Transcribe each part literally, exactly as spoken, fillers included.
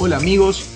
Hola amigos,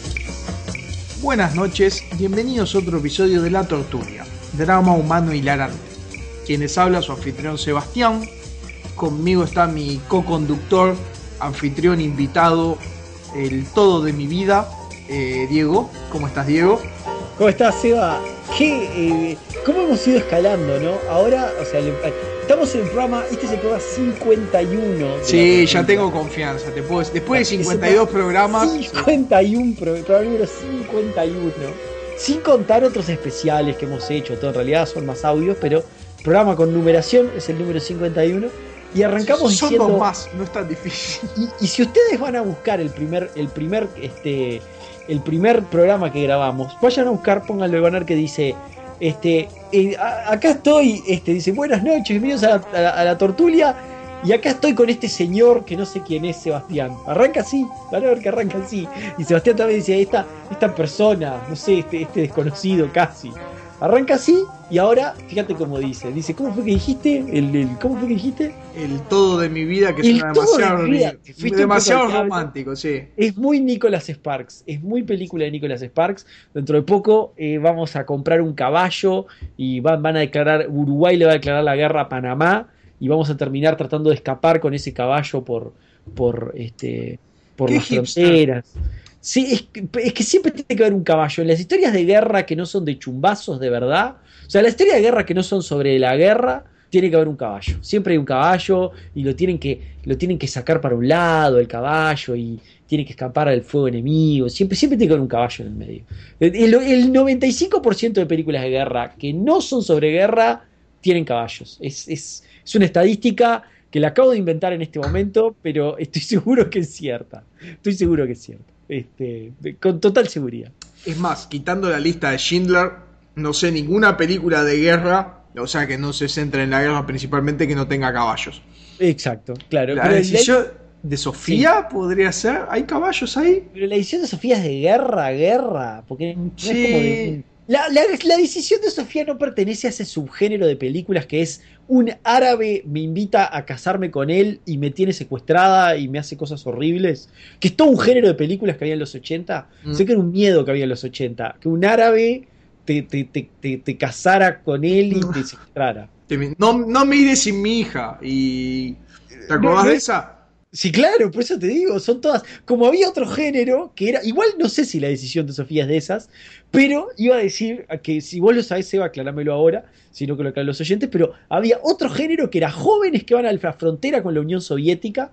buenas noches, bienvenidos a otro episodio de La Tortulia, drama humano hilarante. Quienes habla su anfitrión Sebastián, conmigo está mi co-conductor, anfitrión invitado, el todo de mi vida, eh, Diego. ¿Cómo estás, Diego? ¿Cómo estás, Seba? ¿Qué, eh, ¿Cómo hemos ido escalando, no? Ahora, o sea, le, estamos en el programa, este es el programa cincuenta y uno. Sí, ya tengo confianza. Te puedo, después de cincuenta y dos programas. cincuenta y uno, programa número cincuenta y uno. Sin contar otros especiales que hemos hecho, todo en realidad son más audios, pero programa con numeración es el número cincuenta y uno. Y arrancamos son diciendo. Dos más, no es tan difícil. Y, y si ustedes van a buscar el primer, el primer, este. el primer programa que grabamos, vayan a buscar, pónganlo el banner que dice, este, eh, a, acá estoy, este, dice, buenas noches, bienvenidos a la, a, la, a la Tortulia, y acá estoy con este señor que no sé quién es, Sebastián. Arranca así, van a ver que arranca así. Y Sebastián también dice, esta, esta persona, no sé, este, este desconocido casi. Arranca así, y ahora, fíjate cómo dice, dice, ¿cómo fue que dijiste? El, el, ¿Cómo fue que dijiste? El todo de mi vida, que el suena demasiado, de vida, demasiado romántico, sí. Es muy Nicholas Sparks, es muy película de Nicholas Sparks. Dentro de poco eh, vamos a comprar un caballo y van, van a declarar, Uruguay le va a declarar la guerra a Panamá y vamos a terminar tratando de escapar con ese caballo por, por, este, por las hipster? fronteras. Sí, es que, es que siempre tiene que haber un caballo. En las historias de guerra que no son de chumbazos de verdad, o sea, las historias de guerra que no son sobre la guerra, tiene que haber un caballo. Siempre hay un caballo y lo tienen que, lo tienen que sacar para un lado el caballo y tiene que escapar del fuego enemigo. Siempre, siempre tiene que haber un caballo en el medio. El, el noventa y cinco por ciento de películas de guerra que no son sobre guerra tienen caballos. Es, es, es una estadística que la acabo de inventar en este momento, pero estoy seguro que es cierta. Estoy seguro que es cierta. Este, con total seguridad. Es más, quitando la lista de Schindler, no sé ninguna película de guerra, o sea que no se centra en la guerra principalmente, que no tenga caballos. Exacto, claro. La pero decisión de Sofía sí. podría ser, ¿hay caballos ahí? Pero la decisión de Sofía es de guerra, guerra, porque no sí. es como de... La, la, la decisión de Sofía no pertenece a ese subgénero de películas que es un árabe me invita a casarme con él y me tiene secuestrada y me hace cosas horribles. Que es todo un género de películas que había en los ochenta. Mm. Sé que era un miedo que había en los ochenta. Que un árabe te, te, te, te, te casara con él y te secuestrara. No, no me iré sin mi hija. Y ¿te acordás no, no, de esa? Sí, claro, por eso te digo, son todas. Como había otro género que era. Igual no sé si la decisión de Sofía es de esas, pero iba a decir que si vos lo sabés, Seba, aclarámelo ahora, si no que lo aclaran los oyentes, pero había otro género que era jóvenes que van a la frontera con la Unión Soviética,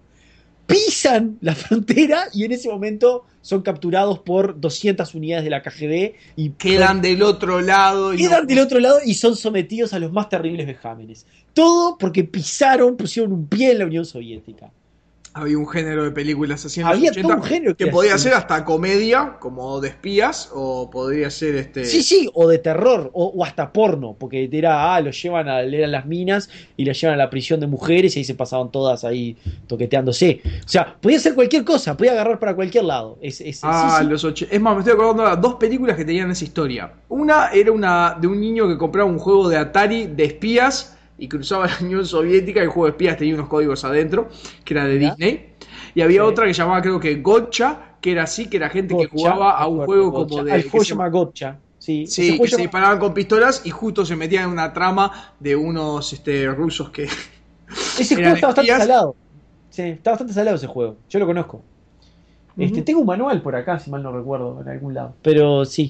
pisan la frontera y en ese momento son capturados por doscientas unidades de la K G B y quedan del otro lado. Y quedan no... del otro lado y son sometidos a los más terribles vejámenes. Todo porque pisaron, pusieron un pie en la Unión Soviética. Había un género de películas así en Había los ochenta todo un género que, que podía ser hasta comedia, como de espías, o podría ser este. Sí, sí, o de terror, o, o hasta porno, porque era, ah, los llevan a eran las minas y las llevan a la prisión de mujeres y ahí se pasaban todas ahí toqueteándose. O sea, podía ser cualquier cosa, podía agarrar para cualquier lado. Es, es, ah, sí, sí. los ocho. Es más, me estoy acordando de dos películas que tenían esa historia. Una era una de un niño que compraba un juego de Atari de espías y cruzaba la Unión Soviética. El juego de espías tenía unos códigos adentro, que era de ¿Ya? Disney. Y había sí. otra que llamaba, creo que Gotcha, que era así, que era gente Gotcha, que jugaba a un acuerdo, juego Gotcha. como de... El juego se se llama Gotcha. Sí, sí que se disparaban con pistolas y justo se metían en una trama de unos este, rusos que... Ese juego está bastante salado. Sí, está bastante salado ese juego. Yo lo conozco. Uh-huh. Este, tengo un manual por acá, si mal no recuerdo, en algún lado. Pero sí.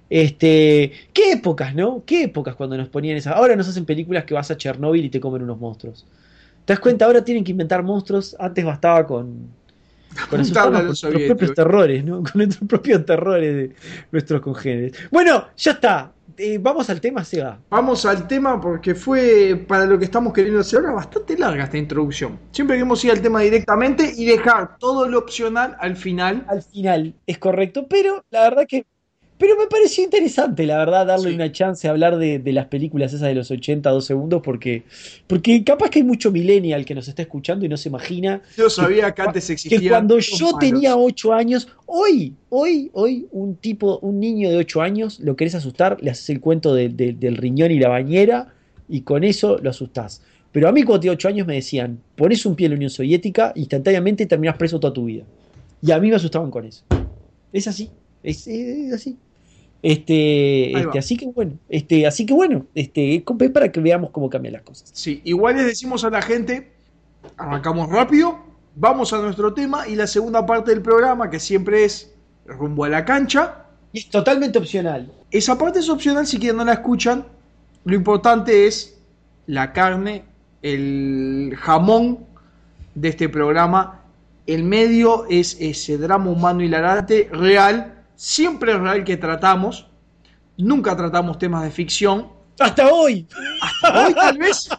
Este, qué épocas, ¿no? Qué épocas cuando nos ponían esas. Ahora nos hacen películas que vas a Chernóbil y te comen unos monstruos. ¿Te das cuenta? Ahora tienen que inventar monstruos. Antes bastaba con, con asustarnos con nuestros propios terrores, ¿no? Con nuestros propios terrores de nuestros congéneres. Bueno, ya está. Eh, vamos al tema, Seba. Vamos al tema porque fue, para lo que estamos queriendo hacer ahora, bastante larga esta introducción. Siempre queremos ir al tema directamente y dejar todo lo opcional al final. Al final, es correcto. Pero la verdad que... Pero me pareció interesante, la verdad, darle sí. una chance a hablar de, de las películas esas de los ochenta, dos segundos, porque, porque capaz que hay mucho millennial que nos está escuchando y no se imagina. Yo sabía que, que antes existía. Que cuando yo malos. tenía ocho años, hoy, hoy, hoy, un tipo, un niño de ocho años, lo querés asustar, le haces el cuento de, de, del riñón y la bañera, y con eso lo asustás. Pero a mí cuando tenía ocho años me decían, ponés un pie en la Unión Soviética, instantáneamente terminás preso toda tu vida. Y a mí me asustaban con eso. Es así. Es, es así. Este, este, así que bueno, este, así que bueno, este, es para que veamos cómo cambian las cosas. Sí, igual les decimos a la gente, arrancamos rápido, vamos a nuestro tema y la segunda parte del programa, que siempre es rumbo a la cancha. Y es totalmente opcional. Esa parte es opcional si quieren no la escuchan. Lo importante es la carne, el jamón de este programa. El medio es ese drama humano hilarante, real, siempre real que tratamos. Nunca tratamos temas de ficción. ¡Hasta hoy! ¿Hasta hoy tal vez?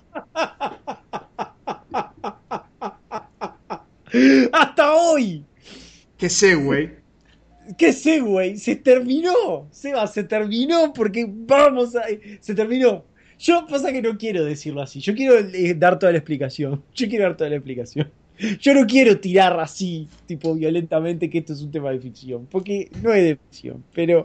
¡Hasta hoy! ¿Qué sé, güey? ¿Qué sé, güey? Se terminó. Seba, se terminó porque vamos a... Se terminó. Yo pasa que no quiero decirlo así. Yo quiero eh, dar toda la explicación. Yo quiero dar toda la explicación. Yo no quiero tirar así, tipo violentamente, que esto es un tema de ficción. Porque no es de ficción. Pero,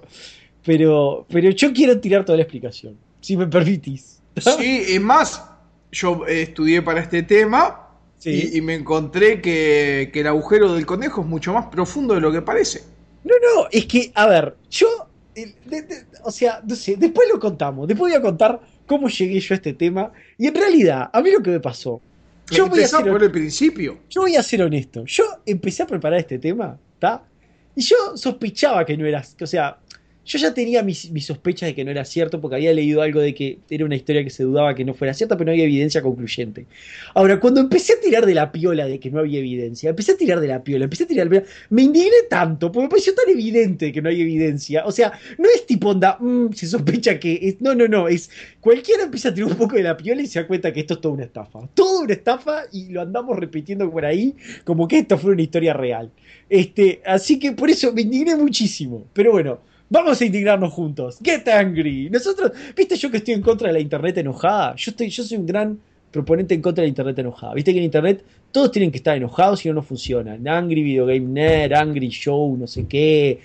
pero, pero yo quiero tirar toda la explicación. Si me permitís. Sí, es más, yo eh, estudié para este tema sí. y, y me encontré que, que el agujero del conejo es mucho más profundo de lo que parece. No, no, es que, a ver, yo, de, de, o sea, no sé, después lo contamos, después voy a contar cómo llegué yo a este tema, y en realidad, a mí lo que me pasó, yo voy a ser, por el principio. Yo voy a ser honesto, yo empecé a preparar este tema, ¿está? Y yo sospechaba que no era, o sea, yo ya tenía mis, mis sospechas de que no era cierto porque había leído algo de que era una historia que se dudaba que no fuera cierta, pero no había evidencia concluyente. Ahora, cuando empecé a tirar de la piola de que no había evidencia, empecé a tirar de la piola, empecé a tirar de la piola, me indigné tanto porque me pareció tan evidente que no hay evidencia. O sea, no es tipo onda, mmm, se sospecha que es, no, no, no, es cualquiera empieza a tirar un poco de la piola y se da cuenta que esto es toda una estafa. Toda una estafa y lo andamos repitiendo por ahí como que esto fue una historia real. Este, así que por eso me indigné muchísimo. Pero bueno, vamos a indignarnos juntos. Get angry. Nosotros, viste yo que estoy en contra de la internet enojada. Yo estoy, yo soy un gran proponente en contra de la internet enojada. Viste que en internet todos tienen que estar enojados si no no funcionan. Angry Video Game Nerd, Angry Show, no sé qué,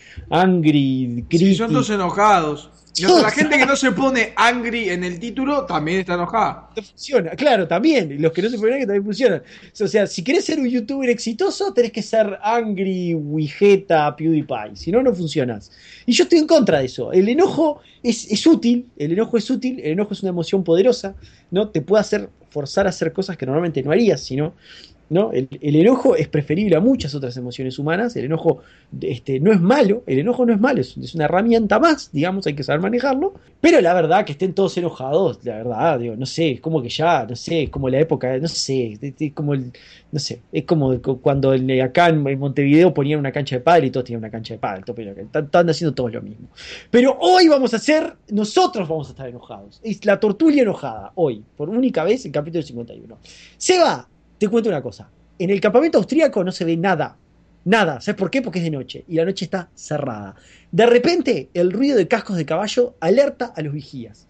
Angry Critic. Sí, son todos enojados. Y hasta la gente que no se pone angry en el título también está enojada. Funciona, claro, también. Los que no se ponen angry también funcionan. O sea, si querés ser un youtuber exitoso, tenés que ser angry, Wigeta, PewDiePie. Si no, no funcionas. Y yo estoy en contra de eso. El enojo es, es útil, el enojo es útil, el enojo es una emoción poderosa, ¿no? Te puede hacer forzar a hacer cosas que normalmente no harías, sino... ¿no? El, el enojo es preferible a muchas otras emociones humanas. El enojo este, no es malo, el enojo no es malo, es, es una herramienta más, digamos, hay que saber manejarlo. Pero la verdad, que estén todos enojados, la verdad, digo, no sé, es como que ya, no sé, es como la época, no sé, es, es como el, no sé, es como cuando el, acá en Montevideo ponían una cancha de pádel y todos tenían una cancha de pádel, están, están haciendo todos lo mismo. Pero hoy vamos a hacer, nosotros vamos a estar enojados. Es la tortulia enojada, hoy, por única vez, el capítulo cincuenta y uno. Seba, te cuento una cosa. En el campamento austríaco no se ve nada. Nada. ¿Sabes por qué? Porque es de noche. Y la noche está cerrada. De repente, el ruido de cascos de caballo alerta a los vigías.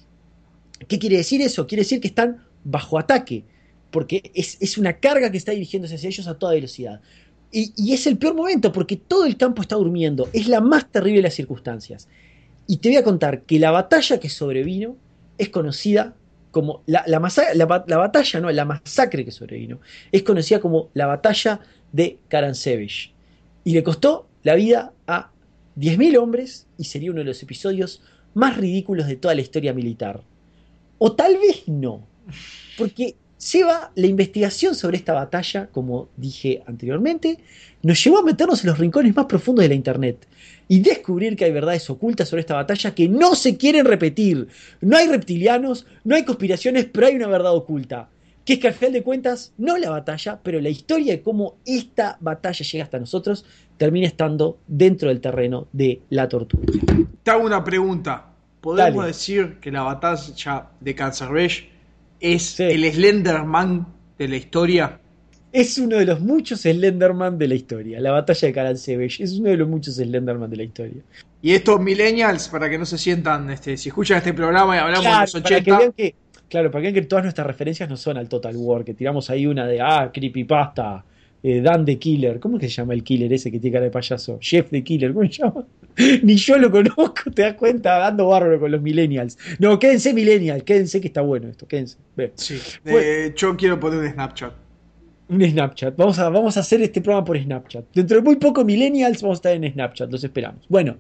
¿Qué quiere decir eso? Quiere decir que están bajo ataque. Porque es, es una carga que está dirigiéndose hacia ellos a toda velocidad. Y, y es el peor momento porque todo el campo está durmiendo. Es la más terrible de las circunstancias. Y te voy a contar que la batalla que sobrevino es conocida como la, la, masa, la, la batalla, no, la masacre que sobrevino, es conocida como la batalla de Karansevich. Y le costó la vida a diez mil hombres y sería uno de los episodios más ridículos de toda la historia militar. O tal vez no, porque Seba, la investigación sobre esta batalla, como dije anteriormente, nos llevó a meternos en los rincones más profundos de la internet y descubrir que hay verdades ocultas sobre esta batalla que no se quieren repetir. No hay reptilianos, no hay conspiraciones, pero hay una verdad oculta, que es que al final de cuentas, no la batalla, pero la historia de cómo esta batalla llega hasta nosotros, termina estando dentro del terreno de la tortura. Te hago una pregunta. ¿Podemos Dale. decir que la batalla de Karansevich es Sí. el Slenderman de la historia? Es uno de los muchos Slenderman de la historia. La batalla de Karansevich es uno de los muchos Slenderman de la historia. Y estos millennials, para que no se sientan, este, si escuchan este programa y hablamos Claro, de los para que ochenta, vean que, claro, para que vean que todas nuestras referencias no son al Total War, que tiramos ahí una de, ah, Creepypasta, eh, Dan the Killer. ¿Cómo es que se llama el killer ese que tiene cara de payaso? Jeff the Killer, ¿cómo se llama? Ni yo lo conozco, te das cuenta, dando bárbaro con los millennials. No, quédense millennials, quédense que está bueno esto, quédense. Ve. sí, Bueno. eh, yo quiero poner un Snapchat. Un Snapchat. Vamos a, vamos a hacer este programa por Snapchat. Dentro de muy poco, millennials, vamos a estar en Snapchat. Los esperamos. Bueno,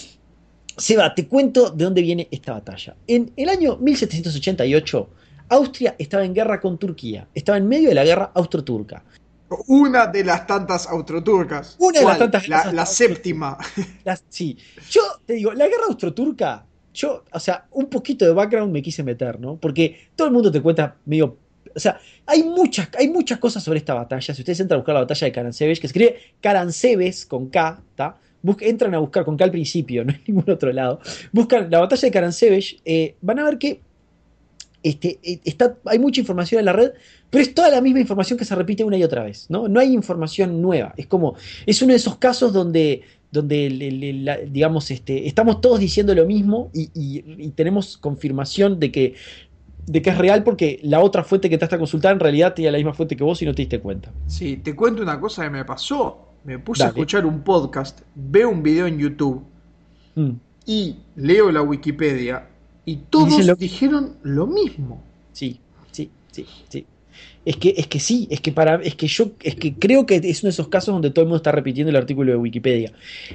Seba, te cuento de dónde viene esta batalla. En el año mil setecientos ochenta y ocho, Austria estaba en guerra con Turquía. Estaba en medio de la guerra austro-turca. Una de las tantas austroturcas. Una de las tantas La, la séptima. La, sí. Yo te digo, la guerra austro-turca, yo, o sea, un poquito de background me quise meter, ¿no? Porque todo el mundo te cuenta medio. O sea, hay muchas, hay muchas cosas sobre esta batalla. Si ustedes entran a buscar la batalla de Karansevich, que se escribe Karansebes con K, ¿está? Entran a buscar con K al principio, no en ningún otro lado. Buscan la batalla de Karansevich, eh, van a ver que este, está, hay mucha información en la red, pero es toda la misma información que se repite una y otra vez, ¿no? No hay información nueva. Es como, es uno de esos casos donde, donde le, le, la, digamos, este, estamos todos diciendo lo mismo y, y, y tenemos confirmación de que, de que es real porque la otra fuente que te está consultando en realidad tenía la misma fuente que vos y no te diste cuenta. Sí, te cuento una cosa que me pasó. Me puse Dale. a escuchar un podcast, veo un video en YouTube Mm. y leo la Wikipedia y todos Y lo... dijeron lo mismo. Sí, sí, sí, sí. Es que, es que sí, es que para, es que yo, es que creo que es uno de esos casos donde todo el mundo está repitiendo el artículo de Wikipedia.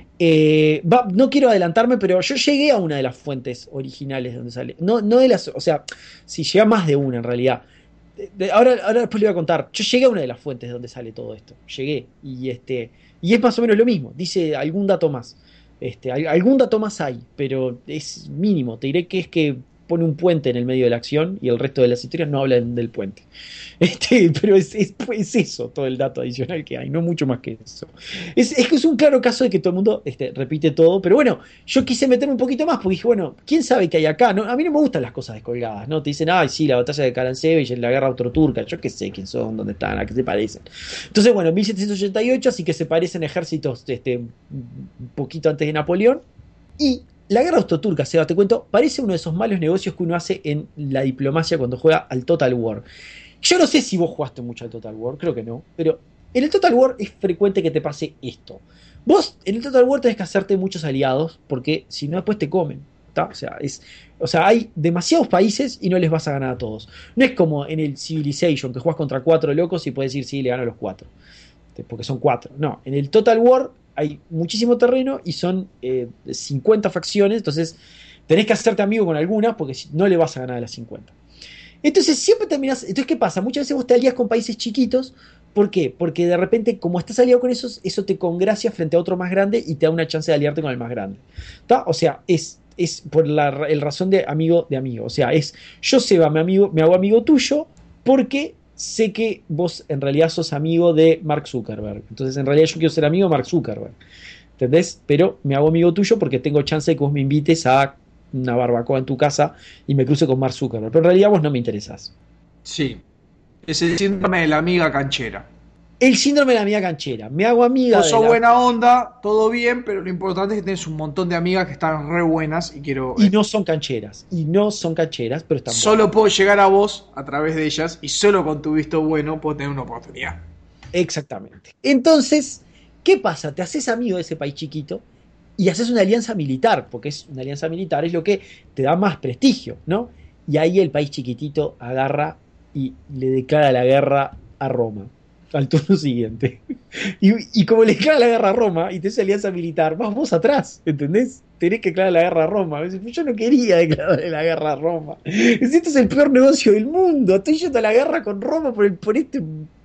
Eh, va, no quiero adelantarme, pero yo llegué a una de las fuentes originales donde sale. No, no de las, o sea, si llega más de una en realidad. De, de, ahora, ahora después le voy a contar. Yo llegué a una de las fuentes donde sale todo esto. Llegué. Y este. Y es más o menos lo mismo. Dice algún dato más. Este, algún dato más hay, pero es mínimo. Te diré que es que pone un puente en el medio de la acción y el resto de las historias no hablan del puente. Este, pero es, es, es eso todo el dato adicional que hay, no mucho más que eso. Es, es que es un claro caso de que todo el mundo este, repite todo, pero bueno, yo quise meterme un poquito más porque dije, bueno, ¿quién sabe qué hay acá? No, a mí no me gustan las cosas descolgadas, ¿no? Te dicen, ay, sí, la batalla de Karansevich, la guerra austroturca, yo qué sé quién son, dónde están, a qué se parecen. Entonces, bueno, mil setecientos ochenta y ocho, así que se parecen ejércitos este, un poquito antes de Napoleón. Y la guerra austroturca, Seba, te cuento, parece uno de esos malos negocios que uno hace en la diplomacia cuando juega al Total War. Yo no sé si vos jugaste mucho al Total War, creo que no, pero en el Total War es frecuente que te pase esto. Vos en el Total War tenés que hacerte muchos aliados, porque si no después te comen, ¿tá? O sea, es, o sea, hay demasiados países y no les vas a ganar a todos. No es como en el Civilization, que jugás contra cuatro locos y puedes decir, sí, le gano a los cuatro, porque son cuatro. No, en el Total War hay muchísimo terreno y son eh, cincuenta facciones, entonces tenés que hacerte amigo con algunas porque no le vas a ganar a las cincuenta. Entonces siempre terminás, entonces ¿qué pasa? Muchas veces vos te alías con países chiquitos, ¿por qué? Porque de repente como estás aliado con esos, eso te congracia frente a otro más grande y te da una chance de aliarte con el más grande. ¿Tá? O sea, es, es por la el razón de amigo de amigo, o sea, es yo Seba, mi amigo, me hago amigo tuyo porque sé que vos en realidad sos amigo de Mark Zuckerberg. Entonces, en realidad yo quiero ser amigo de Mark Zuckerberg. ¿Entendés? Pero me hago amigo tuyo porque tengo chance de que vos me invites a una barbacoa en tu casa y me cruce con Mark Zuckerberg. Pero en realidad vos no me interesás. Sí. Es el síndrome de la amiga canchera. El síndrome de la amiga canchera. Me hago amiga Vos de sos la... buena onda, todo bien, pero lo importante es que tenés un montón de amigas que están re buenas y quiero... Y no son cancheras. Y no son cancheras, pero están Solo buenas. puedo llegar a vos a través de ellas y solo con tu visto bueno puedo tener una oportunidad. Exactamente. Entonces, ¿qué pasa? Te haces amigo de ese país chiquito y haces una alianza militar, porque es una alianza militar, es lo que te da más prestigio, ¿no? Y ahí el país chiquitito agarra y le declara la guerra a Roma, al turno siguiente. Y, y como le declara la guerra a Roma y te hace alianza militar, vas vos atrás, ¿entendés? Tenés que declarar la guerra a Roma. Yo no quería declararle la guerra a Roma. Este es el peor negocio del mundo. Estoy yendo a la guerra con Roma por, el, por este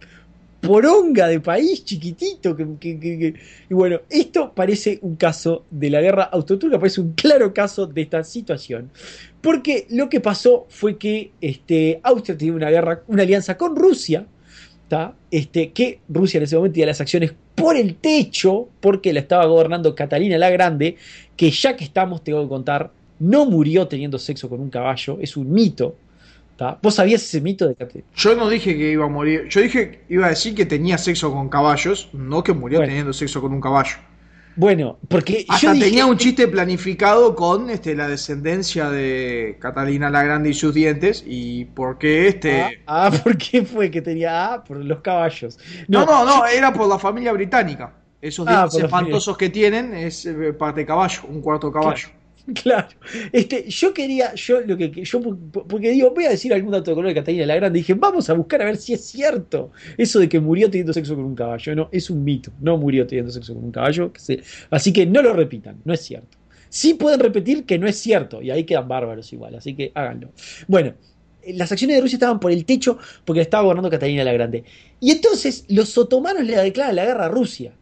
poronga de país chiquitito. Que, que, que, que. Y bueno, esto parece un caso de la guerra austroturca, parece un claro caso de esta situación. Porque lo que pasó fue que este, Austria tenía una guerra, una alianza con Rusia, ¿tá? Este, que Rusia en ese momento tenía las acciones por el techo, porque la estaba gobernando Catalina la Grande, que ya que estamos, tengo que contar, no murió teniendo sexo con un caballo, es un mito. ¿Tá? ¿Vos sabías ese mito de Catalina? Yo no dije que iba a morir, yo dije, iba a decir que tenía sexo con caballos, no que murió Bueno. teniendo sexo con un caballo. Bueno, porque Hasta yo dije, tenía un chiste planificado con este, la descendencia de Catalina la Grande y sus dientes y por qué este... Ah, ah, ¿por qué fue que tenía? Ah, por los caballos. No, No, no, no, yo- era por la familia británica. Esos Ah, dientes por la espantosos que tienen es eh, parte de caballo, un cuarto de caballo. Claro. Claro, este, yo quería, yo lo que, yo, porque digo, voy a decir algún dato de color de Catalina la Grande, dije, vamos a buscar a ver si es cierto eso de que murió teniendo sexo con un caballo. No, es un mito, no murió teniendo sexo con un caballo, que se- así que no lo repitan, no es cierto. Sí pueden repetir que no es cierto, y ahí quedan bárbaros igual, así que háganlo. Bueno, las acciones de Rusia estaban por el techo porque le estaba gobernando Catalina la Grande. Y entonces los otomanos le declaran la guerra a Rusia.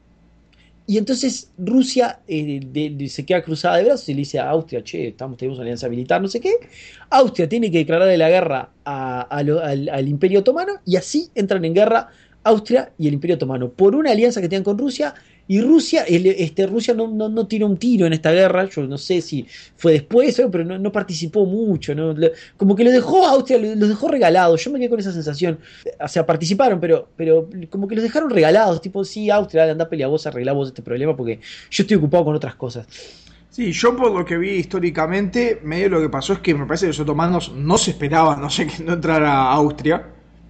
Y entonces Rusia eh, de- de- se queda cruzada de brazos y le dice a Austria, che, estamos, tenemos una alianza militar, no sé qué. Austria tiene que declararle la guerra a- a lo- al, al Imperio Otomano y así entran en guerra Austria y el Imperio Otomano por una alianza que tenían con Rusia. Y Rusia, el- este, Rusia no, no, no tiró un tiro en esta guerra, yo no sé si fue después, o algo, pero no, no participó mucho, ¿no? Le- como que lo dejó a Austria, lo- los dejó regalados, yo me quedé con esa sensación. O sea, participaron, pero, pero como que los dejaron regalados, tipo, sí, Austria, anda, pelea vos, arreglá vos este problema porque yo estoy ocupado con otras cosas. Sí, yo por lo que vi históricamente, medio lo que pasó es que me parece que los otomanos no se esperaban, no sé, que no entrara Austria,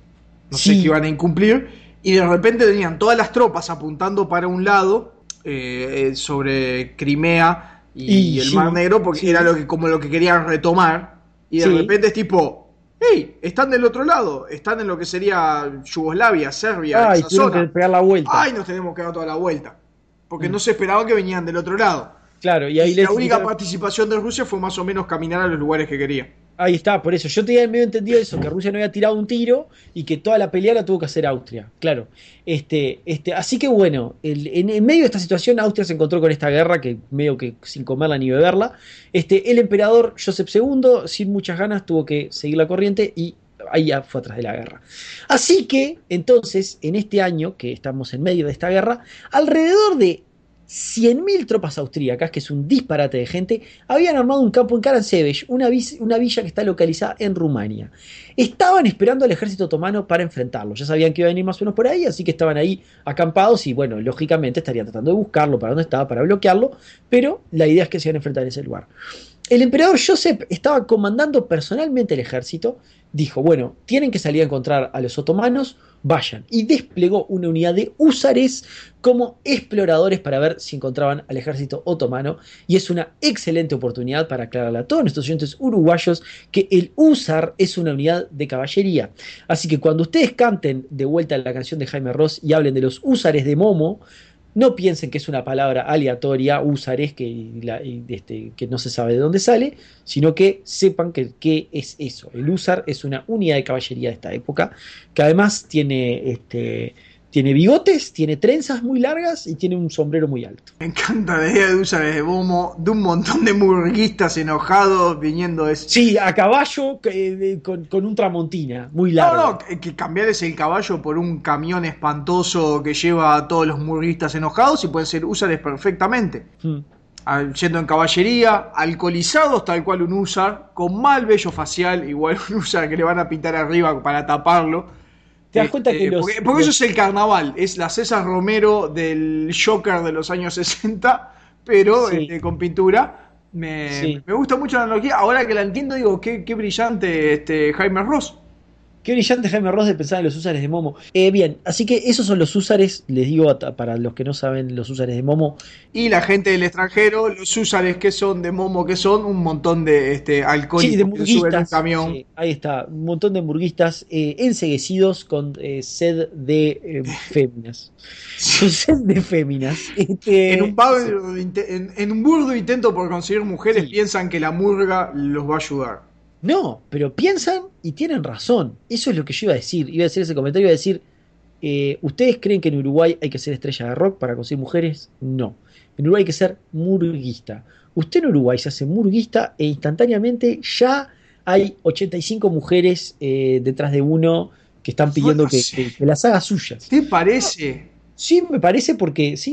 no sé qué Sí, iban a incumplir, y de repente tenían todas las tropas apuntando para un lado, eh, sobre Crimea y y el Mar sí, Negro, porque era sí, lo que, como lo que querían retomar, y de sí. repente es tipo, hey, están del otro lado, están en lo que sería Yugoslavia, Serbia, Ay, esa tuvieron que zona. pegar la vuelta. Ay, nos tenemos que dar toda la vuelta, porque Mm, no se esperaban que venían del otro lado. claro, y ahí Y la les única dijeron, participación de Rusia fue más o menos caminar a los lugares que quería. ahí está, por eso. Yo tenía medio entendido eso, que Rusia no había tirado un tiro y que toda la pelea la tuvo que hacer Austria. Claro. Este, este, así que bueno, el- en, en medio de esta situación, Austria se encontró con esta guerra que medio que sin comerla ni beberla. Este, el emperador Joseph segundo, sin muchas ganas, tuvo que seguir la corriente y ahí ya fue atrás de la guerra. Así que, entonces, en este año que estamos en medio de esta guerra, alrededor de cien mil tropas austríacas, que es un disparate de gente, habían armado un campo en Karansebej, una, una villa que está localizada en Rumania. Estaban esperando al ejército otomano para enfrentarlo. Ya sabían que iba a venir más o menos por ahí, así que estaban ahí acampados y, bueno, lógicamente estarían tratando de buscarlo, para dónde estaba, para bloquearlo, pero la idea es que se iban a enfrentar en ese lugar. El emperador Joseph estaba comandando personalmente el ejército, dijo, bueno, tienen que salir a encontrar a los otomanos, vayan, y desplegó una unidad de húsares como exploradores para ver si encontraban al ejército otomano, y es una excelente oportunidad para aclararle a todos nuestros oyentes uruguayos que el húsar es una unidad de caballería. Así que cuando ustedes canten de vuelta la canción de Jaime Ross y hablen de los húsares de Momo, no piensen que es una palabra aleatoria, húsares, que, la- y, este, que no se sabe de dónde sale, sino que sepan que, que es eso. El húsar es una unidad de caballería de esta época, que además tiene, este, tiene bigotes, tiene trenzas muy largas y tiene un sombrero muy alto. Me encanta la idea de usar de Bomo, de un montón de murguistas enojados viniendo de... Sí, a caballo eh, con, con un tramontina, muy No, no, largo. que, que cambiarles el caballo por un camión espantoso que lleva a todos los murguistas enojados y pueden ser húsares perfectamente. Hmm. Ah, yendo en caballería, alcoholizados tal cual un húsar, con mal vello facial, igual un húsar que le van a pintar arriba para taparlo. ¿Te das cuenta que Este, los, porque, porque eso es los el carnaval, es la César Romero del Joker de los años sesenta, pero sí, este, con pintura. Me, sí. me gusta mucho la analogía. Ahora que la entiendo, digo, qué, qué brillante este, Jaime Ross. Qué brillante Jaime Ross de pensar en los húsares de Momo. Eh, bien, así que esos son los húsares, les digo a- para los que no saben los húsares de Momo. Y la gente del extranjero, los húsares que son, de Momo que son, un montón de este, Sí, de alcohólicos que se suben a un murguistas. camión. Sí, ahí está. Un montón de murguistas eh, enceguecidos con eh, sed de eh, féminas. Con sed de féminas. En un, Este, sí, vago inte- en, en un burdo intento por conseguir mujeres, sí. piensan que la murga los va a ayudar. No, pero piensan y tienen razón. Eso es lo que yo iba a decir. Iba a hacer ese comentario, iba a decir, eh, ¿ustedes creen que en Uruguay hay que ser estrella de rock para conseguir mujeres? No. En Uruguay hay que ser murguista. Usted en Uruguay se hace murguista e instantáneamente ya hay ochenta y cinco mujeres eh, detrás de uno que están pidiendo Bueno, que, sí. que- que las haga suyas. ¿Te parece? Sí, me parece porque sí,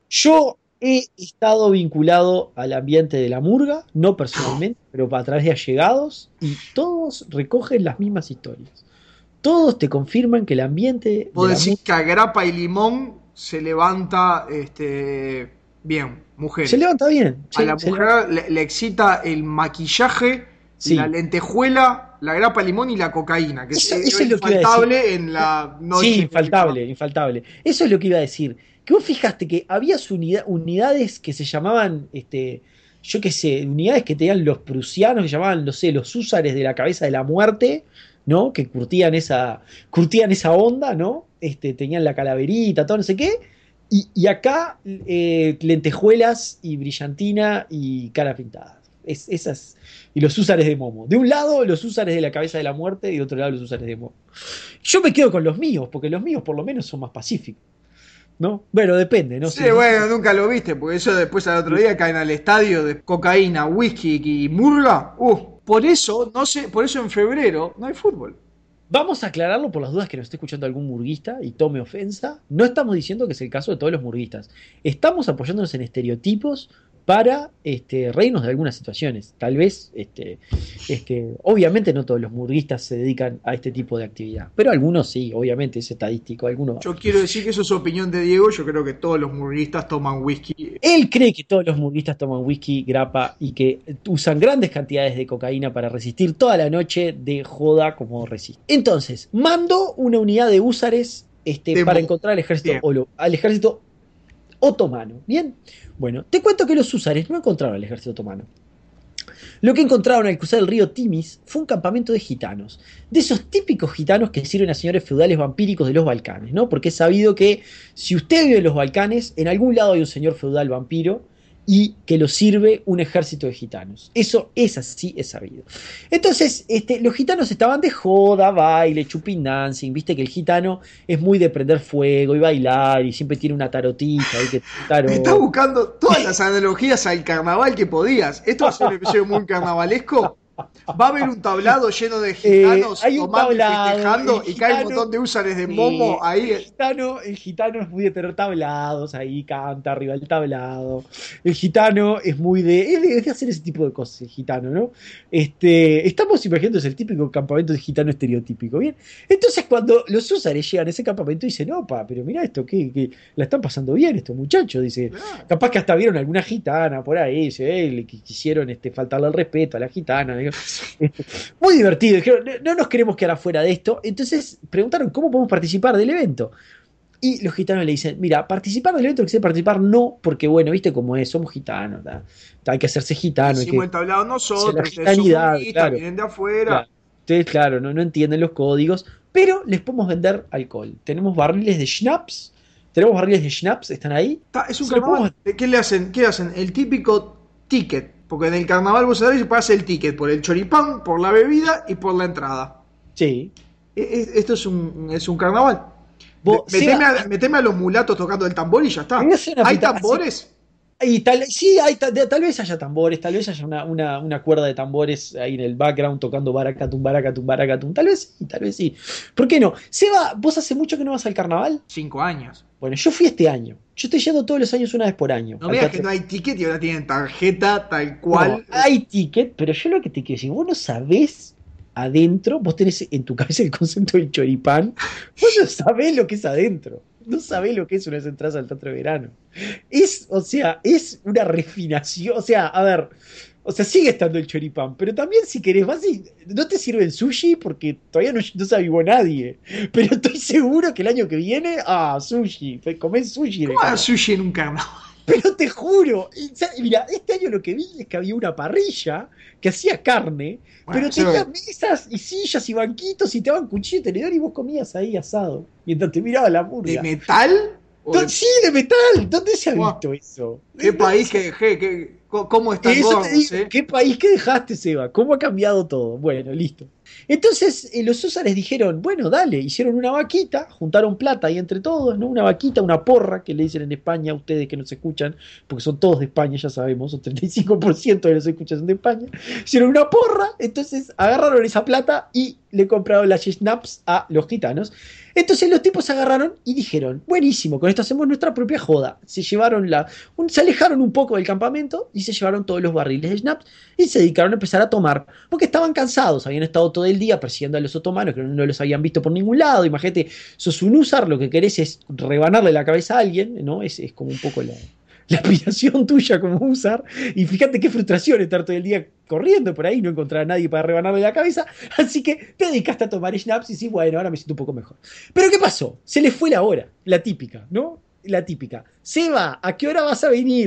yo he estado vinculado al ambiente de la murga, no personalmente, pero a través de allegados, y todos recogen las mismas historias. Todos te confirman que el ambiente de Vos la decís murga que a grapa y limón se levanta este, bien, se mujeres. levanta bien. A Sí, la se levanta- mujer le, le excita el maquillaje, la sí. lentejuela, la grapa de limón y la cocaína, que es Eso, eh, eso es lo que iba a decir. infaltable en la noche. Sí, del infaltable, carnaval. infaltable. Eso es lo que iba a decir. Que vos fijaste que había unida- unidades que se llamaban este, yo qué sé, unidades que tenían los prusianos, que llamaban, no sé, los húsares de la cabeza de la muerte, ¿no? Que curtían esa, curtían esa onda, ¿no? Este, tenían la calaverita, todo no sé qué. Y, y acá, eh, lentejuelas y brillantina y cara pintada. Es, esas, y los húsares de Momo. De un lado, los húsares de la cabeza de la muerte, y de otro lado, los húsares de Momo. Yo me quedo con los míos, porque los míos por lo menos son más pacíficos, ¿no? Bueno, depende, ¿no? Sí, Si, bueno, nunca lo viste, porque eso después al otro día caen al estadio de cocaína, whisky y murga. Uh, por eso, no sé, por eso en febrero no hay fútbol. Vamos a aclararlo por las dudas que nos esté escuchando algún murguista y tome ofensa. No estamos diciendo que es el caso de todos los murguistas. Estamos apoyándonos en estereotipos para este, reírnos de algunas situaciones. Tal vez, este, este, obviamente no todos los murguistas se dedican a este tipo de actividad, pero algunos sí, obviamente es estadístico. Algunos... Yo quiero decir que eso es opinión de Diego, yo creo que todos los murguistas toman whisky. Él cree que todos los murguistas toman whisky, grapa y que usan grandes cantidades de cocaína para resistir toda la noche de joda como resiste. Entonces, mando una unidad de húsares este, para encontrar al ejército, olo, al ejército otomano. Bien, bueno, te cuento que los húsares no encontraron al ejército otomano. Lo que encontraron al cruzar el río Timis fue un campamento de gitanos, de esos típicos gitanos que sirven a señores feudales vampíricos de los Balcanes, ¿no? Porque es sabido que si usted vive en los Balcanes, en algún lado hay un señor feudal vampiro y que lo sirve un ejército de gitanos. Eso es así, es sabido. Entonces, este, los gitanos estaban de joda, baile, chupin dancing, viste que el gitano es muy de prender fuego y bailar y siempre tiene una tarotita. ¿Y que tarot. Me estás buscando todas las analogías al carnaval que podías. Esto va a ser un episodio muy carnavalesco. Va a haber un tablado lleno de gitanos eh, tomando y festejando y cae un montón de húsares de sí, Momo ahí. El gitano, el gitano es muy de tener tablados, ahí canta arriba del tablado. El gitano es muy de, es de hacer ese tipo de cosas, el gitano, ¿no? Este, estamos imaginando, es el típico campamento de gitano estereotípico, ¿bien? Entonces cuando los húsares llegan a ese campamento dicen, no, pa, pero mira esto, que, que la están pasando bien estos muchachos, dice, claro. Capaz que hasta vieron alguna gitana por ahí, dice, eh, le quisieron este, faltarle al respeto a la gitana, digo. Muy divertido, dijeron, no nos queremos quedar afuera de esto. Entonces preguntaron cómo podemos participar del evento. Y los gitanos le dicen, mira, participar del evento que quiere participar no, porque bueno, viste cómo es, somos gitanos, ¿da? Hay que hacerse gitano. Hicimos el tablado nosotros, la gitanidad, claro, vienen de afuera. Claro. Ustedes, claro, no, no entienden los códigos, pero les podemos vender alcohol. Tenemos barriles de schnapps, tenemos barriles de schnapps, ¿están ahí? Está, es un carnaval. Podemos... ¿Qué le hacen? ¿Qué hacen? El típico ticket. Porque en el carnaval vos sabés que pagas el ticket por el choripán, por la bebida y por la entrada. Sí. Esto es un, es un carnaval. Vos, meteme, sea, a, meteme a los mulatos tocando el tambor y ya está. ¿Hay tambores? Y tal, sí, hay, tal, tal vez haya tambores, tal vez haya una, una, una cuerda de tambores ahí en el background tocando baracatum, baracatum, baracatum. Tal vez sí, tal vez sí. ¿Por qué no? Seba, ¿vos hace mucho que no vas al carnaval? Cinco años. Bueno, yo fui este año. Yo estoy yendo todos los años una vez por año. No veas que no hay ticket y ahora tienen tarjeta tal cual. No, hay ticket, pero yo lo que te quiero decir, vos no sabés adentro, vos tenés en tu cabeza el concepto del choripán, vos no sabés lo que es adentro. No sabés lo que es unas entradas al teatro de verano. Es, o sea, es una refinación. O sea, a ver, o sea, sigue estando el choripán, pero también si querés, vas y no te sirve el sushi porque todavía no, no se avivó nadie. Pero estoy seguro que el año que viene, ah, sushi, comés sushi. ¿Cómo hay sushi en un carnaval? Pero te juro, mira, este año lo que vi es que había una parrilla que hacía carne, bueno, pero tenía mesas y sillas y banquitos y te daban cuchillo y tenedor y vos comías ahí asado mientras te miraba la murga. ¿De metal? De... Sí, de metal. ¿Dónde se ha visto wow. eso? ¿Qué país que dejé? ¿Qué, ¿Cómo están gordos, eh? ¿Qué país que dejaste, Seba? ¿Cómo ha cambiado todo? Bueno, listo. Entonces eh, los húsares dijeron, bueno, dale, hicieron una vaquita, juntaron plata ahí entre todos, ¿no? Una vaquita, una porra, que le dicen en España a ustedes que nos escuchan, porque son todos de España, ya sabemos, el treinta y cinco por ciento de los escuchas son de España. Hicieron una porra, entonces agarraron esa plata y le compraron las schnapps a los gitanos. Entonces los tipos se agarraron y dijeron, buenísimo, con esto hacemos nuestra propia joda. Se llevaron la, un, se alejaron un poco del campamento y se llevaron todos los barriles de schnapps y se dedicaron a empezar a tomar, porque estaban cansados, habían estado todo el día persiguiendo a los otomanos, que no, no los habían visto por ningún lado. Imagínate, sos un húsar, lo que querés es rebanarle la cabeza a alguien, ¿no? Es, es como un poco la, la aspiración tuya como húsar, y fíjate qué frustración estar todo el día corriendo por ahí, no encontrar a nadie para rebanarle la cabeza, así que te dedicaste a tomar schnapps y sí, bueno, ahora me siento un poco mejor. Pero ¿qué pasó? Se les fue la hora, la típica, ¿no? La típica. Seba, ¿a qué hora vas a venir?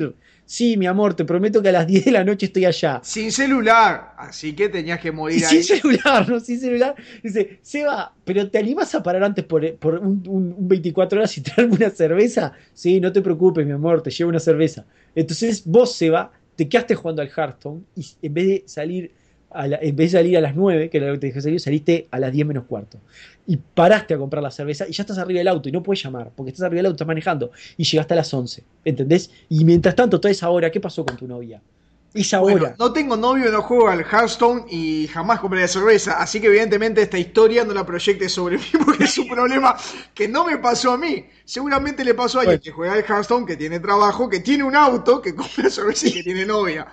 sí, mi amor, te prometo que a las diez de la noche estoy allá. Sin celular, así que tenías que morir Y ahí. sin celular, ¿no? Sin celular. Dice, Seba, ¿pero te animás a parar antes por, por un, un- un veinticuatro horas y traerme una cerveza? Sí, no te preocupes, mi amor, te llevo una cerveza. Entonces vos, Seba, te quedaste jugando al Hearthstone y en vez de salir a la- en vez de salir a las nueve, que era lo que te dije salir, saliste a las diez menos cuarto. Y paraste a comprar la cerveza y ya estás arriba del auto y no puedes llamar porque estás arriba del auto, estás manejando y llegaste a las once, ¿entendés? Y mientras tanto, toda esa hora, ¿qué pasó con tu novia? Esa Bueno, hora. no tengo novio, no juego al Hearthstone y jamás compré cerveza, así que evidentemente esta historia no la proyecte sobre mí porque es un problema que no me pasó a mí. Seguramente le pasó a alguien Bueno, que juega al Hearthstone, que tiene trabajo, que tiene un auto, que compra cerveza y que tiene novia.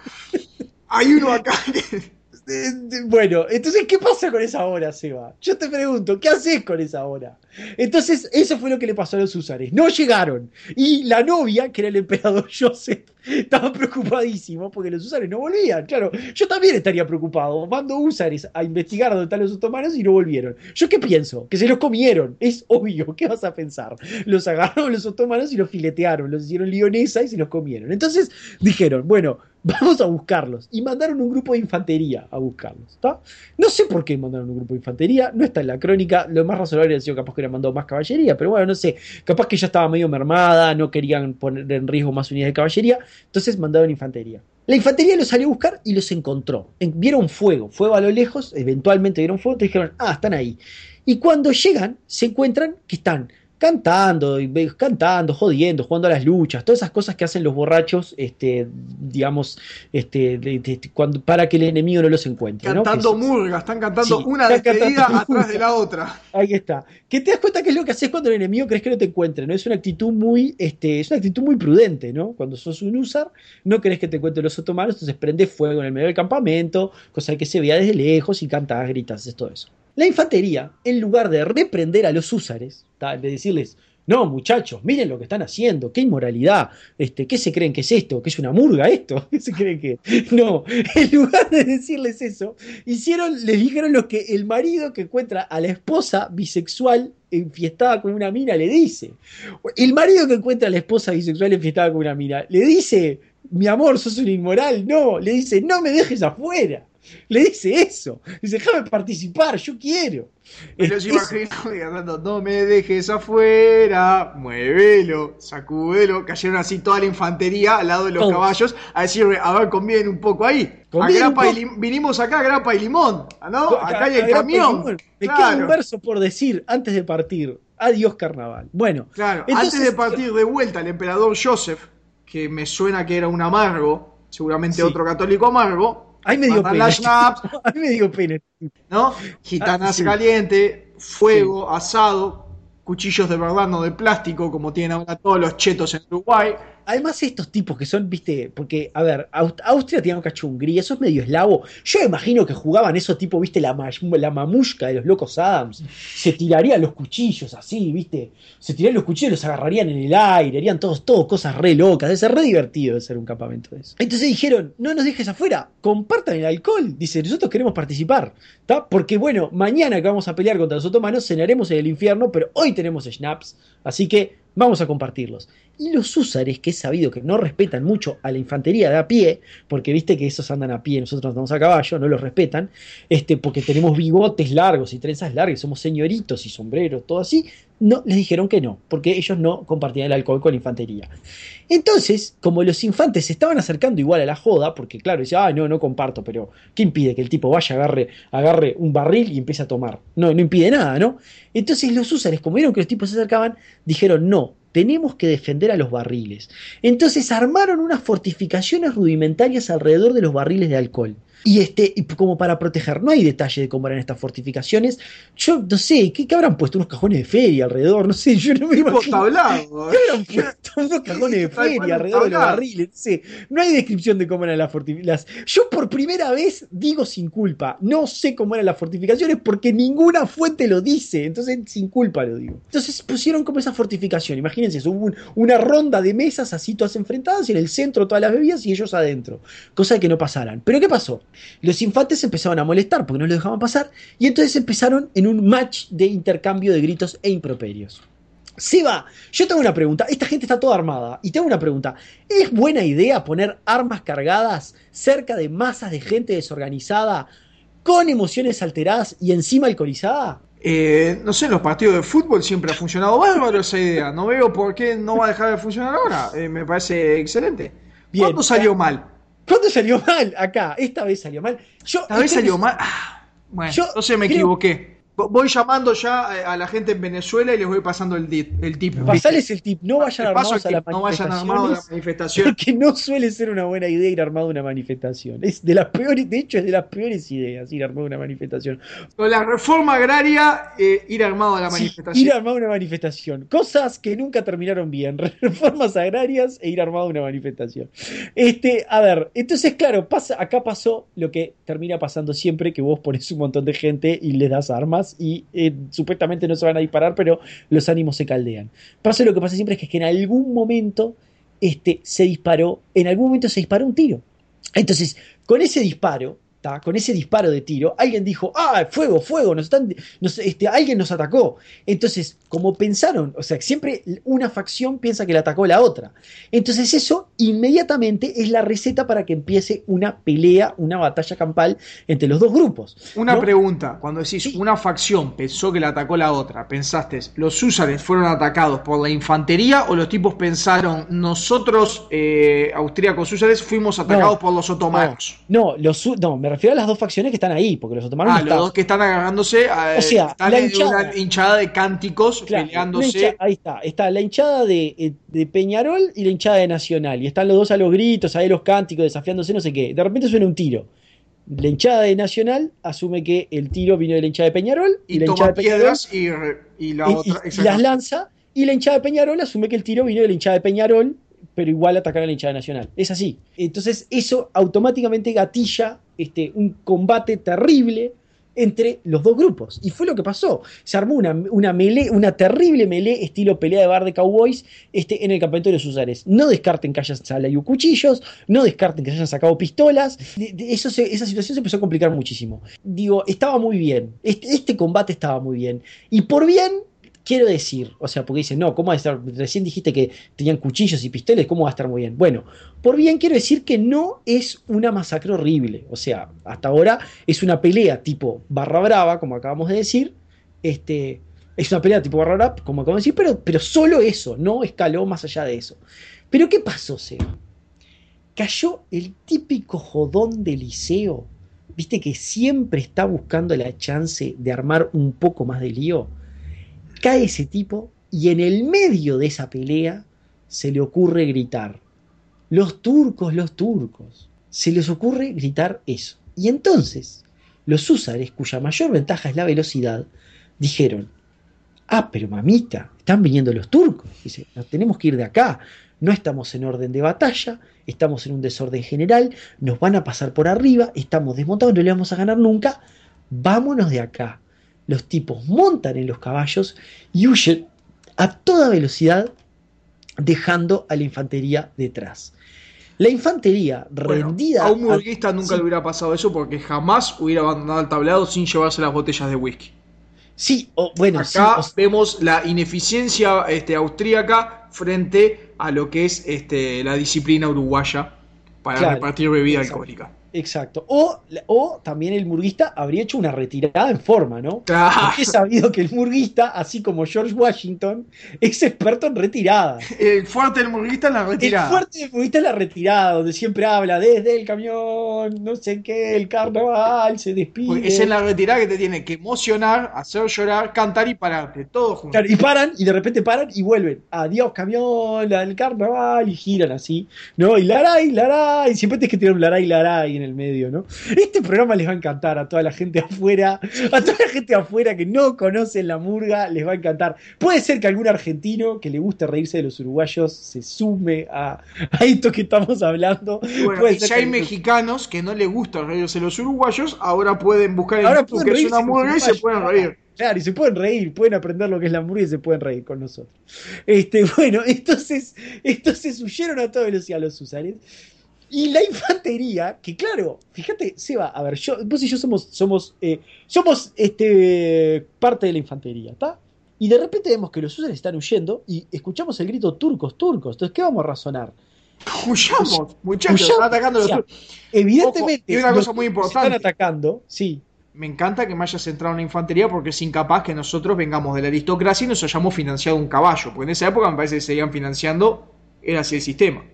Hay uno acá que... Eh, Bueno, entonces, ¿qué pasa con esa hora, Seba? Yo te pregunto, ¿qué haces con esa hora? Entonces, eso fue lo que le pasó a los húsares. No llegaron. Y la novia, que era el emperador Joseph, estaba preocupadísimo porque los húsares no volvían. Claro, yo también estaría preocupado. Mando húsares a investigar dónde están los otomanos y no volvieron. ¿Yo qué pienso? Que se los comieron. Es obvio. ¿Qué vas a pensar? Los agarraron los otomanos y los filetearon. Los hicieron lionesa y se los comieron. Entonces, dijeron, bueno, vamos a buscarlos. Y mandaron un grupo de infantería a buscarlos. ¿Está? No sé por qué mandaron un grupo de infantería. No está en la crónica. Lo más razonable habría sido capaz que hubieran mandado más caballería. Pero bueno, no sé. Capaz que ya estaba medio mermada. No querían poner en riesgo más unidades de caballería. Entonces mandaron infantería. La infantería los salió a buscar y los encontró. En- vieron fuego. Fuego a lo lejos. Eventualmente vieron fuego. Te dijeron, ah, están ahí. Y cuando llegan, se encuentran que están cantando, y ve- cantando, jodiendo, jugando a las luchas, todas esas cosas que hacen los borrachos, este, digamos, este, de- de- de- cuando, para que el enemigo no los encuentre, ¿no? Que Cantando es- murga, están cantando sí, una están cantando despedida atrás de música. la otra. Ahí está. Que te das cuenta que es lo que haces cuando el enemigo crees que no te encuentre, ¿no? Es una actitud muy, este, es una actitud muy prudente, ¿no? Cuando sos un usar, no querés que te encuentren los otomanos, entonces prendes fuego en el medio del campamento, cosa que se vea desde lejos y cantás, gritas, haces todo eso. La infantería, en lugar de reprender a los húsares, ¿tá? De decirles, no, muchachos, miren lo que están haciendo, qué inmoralidad, este, ¿qué se creen que es esto? ¿Que es una murga esto? ¿Qué se creen que? No, en lugar de decirles eso, hicieron, les dijeron lo que el marido que encuentra a la esposa bisexual enfiestada con una mina le dice. El marido que encuentra a la esposa bisexual enfiestada con una mina le dice, mi amor, sos un inmoral. No, le dice, no me dejes afuera. Le dice eso. Dice, déjame participar, yo quiero. Me Es- los es- imagino cantando, no me dejes afuera, muévelo, sacúdelo. Cayeron así toda la infantería al lado de los todos. caballos a decirle, a ver, conviene un poco ahí. A Conviene un grapa y poco. lim- vinimos acá a grapa y limón, ¿no? Acá hay el Agrapa y camión. limón. Me queda un Claro, verso por decir antes de partir. Adiós, carnaval. Bueno, claro. Antes entonces. de partir de vuelta, el emperador Joseph, que me suena que era un amargo, seguramente Sí. otro católico amargo, Ahí me dio matan pena. las schnapps, Ahí me dio pena. ¿no? Ah, Gitanaza sí. caliente, fuego, asado, cuchillos de verdad, no de plástico, como tienen ahora todos los chetos en Uruguay. Además, estos tipos que son, viste, porque, a ver, Aust- Austria tiene un cacho Hungría, eso es medio eslavo. Yo imagino que jugaban esos tipos, viste, la, ma- la mamushka de los locos Adams. Se tirarían los cuchillos así, viste. Se tirarían los cuchillos, los agarrarían en el aire, harían todos, todos cosas re locas. Debe ser re divertido de ser un campamento de eso. Entonces dijeron, no nos dejes afuera, compartan el alcohol. Dice, nosotros queremos participar, ¿tá? Porque, bueno, mañana que vamos a pelear contra los otomanos, cenaremos en el infierno, pero hoy tenemos schnapps, así que vamos a compartirlos. Y los húsares, que es sabido que no respetan mucho a la infantería de a pie, porque viste que esos andan a pie, nosotros andamos a caballo, no los respetan, este, porque tenemos bigotes largos y trenzas largas, somos señoritos y sombreros, todo así, no, les dijeron que no, porque ellos no compartían el alcohol con la infantería. Entonces, como los infantes se estaban acercando igual a la joda, porque claro, decía, ah, no, no comparto, pero ¿qué impide que el tipo vaya, agarre, agarre un barril y empiece a tomar? No, no impide nada, ¿no? Entonces los húsares, como vieron que los tipos se acercaban, dijeron, no, tenemos que defender a los barriles. Entonces armaron unas fortificaciones rudimentarias alrededor de los barriles de alcohol. Y este, y como para proteger, no hay detalle de cómo eran estas fortificaciones. Yo no sé, ¿qué, qué habrán puesto? Unos cajones de feria alrededor, no sé, yo no me Tipo imagino. tablado. ¿Qué habrán puesto? Unos cajones de Tal cual, feria alrededor de los tablado. barriles. No sé, no hay descripción de cómo eran las fortificaciones. Yo por primera vez digo sin culpa, no sé cómo eran las fortificaciones porque ninguna fuente lo dice, entonces sin culpa lo digo. Entonces pusieron como esa fortificación, imagínense, eso, hubo un- una ronda de mesas así todas enfrentadas y en el centro todas las bebidas y ellos adentro, cosa de que no pasaran. Pero ¿qué pasó? Los infantes empezaron a molestar porque no los dejaban pasar y entonces empezaron en un match de intercambio de gritos e improperios. Seba, yo tengo una pregunta. Esta gente está toda armada. Y tengo una pregunta. ¿Es buena idea poner armas cargadas cerca de masas de gente desorganizada, con emociones alteradas y encima alcoholizada? Eh, no sé, en los partidos de fútbol siempre ha funcionado bárbaro esa idea. No veo por qué no va a dejar de funcionar ahora. Eh, me parece excelente. Bien. ¿Cuándo salió mal? ¿Cuándo salió mal? Acá. Esta vez salió mal. Yo, Esta vez este salió es- mal. Ah, bueno, Yo entonces me creo- equivoqué. Vo- Voy llamando ya a a la gente en Venezuela y les voy pasando el tip. El tip ¿viste? Pasales el tip. No vayan Te paso armados el a tip, las no vayan armados a la manifestaciones. manifestación. Porque no suele ser una buena idea ir armado a una manifestación. Es de las peores, de hecho, es de las peores ideas ir armado a una manifestación. Con la reforma agraria, eh, ir armado a la Sí, manifestación. ir armado a una manifestación. Cosas que nunca terminaron bien. Reformas agrarias e ir armado a una manifestación. Este, a ver, entonces, claro, pasa, acá pasó lo que termina pasando siempre, que vos pones un montón de gente y les das armas y eh, supuestamente no se van a disparar, pero los ánimos se caldean. Pasa lo que pasa siempre es que, es que en algún momento este, se disparó, en algún momento se disparó un tiro. Entonces, con ese disparo, ¿tá? Con ese disparo de tiro, alguien dijo, ah, fuego, fuego, nos están, nos, este, alguien nos atacó. Entonces, como pensaron, o sea, siempre una facción piensa que le atacó la otra. Entonces eso inmediatamente es la receta para que empiece una pelea, una batalla campal entre los dos grupos. Una ¿no? pregunta, cuando decís Sí. una facción pensó que la atacó la otra, pensaste, ¿los húsares fueron atacados por la infantería o los tipos pensaron, nosotros, eh, austríacos húsares, fuimos atacados No, por los otomanos? No, no, los, su- no, me refiero a las dos facciones que están ahí, porque los otomanos Ah, no los estaban. dos que están agarrándose, eh, O sea, están la en hinchada. una hinchada de cánticos Claro, una peleándose. hincha- ahí está, está la hinchada de, eh, de Peñarol y la hinchada de Nacional. Y están los dos a los gritos, ahí los cánticos, desafiándose, no sé qué. De repente suena un tiro. La hinchada de Nacional asume que el tiro vino de la hinchada de Peñarol y, Y la toma hinchada de Peñarol piedras y, re- y la y, y- otra. y las exactamente. lanza. Y la hinchada de Peñarol asume que el tiro vino de la hinchada de Peñarol, pero igual atacar a la hinchada de Nacional. Es así. Entonces, eso automáticamente gatilla este, un combate terrible entre los dos grupos. Y fue lo que pasó. Se armó una, una melee, una terrible melee estilo pelea de bar de cowboys este, en el campamento de los Usares. No descarten que hayan salido cuchillos, no descarten que se hayan sacado pistolas. De- de- eso se- esa situación se empezó a complicar muchísimo. Digo, estaba muy bien. Este, este combate estaba muy bien. Y por bien, quiero decir, o sea, porque dicen, no, ¿cómo va a estar? Recién dijiste que tenían cuchillos y pistolas, ¿cómo va a estar muy bien? Bueno, por bien quiero decir que no es una masacre horrible. O sea, hasta ahora es una pelea tipo barra brava, como acabamos de decir. Este, es una pelea tipo barra brava, como acabamos de decir, pero, pero solo eso, no escaló más allá de eso. Pero ¿qué pasó, Seba? Cayó el típico jodón de liceo, viste que siempre está buscando la chance de armar un poco más de lío. Cae ese tipo y en el medio de esa pelea se le ocurre gritar, los turcos, los turcos. Se les ocurre gritar eso. Y entonces, los húsares, cuya mayor ventaja es la velocidad, dijeron, ah, pero mamita, están viniendo los turcos. Dice, nos tenemos que ir de acá. No estamos en orden de batalla, estamos en un desorden general, nos van a pasar por arriba, estamos desmontados, no le vamos a ganar nunca. Vámonos de acá. Los tipos montan en los caballos y huyen a toda velocidad, dejando a la infantería detrás. La infantería Bueno, rendida. a un murguista nunca sí, le hubiera pasado eso porque jamás hubiera abandonado el tablado sin llevarse las botellas de whisky. sí, o, bueno, Acá sí, o- vemos la ineficiencia este, austríaca frente a lo que es este, la disciplina uruguaya para Claro, repartir bebida exacto. alcohólica. Exacto. O, o también el murguista habría hecho una retirada en forma, ¿no? Claro. Porque he sabido que el murguista, así como George Washington, es experto en retirada. El fuerte del murguista en la retirada. El fuerte del murguista es la retirada, donde siempre habla desde el camión, no sé qué, el carnaval, se despide. Porque es en la retirada que te tiene que emocionar, hacer llorar, cantar y pararte, todo junto. Claro, y paran, y de repente paran y vuelven. Adiós, camión, al carnaval, y giran así, ¿no? Y laray, laray, siempre tienes que tirar un laray, laray en el medio, ¿no? Este programa les va a encantar a toda la gente afuera, a toda la gente afuera que no conoce la murga, les va a encantar. Puede ser que algún argentino que le guste reírse de los uruguayos se sume a, a esto que estamos hablando. Y bueno, Puede y ser si hay que- mexicanos que no les gusta reírse de los uruguayos, ahora pueden buscar en Ahora YouTube pueden que es reírse una los murga y se uruguayos. pueden reír. Claro, y se pueden reír, pueden aprender lo que es la murga y se pueden reír con nosotros. Este, bueno, entonces, entonces huyeron a toda velocidad los usares. Y la infantería, que claro, fíjate, Seba, a ver, yo, vos y yo somos, somos, eh, somos este, parte de la infantería, ¿está? y de repente vemos que los húsares están huyendo y escuchamos el grito turcos, turcos. Entonces, ¿qué vamos a razonar? Huyamos, muchachos, están atacando los o sea, turcos. Evidentemente, y una cosa los muy turcos importante. están atacando, sí. Me encanta que me hayas entrado en la infantería porque es incapaz que nosotros vengamos de la aristocracia y nos hayamos financiado un caballo. Porque en esa época me parece que seguían financiando, era así el sistema.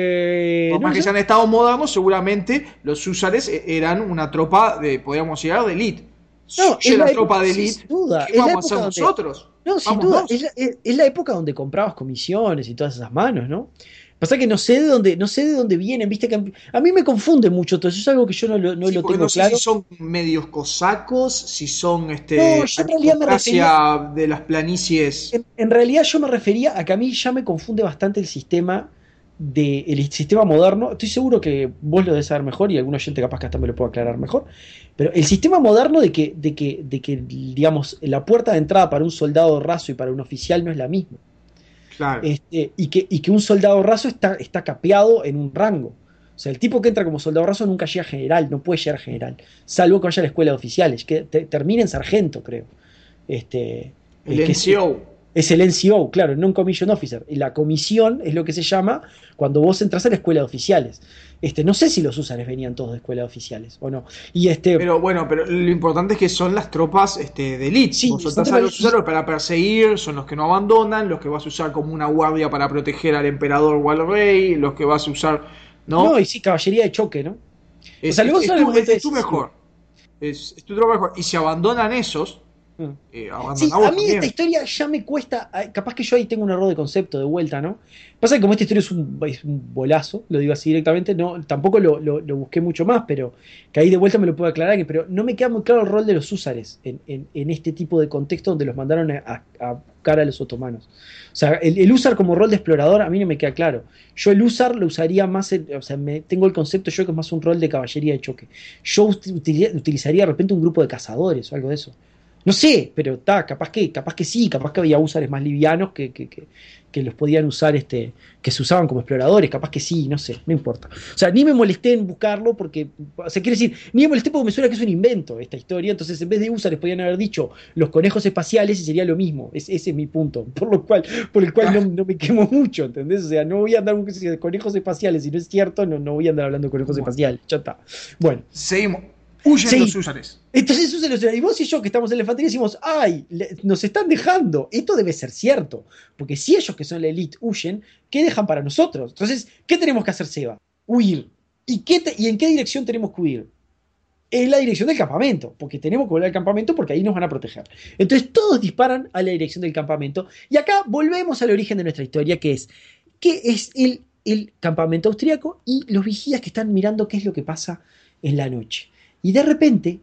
Eh, Por no más que sé. sean estados modernos, seguramente los húsares eran una tropa de, podríamos llegar, de élite. No, Si es la la tropa época, de sin élite, duda, ¿qué es la vamos a hacer época donde- nosotros? No, sin Vamos duda, dos. es la, es- es la época donde comprabas comisiones y todas esas manos, ¿no? Pasa que no sé de dónde, no sé de dónde vienen, viste que a mí me confunde mucho todo eso, es algo que yo no lo, no Sí, lo porque tengo no sé claro. si son medios cosacos, si son este, No, yo en realidad me aristocracia de las planicies. En, en realidad yo me refería a que a mí ya me confunde bastante el sistema de, el sistema moderno. Estoy seguro que vos lo debes saber mejor y algún oyente capaz que hasta me lo pueda aclarar mejor. Pero el sistema moderno de que, de que, de que, digamos, la puerta de entrada para un soldado raso y para un oficial no es la misma. Claro. Este, y, que, y que un soldado raso está, está capeado en un rango. O sea, el tipo que entra como soldado raso nunca llega a general, no puede llegar a general, salvo que vaya a la escuela de oficiales, que te- termine en sargento, creo. Este, El eh, que N es, C O. es el N C O, claro, Non-Commissioned Officer. Y la comisión es lo que se llama cuando vos entras a la escuela de oficiales. Este, no sé si los húsares venían todos de escuela de oficiales o no. Y este, Pero bueno, pero lo importante es que son las tropas este, de élite. Sí, Vos son soltás a tropas los de- usuarios para perseguir, son los que no abandonan, los que vas a usar como una guardia para proteger al emperador o al rey, los que vas a usar, ¿no? no, y sí, caballería de choque, ¿no? es, o sea, luego es- son es el tu, momento es- es tu decisivo. mejor. Es, es tu tropa mejor. Y si abandonan esos, Mm. eh, abandonan Sí, a vos a mí también. esta historia ya me cuesta, ah, capaz que yo ahí tengo un error de concepto de vuelta, ¿no? Pasa que como esta historia es un, es un bolazo, lo digo así directamente, no, tampoco lo, lo- lo busqué mucho más, pero que ahí de vuelta me lo puedo aclarar, que, pero no me queda muy claro el rol de los húsares en, en- en este tipo de contexto donde los mandaron a, a- a buscar a los otomanos. O sea, el, el húsar como rol de explorador a mí no me queda claro. Yo el húsar lo usaría más, en- o sea, me, tengo el concepto yo que es más un rol de caballería de choque. Yo ut- utilizaría, utilizaría de repente un grupo de cazadores o algo de eso. No sé, pero está, capaz que, capaz que sí, capaz que había húsares más livianos que, que, que, que los podían usar, este, que se usaban como exploradores, capaz que sí, no sé, no importa. O sea, ni me molesté en buscarlo porque, o sea, quiere decir, ni me molesté porque me suena que es un invento esta historia, entonces en vez de húsares podían haber dicho los conejos espaciales y sería lo mismo. Es, ese es mi punto, por lo cual, por el cual no, no me quemo mucho, ¿entendés? O sea, no voy a andar buscando de conejos espaciales, si no es cierto, no, no voy a andar hablando de conejos Bueno. espaciales, ya está. Bueno. Seguimos. Huyen Sí. los húsares. Entonces eso se lo y vos y yo que estamos en la infantería decimos, ay, le- nos están dejando, esto debe ser cierto, porque si ellos que son la elite huyen, ¿qué dejan para nosotros? Entonces, ¿qué tenemos que hacer, Seba? Huir. ¿Y, qué te- ¿Y en qué dirección tenemos que huir? En la dirección del campamento, porque tenemos que volver al campamento porque ahí nos van a proteger. Entonces todos disparan a la dirección del campamento y acá volvemos al origen de nuestra historia, que es, que es el, el campamento austriaco y los vigías que están mirando qué es lo que pasa en la noche. Y de repente,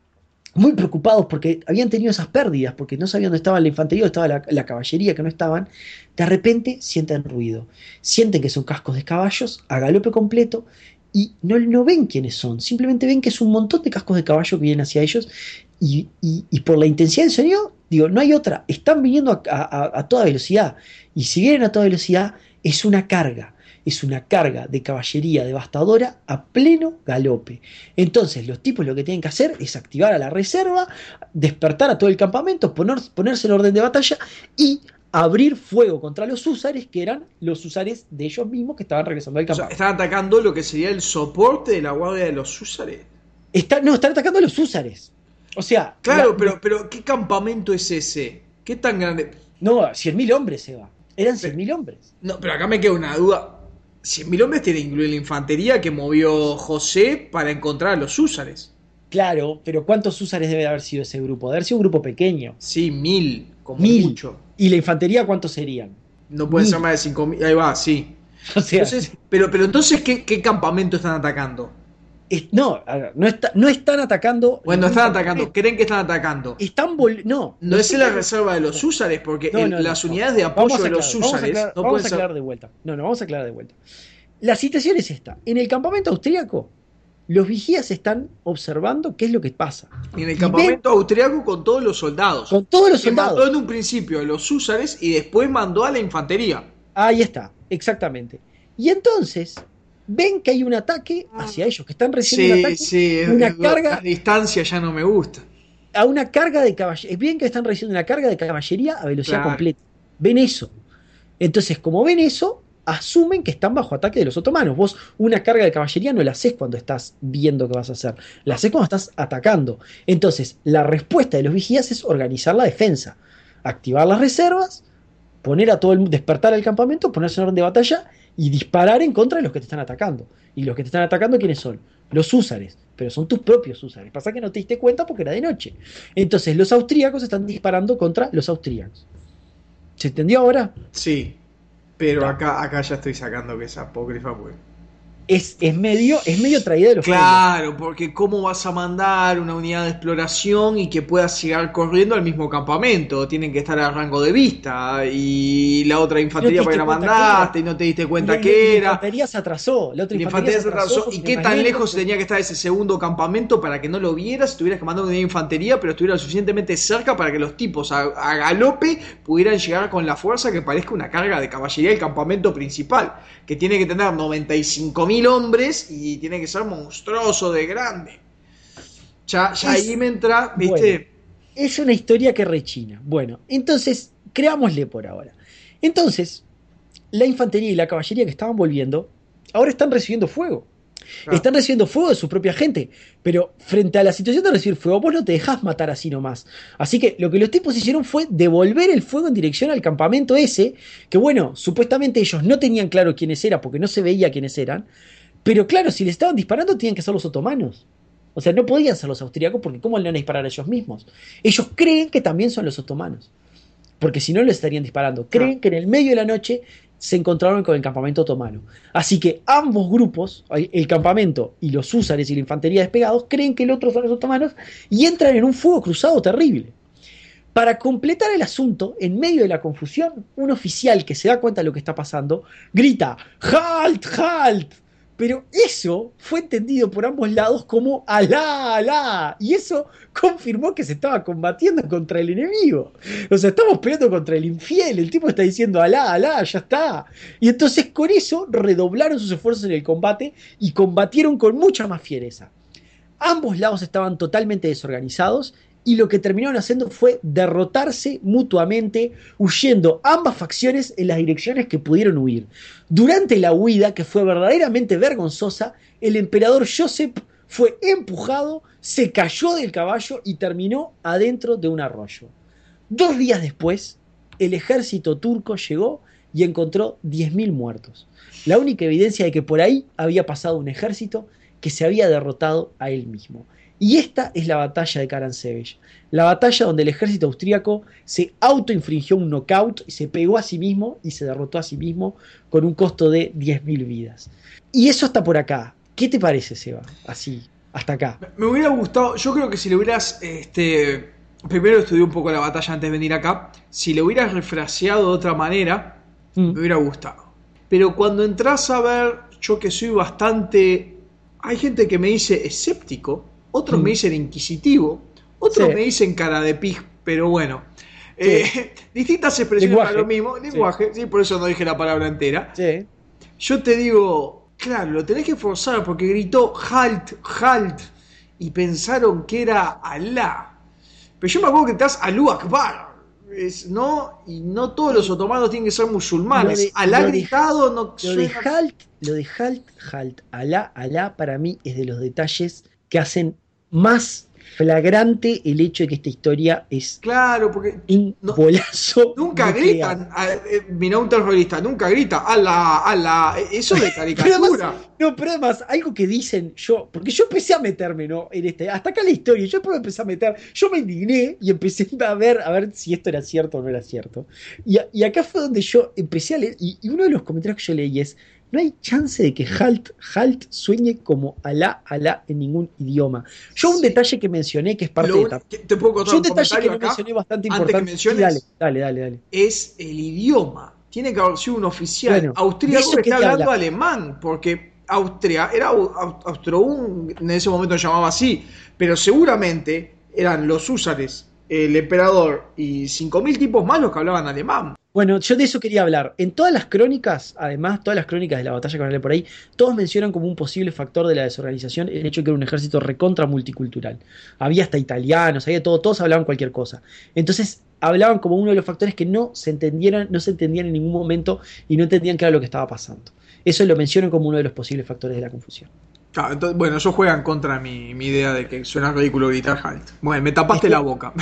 muy preocupados porque habían tenido esas pérdidas, porque no sabían dónde estaba la infantería, dónde estaba la, la caballería, que no estaban, de repente sienten ruido. Sienten que son cascos de caballos a galope completo y no, no ven quiénes son, simplemente ven que es un montón de cascos de caballo que vienen hacia ellos y, y, y por la intensidad del sonido, digo, no hay otra, están viniendo a, a, a toda velocidad y si vienen a toda velocidad es una carga. Es una carga de caballería devastadora a pleno galope. Entonces los tipos lo que tienen que hacer es activar a la reserva, despertar a todo el campamento, poner, ponerse en orden de batalla y abrir fuego contra los húsares, que eran los húsares de ellos mismos que estaban regresando al O sea, campamento. están atacando lo que sería el soporte de la guardia de los húsares. Está, no, están atacando a los húsares. O sea... Claro, la- pero, pero ¿qué campamento es ese? ¿Qué tan grande? No, cien mil hombres, Eva. Eran cien mil hombres. No, pero acá me queda una duda. cien mil hombres tiene que incluir la infantería que movió José para encontrar a los húsares. Claro, pero ¿cuántos húsares debe haber sido ese grupo? Debe haber sido un grupo pequeño. Sí, mil, como Mil. mucho. ¿Y la infantería cuántos serían? No puede Mil. ser más de cinco mil. Ahí va, sí. O sea, Entonces, pero, pero entonces, ¿qué, qué campamento están atacando? es- no, a ver, no, está- no están atacando. Bueno, ningún están campamento. atacando. ¿Creen que están atacando? Están vol- no, No los es en la húsares- reserva de los húsares, porque No, el- no, no, las no. unidades de Vamos apoyo a de los aclarar, vamos a húsares aclarar- no vamos pueden a ser. aclarar de vuelta. No, no, vamos a aclarar de vuelta. La situación es esta. En el campamento austríaco, los vigías están observando qué es lo que pasa. En el Y campamento austriaco con todos los soldados. Con todos los Que mandó soldados. en un principio a los húsares y después mandó a la infantería. Ahí está, exactamente. Y entonces ven que hay un ataque hacia ellos, que están recibiendo un Sí, ataque, sí, una es- carga. la distancia ya no me gusta. a una carga de caballería. Bien que están recibiendo una carga de caballería a velocidad Claro. completa. Ven eso. Entonces, como ven eso, asumen que están bajo ataque de los otomanos. Vos una carga de caballería no la haces cuando estás viendo qué vas a hacer. La haces cuando estás atacando. Entonces, la respuesta de los vigías es organizar la defensa. Activar las reservas, poner a todo el despertar el campamento, ponerse en orden de batalla y disparar en contra de los que te están atacando. Y los que te están atacando, ¿quiénes son? Los húsares, pero son tus propios húsares. Pasa que no te diste cuenta porque era de noche. Entonces los austríacos están disparando contra los austríacos. ¿Se entendió ahora? Sí, pero Ta. acá, acá ya estoy sacando que es apócrifa, pues. Es, es medio, es medio traída de los pelos. Claro, porque ¿cómo vas a mandar una unidad de exploración y que puedas llegar corriendo al mismo campamento? Tienen que estar a rango de vista. Y la otra infantería No te para la diste cuenta mandaste qué y no te diste cuenta Y la- qué y la era. infantería se atrasó. La otra La infantería, infantería se atrasó. porque ¿Y qué tan imagínate- lejos tenía que estar ese segundo campamento para que no lo vieras? Tuvieras que mandar una unidad de infantería, pero estuviera lo suficientemente cerca para que los tipos a, a galope pudieran llegar con la fuerza que parezca una carga de caballería del campamento principal, que tiene que tener noventa y cinco mil hombres y tiene que ser monstruoso de grande. Ya, ya Es- ahí me entra, ¿viste? Bueno, es una historia que rechina. Bueno, entonces, creámosle por ahora. Entonces, la infantería y la caballería que estaban volviendo, ahora están recibiendo fuego. Claro. Están recibiendo fuego de su propia gente. Pero frente a la situación de recibir fuego, vos no te dejás matar así nomás. Así que lo que los tipos hicieron fue devolver el fuego en dirección al campamento ese, que bueno, supuestamente ellos no tenían claro quiénes eran porque no se veía quiénes eran. Pero claro, si le estaban disparando, tenían que ser los otomanos. O sea, no podían ser los austríacos porque ¿cómo le van a disparar a ellos mismos? Ellos creen que también son los otomanos. Porque si no, les estarían disparando. Creen Ah. que en el medio de la noche se encontraron con el campamento otomano. Así que ambos grupos, el campamento y los húsares y la infantería despegados, creen que el otro son los otomanos y entran en un fuego cruzado terrible. Para completar el asunto, en medio de la confusión, un oficial que se da cuenta de lo que está pasando, grita ¡Halt! ¡Halt! Pero eso fue entendido por ambos lados como Alá, Alá. Y eso confirmó que se estaba combatiendo contra el enemigo. O sea, estamos peleando contra el infiel. El tipo está diciendo Alá, Alá, ya está. Y entonces con eso redoblaron sus esfuerzos en el combate y combatieron con mucha más fiereza. Ambos lados estaban totalmente desorganizados y lo que terminaron haciendo fue derrotarse mutuamente, huyendo ambas facciones en las direcciones que pudieron huir. Durante la huida, que fue verdaderamente vergonzosa, el emperador Joseph fue empujado, se cayó del caballo y terminó adentro de un arroyo. Dos días después, el ejército turco llegó y encontró diez mil muertos. La única evidencia de que por ahí había pasado un ejército que se había derrotado a él mismo. Y esta es la batalla de Karansevich, la batalla donde el ejército austríaco se autoinfligió un knockout, se pegó a sí mismo y se derrotó a sí mismo con un costo de diez mil vidas. Y eso está por acá. ¿Qué te parece, Seba? Así, hasta acá. Me hubiera gustado, yo creo que si le hubieras, este, primero estudié un poco la batalla antes de venir acá, si le hubieras refraseado de otra manera, Mm. me hubiera gustado. Pero cuando entras a ver, yo que soy bastante, hay gente que me dice escéptico, otros Mm. me dicen inquisitivo, otros Sí. me dicen cara de pig, pero bueno. Sí. Eh, distintas expresiones Lenguaje. para lo mismo, lenguaje, sí. Por eso no dije la palabra entera. Sí. Yo te digo, claro, lo tenés que forzar porque gritó halt, halt, y pensaron que era Alá. Pero yo me acuerdo que estás Alú Akbar, es, ¿no? Y no todos los otomanos tienen que ser musulmanes. Lo de- Alá lo de- gritado no Lo de suena. Halt, lo de Halt, Halt, Alá, Alá, para mí es de los detalles que hacen más flagrante el hecho de que esta historia es Claro, porque un no- bolazo. nunca nuclear. gritan. a- eh, Mira, un terrorista nunca grita Alá, Alá. Eso de Pero caricatura. además, no, pero además, algo que dicen yo, porque yo empecé a meterme, ¿no? En este, hasta acá la historia, yo después me empecé a meter, yo me indigné y empecé a ver, a ver si esto era cierto o no era cierto. Y, a- y acá fue donde yo empecé a leer, y, y uno de los comentarios que yo leí es, no hay chance de que Halt, Halt sueñe como Alá, Alá en ningún idioma. Yo un Sí. detalle que mencioné, que es parte Lo de un- esta... que- Te puedo contar Yo un un detalle que comentario no acá. mencioné bastante antes que importante. menciones. Sí, dale, dale, dale, dale. Es el idioma. Tiene que haber sido un oficial Bueno, de austríaco eso que esté quería hablando hablar. alemán, porque Austria era au- au- austrohúngaro, en ese momento se llamaba así, pero seguramente eran los húsares el emperador y cinco mil tipos más los que hablaban alemán. Bueno, yo de eso quería hablar. En todas las crónicas, además, todas las crónicas de la batalla que van a leer por ahí, todos mencionan como un posible factor de la desorganización el hecho de que era un ejército recontra multicultural. Había hasta italianos, había todo, todos hablaban cualquier cosa. Entonces, hablaban como uno de los factores que no se entendieran, no se entendían en ningún momento y no entendían qué era lo que estaba pasando. Eso lo mencionan como uno de los posibles factores de la confusión. Ah, entonces, bueno, eso juegan contra mi, mi idea de que suena ridículo gritar Halt. Bueno, me tapaste Es que, la boca.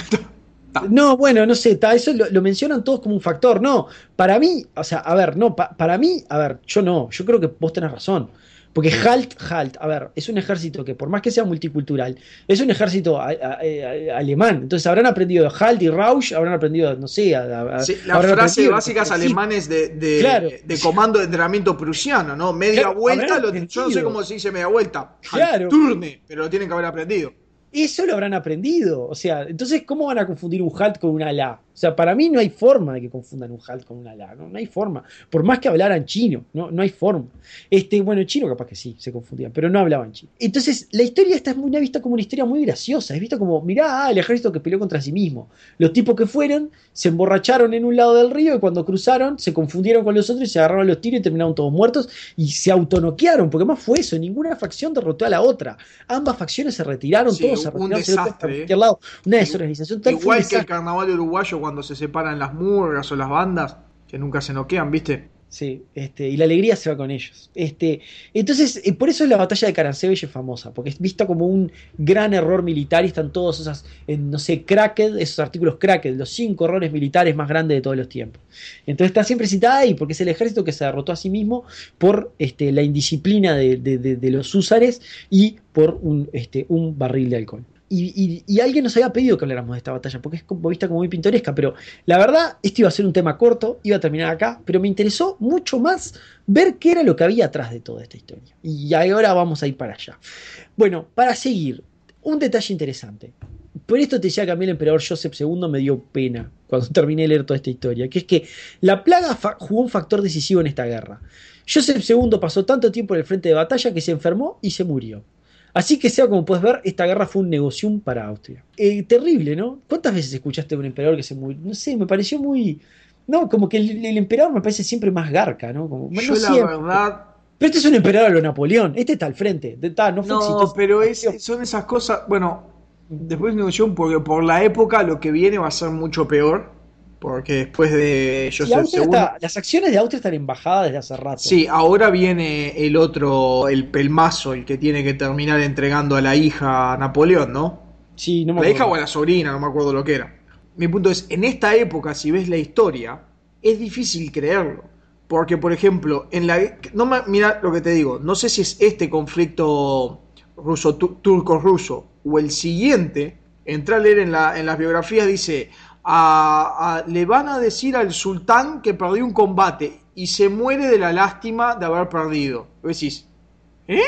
no, bueno, no sé, ta, eso lo, lo mencionan todos como un factor. No, para mí, o sea, a ver, no, pa, para mí, a ver, yo no, yo creo que vos tenés razón. Porque Halt, Halt, a ver, es un ejército que por más que sea multicultural, es un ejército a, a, a, alemán. Entonces habrán aprendido de Halt y Rausch, habrán aprendido, no sé, a, a, sí, las frases básicas alemanes de, de, claro. de comando de entrenamiento prusiano, ¿no? Media claro, vuelta, lo, yo no sé cómo se dice media vuelta. Claro. Turne, pero lo tienen que haber aprendido. Eso lo habrán aprendido. O sea, entonces, ¿cómo van a confundir un Halt con un Alá? O sea, para mí no hay forma de que confundan un Halt con un Alá. No, no hay forma. Por más que hablaran chino, no, no hay forma. Este, bueno, chino capaz que sí, se confundían, pero no hablaban chino. Entonces, la historia esta es muy, una vista como una historia muy graciosa. Es vista como, mirá, ah, el ejército que peleó contra sí mismo. Los tipos que fueron, se emborracharon en un lado del río y cuando cruzaron, se confundieron con los otros y se agarraron los tiros y terminaron todos muertos y se autonoquearon, porque más fue eso. Ninguna facción derrotó a la otra. Ambas facciones se retiraron, sí, todos se retiraron. Un desastre. Se lado. Una desorganización tal. Igual que el carnaval uruguayo cuando se separan las murgas o las bandas, que nunca se noquean, ¿viste? Sí, este, y la alegría se va con ellos. Este, entonces, eh, por eso la batalla de Caransevich es famosa, porque es vista como un gran error militar y están todos esos, eh, no sé, Cracked, esos artículos Cracked, los cinco errores militares más grandes de todos los tiempos. Entonces está siempre citada ahí, porque es el ejército que se derrotó a sí mismo por este, la indisciplina de, de, de, de los húsares y por un, este, un barril de alcohol. Y, y, y alguien nos había pedido que habláramos de esta batalla, porque es como, vista como muy pintoresca, pero la verdad, esto iba a ser un tema corto, iba a terminar acá, pero me interesó mucho más ver qué era lo que había atrás de toda esta historia. Y ahora vamos a ir para allá. Bueno, para seguir, un detalle interesante. Por esto te decía que a mí el emperador Joseph segundo me dio pena cuando terminé de leer toda esta historia, que es que la plaga jugó un factor decisivo en esta guerra. Joseph segundo pasó tanto tiempo en el frente de batalla que se enfermó y se murió. Así que sea como puedes ver, esta guerra fue un negocio para Austria. Eh, terrible, ¿no? ¿Cuántas veces escuchaste de un emperador que se murió? No sé, me pareció muy... No, como que el, el emperador me parece siempre más garca, ¿no? Como, Yo no la siempre. verdad... Pero este es un emperador a lo Napoleón. Este está al frente. Está, no fue no, exitoso. pero es, son esas cosas... Bueno, después de negocio, porque por la época lo que viene va a ser mucho peor. Porque después de Joseph sí, segundo... está, las acciones de Austria están en bajada desde hace rato. Sí, ahora viene el otro, el pelmazo, el que tiene que terminar entregando a la hija a Napoleón, ¿no? Sí, no me La acuerdo. hija o a la sobrina, no me acuerdo lo que era. Mi punto es, en esta época, si ves la historia, es difícil creerlo. Porque, por ejemplo, en la... No me, mira lo que te digo, no sé si es este conflicto ruso, turco-ruso o el siguiente. Entré a leer en, la, en las biografías, dice... A, a, le van a decir al sultán que perdió un combate y se muere de la lástima de haber perdido. Vos decís, ¿eh?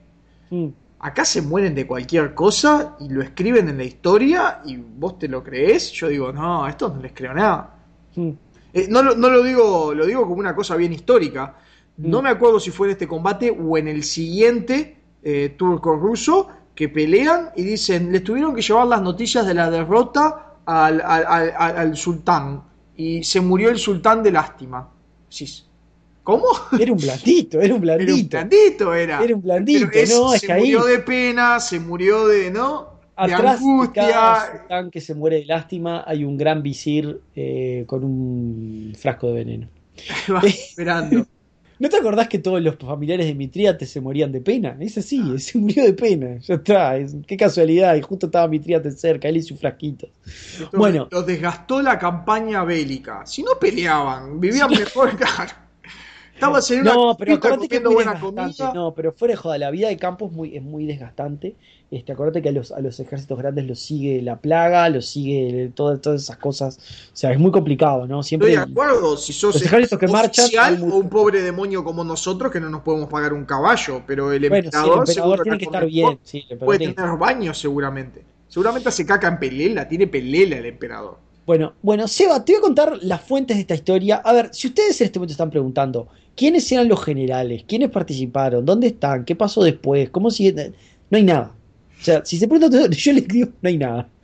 Mm. Acá se mueren de cualquier cosa y lo escriben en la historia y vos te lo creés. Yo digo, no, a estos no les creo nada. Mm. Eh, no, no lo digo, lo digo como una cosa bien histórica. Mm. No me acuerdo si fue en este combate o en el siguiente eh, turco-ruso que pelean y dicen, les tuvieron que llevar las noticias de la derrota Al, al, al, al sultán y se murió el sultán de lástima. Sí. ¿Cómo? Era un blandito, era un blandito. Era un blandito, era. Era un blandito, es, ¿no? Es se que murió ahí, de pena, se murió de, ¿no? Atrás de angustia. De cada sultán que se muere de lástima hay un gran visir eh, con un frasco de veneno. Va esperando. ¿No te acordás que todos los familiares de Mitrídates se morían de pena? Es así, ah. se murió de pena. Ya está, es, qué casualidad. Y justo estaba Mitrídates cerca, él y sus flasquitos. Esto bueno, los desgastó la campaña bélica. Si no peleaban, vivían sí. mejor, claro. Estabas en una no, pero acordate que es muy buena desgastante. comida. No, pero fuera de joda, la vida de campo es muy, es muy desgastante. Este, acordate que a los, a los ejércitos grandes los sigue la plaga, los sigue todo, todas esas cosas. O sea, es muy complicado, ¿no? Siempre Estoy de acuerdo, si sos los ejércitos que marchan o un pobre demonio como nosotros que no nos podemos pagar un caballo, pero el bueno, emperador, sí, el emperador tiene que estar bien. Sí, el puede tiene tener baños seguramente. Seguramente hace caca en pelela, tiene pelela el emperador. Bueno, bueno, Seba, te voy a contar las fuentes de esta historia. A ver, si ustedes en este momento están preguntando, ¿quiénes eran los generales? ¿Quiénes participaron? ¿Dónde están? ¿Qué pasó después? ¿Cómo sigue? No hay nada. O sea, si se preguntan, yo les digo, no hay nada.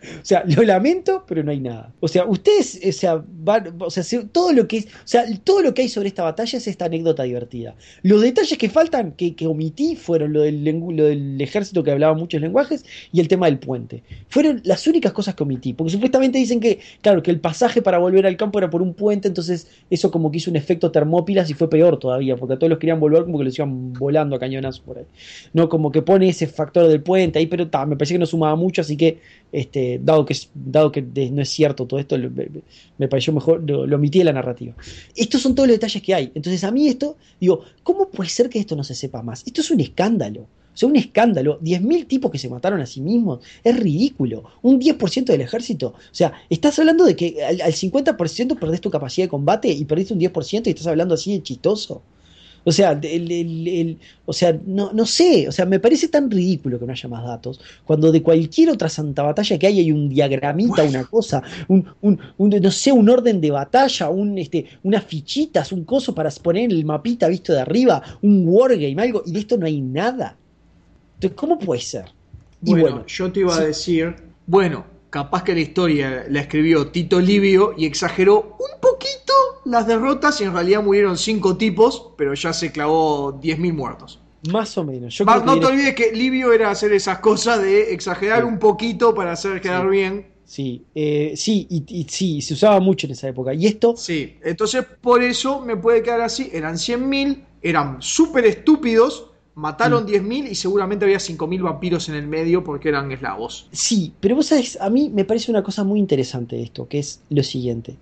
O sea, lo lamento, pero no hay nada. O sea, ustedes, o sea, van, o sea, se- todo lo que es, o sea, todo lo que hay sobre esta batalla es esta anécdota divertida. Los detalles que faltan, que, que omití, fueron lo del, lengu- lo del ejército que hablaba muchos lenguajes y el tema del puente. Fueron las únicas cosas que omití, porque supuestamente dicen que, claro, que el pasaje para volver al campo era por un puente, entonces eso como que hizo un efecto Termópilas y fue peor todavía, porque a todos los querían volver como que los iban volando a cañonazos por ahí. No, como que pone ese factor del puente ahí, pero ta, me parecía que no sumaba mucho, así que este, dado que, dado que de- no es cierto todo esto, lo- me, me pareció mejor, lo, lo omití de la narrativa. Estos son todos los detalles que hay. Entonces a mí esto, digo, ¿cómo puede ser que esto no se sepa más? Esto es un escándalo. O sea, un escándalo. diez mil tipos que se mataron a sí mismos. Es ridículo. Un diez por ciento del ejército. O sea, estás hablando de que al, al cincuenta por ciento perdés tu capacidad de combate y perdiste un diez por ciento y estás hablando así de chistoso. O sea, el, el- el- o sea, no, no sé, o sea, me parece tan ridículo que no haya más datos, cuando de cualquier otra santa batalla que hay hay un diagramita, Bueno, una cosa, un, un, un, no sé, un orden de batalla, un, este, unas fichitas, un coso para poner en el mapita visto de arriba, un wargame, algo, y de esto no hay nada. Entonces, ¿cómo puede ser? Y bueno, bueno, yo te iba a sí, decir, bueno, capaz que la historia la escribió Tito Livio y exageró un poquito las derrotas y en realidad murieron cinco tipos, pero ya se clavó diez mil muertos. más o menos, yo Va, creo que no te viene... olvides que Livio era hacer esas cosas de exagerar Sí, un poquito para hacer quedar sí. bien. Sí, eh, sí, y, y sí, se usaba mucho en esa época. Y esto, Sí, entonces por eso me puede quedar así. Eran cien mil, eran súper estúpidos, mm, mataron diez mil y seguramente había cinco mil vampiros en el medio porque eran eslavos. sí, pero vos sabés, a mí me parece una cosa muy interesante esto, que es lo siguiente.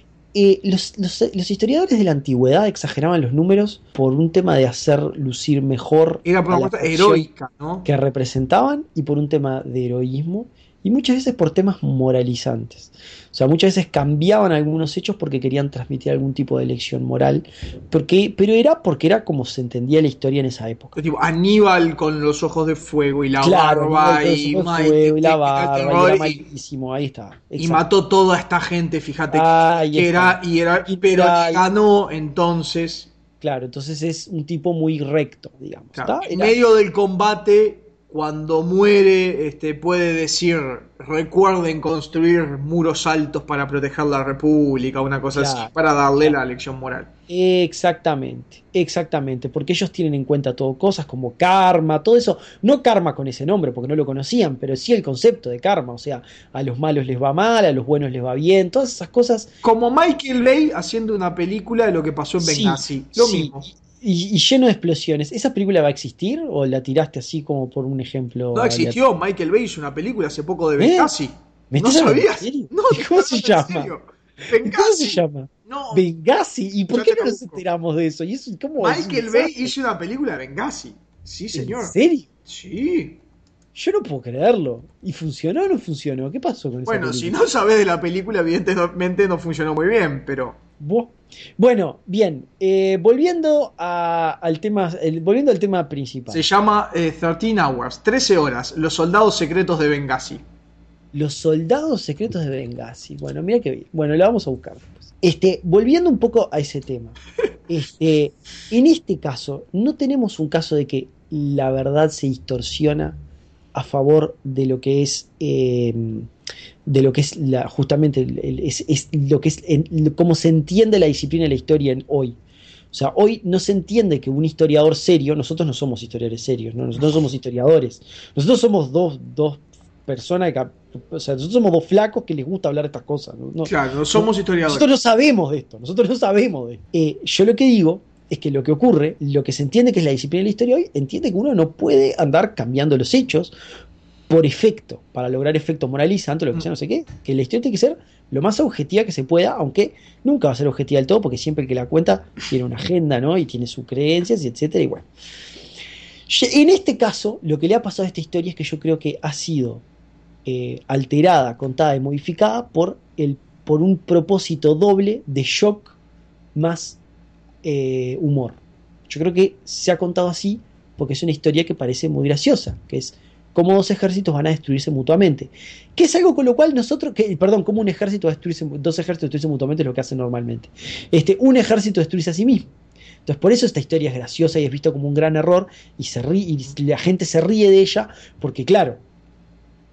Eh, los, los- los historiadores de la antigüedad exageraban los números por un tema de hacer lucir mejor Era por a una la cosa facción heroica, ¿no? que representaban y por un tema de heroísmo y muchas veces por temas moralizantes. O sea, muchas veces cambiaban algunos hechos porque querían transmitir algún tipo de lección moral, porque, pero era porque era como se entendía la historia en esa época. Que tipo Aníbal con los ojos de fuego y la Claro, Aníbal barba con los y, ojos de ma- y te, fuego y la te quita el barba y terror era y, malísimo, ahí está, y exacto. mató toda esta gente, fíjate Ahí que era, está. y ¿Y era, quién pero era le el- ganó entonces. Claro, entonces es un tipo muy recto, digamos. Claro, ¿Está? en Era, medio del combate, cuando muere, este, puede decir, recuerden construir muros altos para proteger la República, una cosa así, claro, para darle claro. la lección moral. Exactamente, exactamente, porque ellos tienen en cuenta todo, cosas como karma, todo eso, no karma con ese nombre, porque no lo conocían, pero sí el concepto de karma, o sea, a los malos les va mal, a los buenos les va bien, todas esas cosas, Como Michael Bay haciendo una película de lo que pasó en sí, Benghazi, lo sí, mismo. y, y lleno de explosiones. ¿Esa película va a existir o la tiraste así como por un No ejemplo aleatorio? existió, Michael Bay hizo una película hace poco de ¿Eh? Benghazi. ¿Me ¿No estás hablando en sabías? serio? No, ¿Y te cómo estoy se hablando en llama? serio. ¿Y cómo se Benghazi. llama? No, Benghazi. ¿Y por ya qué te no la nos busco. enteramos de eso? ¿Y eso cómo es un Michael Bay desastre? hizo una película de Benghazi. Sí, ¿En señor. serio? Sí. Yo no puedo creerlo. ¿Y funcionó o no funcionó? ¿Qué pasó con esa Bueno, si película? no sabes de la película, evidentemente no funcionó muy bien, pero Buah. Bueno, bien. eh, volviendo a- al tema, el- volviendo al tema se principal. llama eh, trece Hours, trece horas, los soldados secretos de Benghazi. Los soldados secretos de Benghazi. Bueno, mira qué bien. Bueno, lo vamos a buscar después. Este, volviendo un poco a ese tema. Este, en este caso, no tenemos un caso de que la verdad se distorsiona a favor de lo que es eh, de lo que es la, justamente el- el- es, es lo que es en- lo- cómo se entiende la disciplina de la historia en hoy. O sea, hoy no se entiende que un historiador serio, nosotros no somos historiadores serios, ¿no? Nosotros somos historiadores. Nosotros somos dos, dos personas que, o sea, nosotros somos dos flacos que les gusta hablar de estas cosas. ¿no? No- Claro, no no- somos historiadores. nosotros no sabemos de esto, nosotros no sabemos de esto. Eh, yo lo que digo es que lo que ocurre, lo que se entiende que es la disciplina de la historia hoy, entiende que uno no puede andar cambiando los hechos por efecto, para lograr efectos moralizantes, lo que sea, no sé qué, que la historia tiene que ser lo más objetiva que se pueda, aunque nunca va a ser objetiva del todo, porque siempre el que la cuenta tiene una agenda, ¿no? Y tiene sus creencias, y etcétera, y bueno. En este caso, lo que le ha pasado a esta historia es que yo creo que ha sido eh, alterada, contada y modificada por, el, por un propósito doble de shock más eh, humor. Yo creo que se ha contado así porque es una historia que parece muy graciosa, que es cómo dos ejércitos van a destruirse mutuamente. Que es algo con lo cual nosotros, que, perdón, cómo un ejército va a destruirse, dos ejércitos destruirse mutuamente es lo que hacen normalmente. Este, un ejército destruirse a sí mismo. Entonces, por eso esta historia es graciosa y es visto como un gran error y, se ríe, y la gente se ríe de ella, porque claro,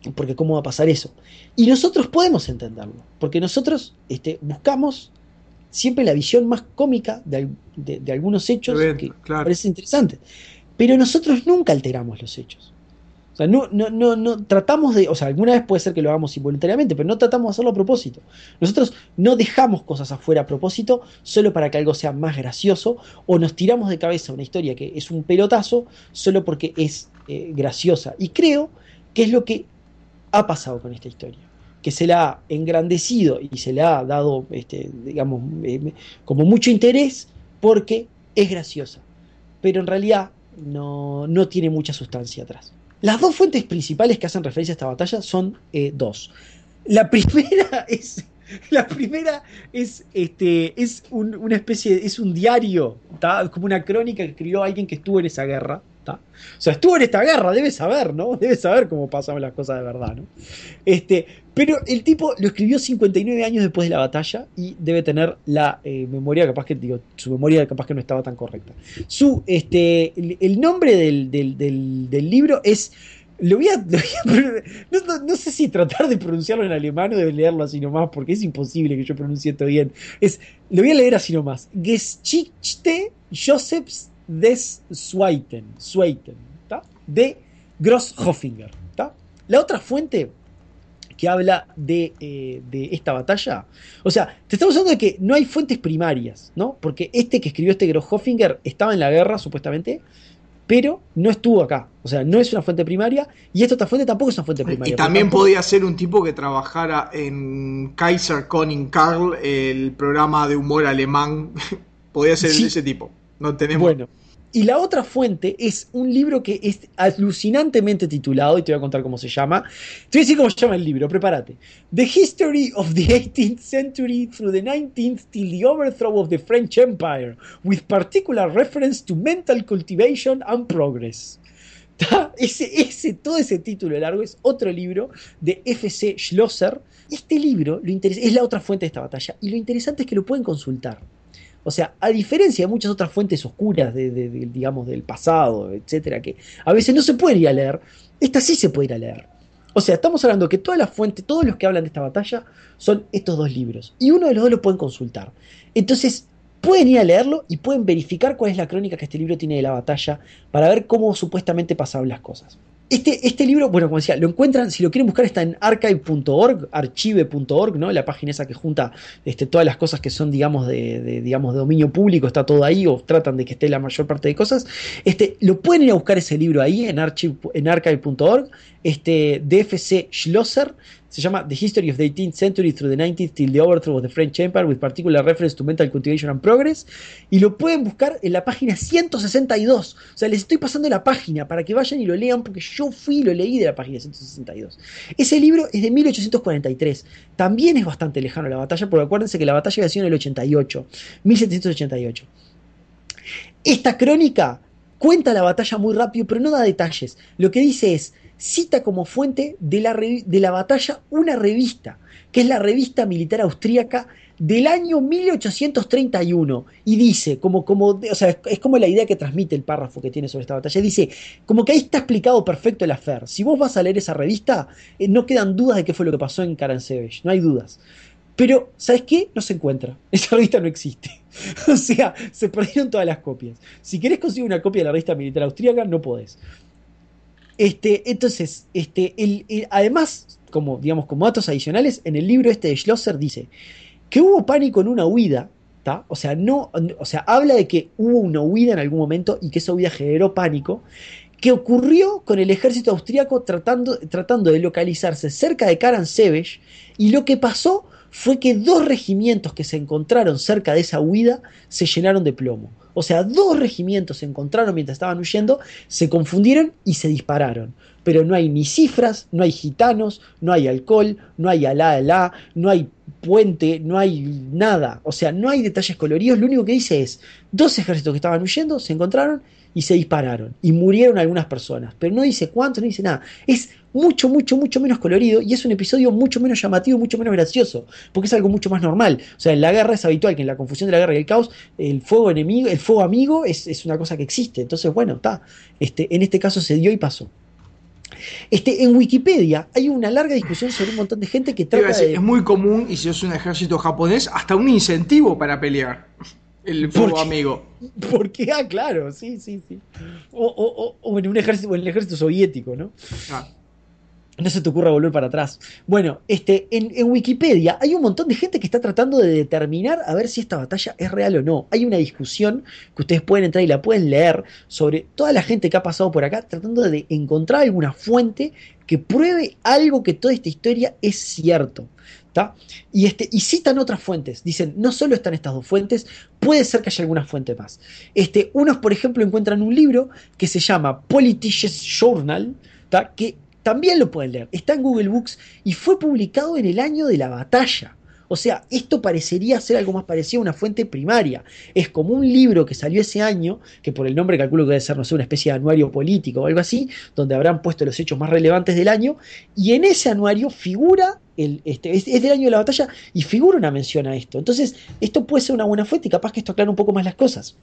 porque ¿cómo va a pasar eso? Y nosotros podemos entenderlo, porque nosotros este, buscamos siempre la visión más cómica de, de, de algunos hechos Bien, que claro. parece interesante. Pero nosotros nunca alteramos los hechos. O sea, no, no, no, no tratamos de, o sea, alguna vez puede ser que lo hagamos involuntariamente, pero no tratamos de hacerlo a propósito. Nosotros no dejamos cosas afuera a propósito solo para que algo sea más gracioso, o nos tiramos de cabeza una historia que es un pelotazo solo porque es eh, graciosa. Y creo que es lo que ha pasado con esta historia, que se la ha engrandecido y se le ha dado, este, digamos, eh, como mucho interés porque es graciosa, pero en realidad no, no tiene mucha sustancia atrás. Las dos fuentes principales que hacen referencia a esta batalla son eh, dos. La primera es la primera es este es un, una especie de, es un diario, ¿tá? Como una crónica que escribió alguien que estuvo en esa guerra, ¿tá? O sea, estuvo en esta guerra, debe saber, ¿no? Debe saber cómo pasaban las cosas de verdad, ¿no? Este, pero el tipo lo escribió cincuenta y nueve años después de la batalla y debe tener la eh, memoria, capaz que, digo, su memoria capaz que no estaba tan correcta. Su, este, el, el nombre del, del, del, del libro es, lo voy a, lo voy a no, no, no sé si tratar de pronunciarlo en alemán o de leerlo así nomás, porque es imposible que yo pronuncie esto bien. Es, lo voy a leer así nomás. Geschichte Josephs des Zweiten, Zweiten, ¿tá? De Grosshofinger, ¿tá? La otra fuente que habla de, eh, de esta batalla, o sea, te estamos hablando de que no hay fuentes primarias, ¿no? Porque este que escribió este Grosshofinger estaba en la guerra, supuestamente, pero no estuvo acá. O sea, no es una fuente primaria, y esta otra fuente tampoco es una fuente primaria. Y también tampoco... podía ser un tipo que trabajara en Kaiser Koning Karl, el programa de humor alemán. Podía ser sí. de ese tipo. No tenemos... Bueno. Y la otra fuente es un libro que es alucinantemente titulado, y te voy a contar cómo se llama. Te voy a decir cómo se llama el libro, prepárate. The History of the eighteenth Century through the nineteenth till the Overthrow of the French Empire, with particular reference to mental cultivation and progress. Ese, ese, todo ese título largo es otro libro de F C Schlosser. Este libro lo es la otra fuente de esta batalla, y lo interesante es que lo pueden consultar. O sea, a diferencia de muchas otras fuentes oscuras de, de, de, digamos, del pasado, etcétera, que a veces no se pueden ir a leer, esta sí se puede ir a leer. O sea, estamos hablando que todas las fuentes, todos los que hablan de esta batalla son estos dos libros, y uno de los dos lo pueden consultar. Entonces, pueden ir a leerlo y pueden verificar cuál es la crónica que este libro tiene de la batalla para ver cómo supuestamente pasaron las cosas. Este, este libro, bueno, como decía, lo encuentran, si lo quieren buscar, está en archive punto org, archive punto org, ¿no? La página esa que junta este, todas las cosas que son, digamos, de, de, digamos, de dominio público, está todo ahí, o tratan de que esté la mayor parte de cosas. Este, lo pueden ir a buscar ese libro ahí, en, archive, en archive punto org, este, de F C Schlosser. Se llama The History of the eighteenth Century through the nineteenth till the Overthrow of the French Empire with particular reference to mental cultivation and progress, y lo pueden buscar en la página ciento sesenta y dos. O sea, les estoy pasando la página para que vayan y lo lean, porque yo fui y lo leí de la página ciento sesenta y dos. Ese libro es de mil ochocientos cuarenta y tres. También es bastante lejano a la batalla, porque acuérdense que la batalla había sido en el ochenta y ocho, mil setecientos ochenta y ocho. Esta crónica cuenta la batalla muy rápido, pero no da detalles. Lo que dice es, cita como fuente de la, de la batalla una revista, que es la revista militar austríaca del año mil ochocientos treinta y uno, y dice, como, como, o sea, es como la idea que transmite el párrafo que tiene sobre esta batalla, dice, como que ahí está explicado perfecto el affair. Si vos vas a leer esa revista, eh, no quedan dudas de qué fue lo que pasó en Karansevich, no hay dudas. Pero, ¿sabes qué? No se encuentra. Esa revista no existe. O sea, se perdieron todas las copias. Si querés conseguir una copia de la revista militar austríaca, no podés. Este, entonces, este, el, el, además, como, digamos, como datos adicionales, en el libro este de Schlosser dice que hubo pánico en una huida, ¿tá? O sea, no, o sea, habla de que hubo una huida en algún momento y que esa huida generó pánico, que ocurrió con el ejército austríaco tratando, tratando de localizarse cerca de Karansevich, y lo que pasó fue que dos regimientos que se encontraron cerca de esa huida se llenaron de plomo. O sea, dos regimientos se encontraron mientras estaban huyendo, se confundieron y se dispararon. Pero no hay ni cifras, no hay gitanos, no hay alcohol, no hay alá alá, no hay puente, no hay nada. O sea, no hay detalles coloridos. Lo único que dice es, dos ejércitos que estaban huyendo se encontraron y se dispararon. Y murieron algunas personas. Pero no dice cuánto, no dice nada. Es mucho, mucho, mucho menos colorido, y es un episodio mucho menos llamativo, mucho menos gracioso, porque es algo mucho más normal. O sea, en la guerra es habitual que en la confusión de la guerra y el caos, el fuego enemigo, el fuego amigo es, es una cosa que existe. Entonces, bueno, está. Este, en este caso se dio y pasó. Este, en Wikipedia hay una larga discusión sobre un montón de gente que Te iba a trata decir, de... es muy común, y si es un ejército japonés, hasta un incentivo para pelear. El fuego Porque, amigo. porque, ah, claro, sí, sí, sí. O, o, o, o en un ejército, o en el ejército soviético, ¿no? Ah, No se te ocurra volver para atrás. Bueno, este, en, en Wikipedia hay un montón de gente que está tratando de determinar a ver si esta batalla es real o no. Hay una discusión que ustedes pueden entrar y la pueden leer sobre toda la gente que ha pasado por acá tratando de encontrar alguna fuente que pruebe algo que toda esta historia es cierto. ¿Tá? Y, este, y citan otras fuentes. Dicen, no solo están estas dos fuentes, puede ser que haya alguna fuente más. Este, unos, por ejemplo, encuentran un libro que se llama Politics Journal, ¿tá? Que también lo pueden leer. Está en Google Books y fue publicado en el año de la batalla. O sea, esto parecería ser algo más parecido a una fuente primaria. Es como un libro que salió ese año, que por el nombre calculo que debe ser, no sé, una especie de anuario político o algo así, donde habrán puesto los hechos más relevantes del año, y en ese anuario figura, el, este, es, es del año de la batalla, y figura una mención a esto. Entonces, esto puede ser una buena fuente y capaz que esto aclara un poco más las cosas.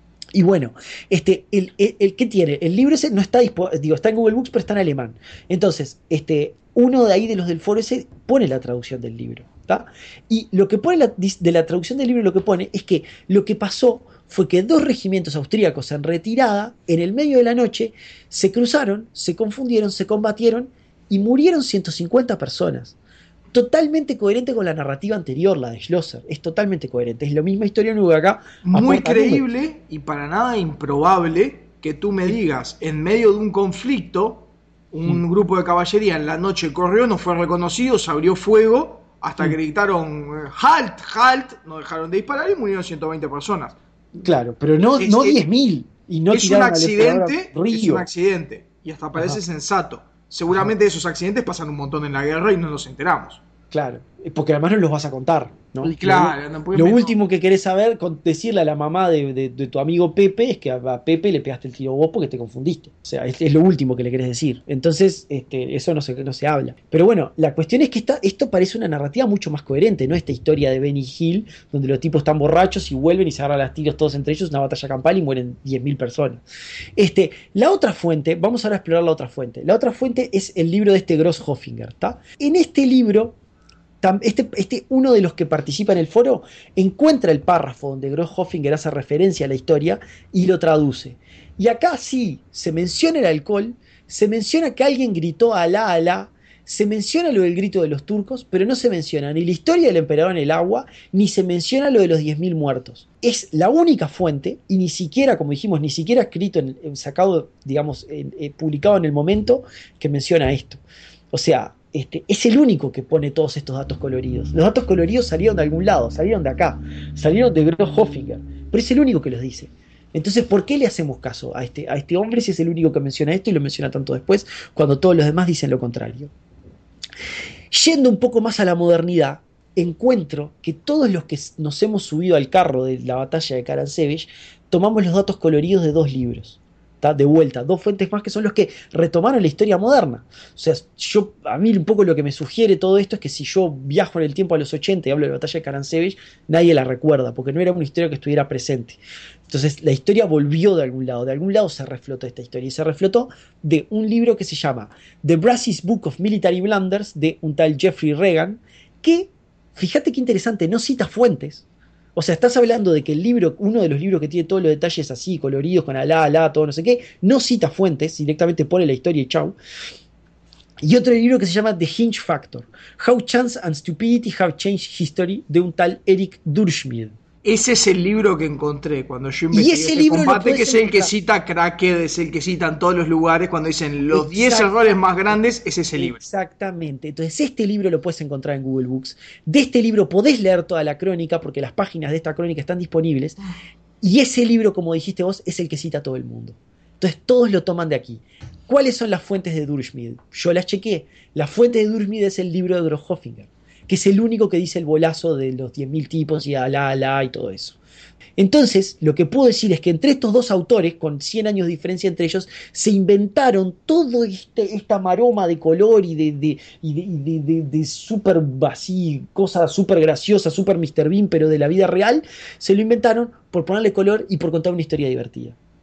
Y bueno, este, el, el, el ¿qué tiene? El libro ese no está disponible, digo, está en Google Books, pero está en alemán. Entonces, este, uno de ahí de los del foro ese pone la traducción del libro, ¿tá? Y lo que pone la, de la traducción del libro, lo que pone es que lo que pasó fue que dos regimientos austríacos en retirada, en el medio de la noche, se cruzaron, se confundieron, se combatieron y murieron ciento cincuenta personas. Totalmente coherente con la narrativa anterior, la de Schlosser. Es totalmente coherente. Es la misma historia, único que acá muy aporta números. creíble y para nada improbable que tú me digas, en medio de un conflicto, un Mm. grupo de caballería en la noche corrió, no fue reconocido, se abrió fuego, hasta Mm. que gritaron eh, halt, halt, no dejaron de disparar y murieron ciento veinte personas. Claro, pero no, Es, no es- diez mil y no es un tiraron al explorador accidente, al es un río. accidente, y hasta parece Ajá, sensato. ajá, Seguramente esos accidentes pasan un montón en la guerra y no nos enteramos. claro. Porque además no los vas a contar, Y ¿no? Lo, claro, no, porque lo me- último que querés saber, con decirle a la mamá de, de- de tu amigo Pepe, es que a Pepe le pegaste el tiro vos porque te confundiste. O sea, es, es lo último que le querés decir. Entonces, este, eso no se, no se habla. Pero bueno, la cuestión es que esta, esto parece una narrativa mucho más coherente, ¿no? Esta historia de Benny Hill, donde los tipos están borrachos y vuelven y se agarran las tiros todos entre ellos, una batalla campal y mueren diez mil personas. Este, la otra fuente, vamos ahora a explorar la otra fuente. La otra fuente es el libro de este Gross Hoffinger, ¿tá? En este libro, Este, este, uno de los que participa en el foro encuentra el párrafo donde Gross Hoffinger hace referencia a la historia y lo traduce. Y acá sí, se menciona el alcohol, se menciona que alguien gritó Alá, Alá, se menciona lo del grito de los turcos, pero no se menciona ni la historia del emperador en el agua, ni se menciona lo de los diez mil muertos. Es la única fuente, y ni siquiera, como dijimos, ni siquiera escrito, en, en sacado, digamos, en, eh, publicado en el momento que menciona esto. O sea, Este, es el único que pone todos estos datos coloridos. Los datos coloridos salieron de algún lado, salieron de acá, salieron de Gross Hoffinger, pero es el único que los dice. Entonces, ¿por qué le hacemos caso a este, a este hombre si es el único que menciona esto y lo menciona tanto después, cuando todos los demás dicen lo contrario? Yendo un poco más a la modernidad, encuentro que todos los que nos hemos subido al carro de la batalla de Karansevich tomamos los datos coloridos de dos libros. ¿Tá? De vuelta, dos fuentes más que son los que retomaron la historia moderna. O sea, yo, a mí un poco lo que me sugiere todo esto es que si yo viajo en el tiempo a los ochenta y hablo de la batalla de Karansevich, nadie la recuerda, porque no era una historia que estuviera presente. Entonces, la historia volvió de algún lado, de algún lado se reflotó esta historia, y se reflotó de un libro que se llama The Brassey's Book of Military Blunders, de un tal Jeffrey Regan, que, fíjate qué interesante, no cita fuentes. O sea, estás hablando de que el libro, uno de los libros que tiene todos los detalles así, coloridos, con alá, alá, todo no sé qué, no cita fuentes, directamente pone la historia y chau. Y otro libro que se llama The Hinge Factor, How Chance and Stupidity Have Changed History, de un tal Eric Durschmidt. Ese es el libro que encontré cuando yo Y investigué ese este libro lo combate, podés que es el que encontrar. cita Cracked, es el que cita en todos los lugares cuando dicen los diez Exactamente. errores más grandes, es ese libro. Exactamente. Entonces, este libro lo puedes encontrar en Google Books. De este libro podés leer toda la crónica, porque las páginas de esta crónica están disponibles. Y ese libro, como dijiste vos, es el que cita a todo el mundo. Entonces, todos lo toman de aquí. ¿Cuáles son las fuentes de Durschmidt? Yo las chequé. La fuente de Durschmidt es el libro de Gross Hoffinger, que es el único que dice el bolazo de los diez mil tipos y alá, alá y todo eso. Entonces, lo que puedo decir es que entre estos dos autores, con cien años de diferencia entre ellos, se inventaron todo este, esta maroma de color y de, de, y de, y de, de, de súper así, cosa súper graciosa, súper míster Bean, pero de la vida real, se lo inventaron por ponerle color y por contar una historia divertida.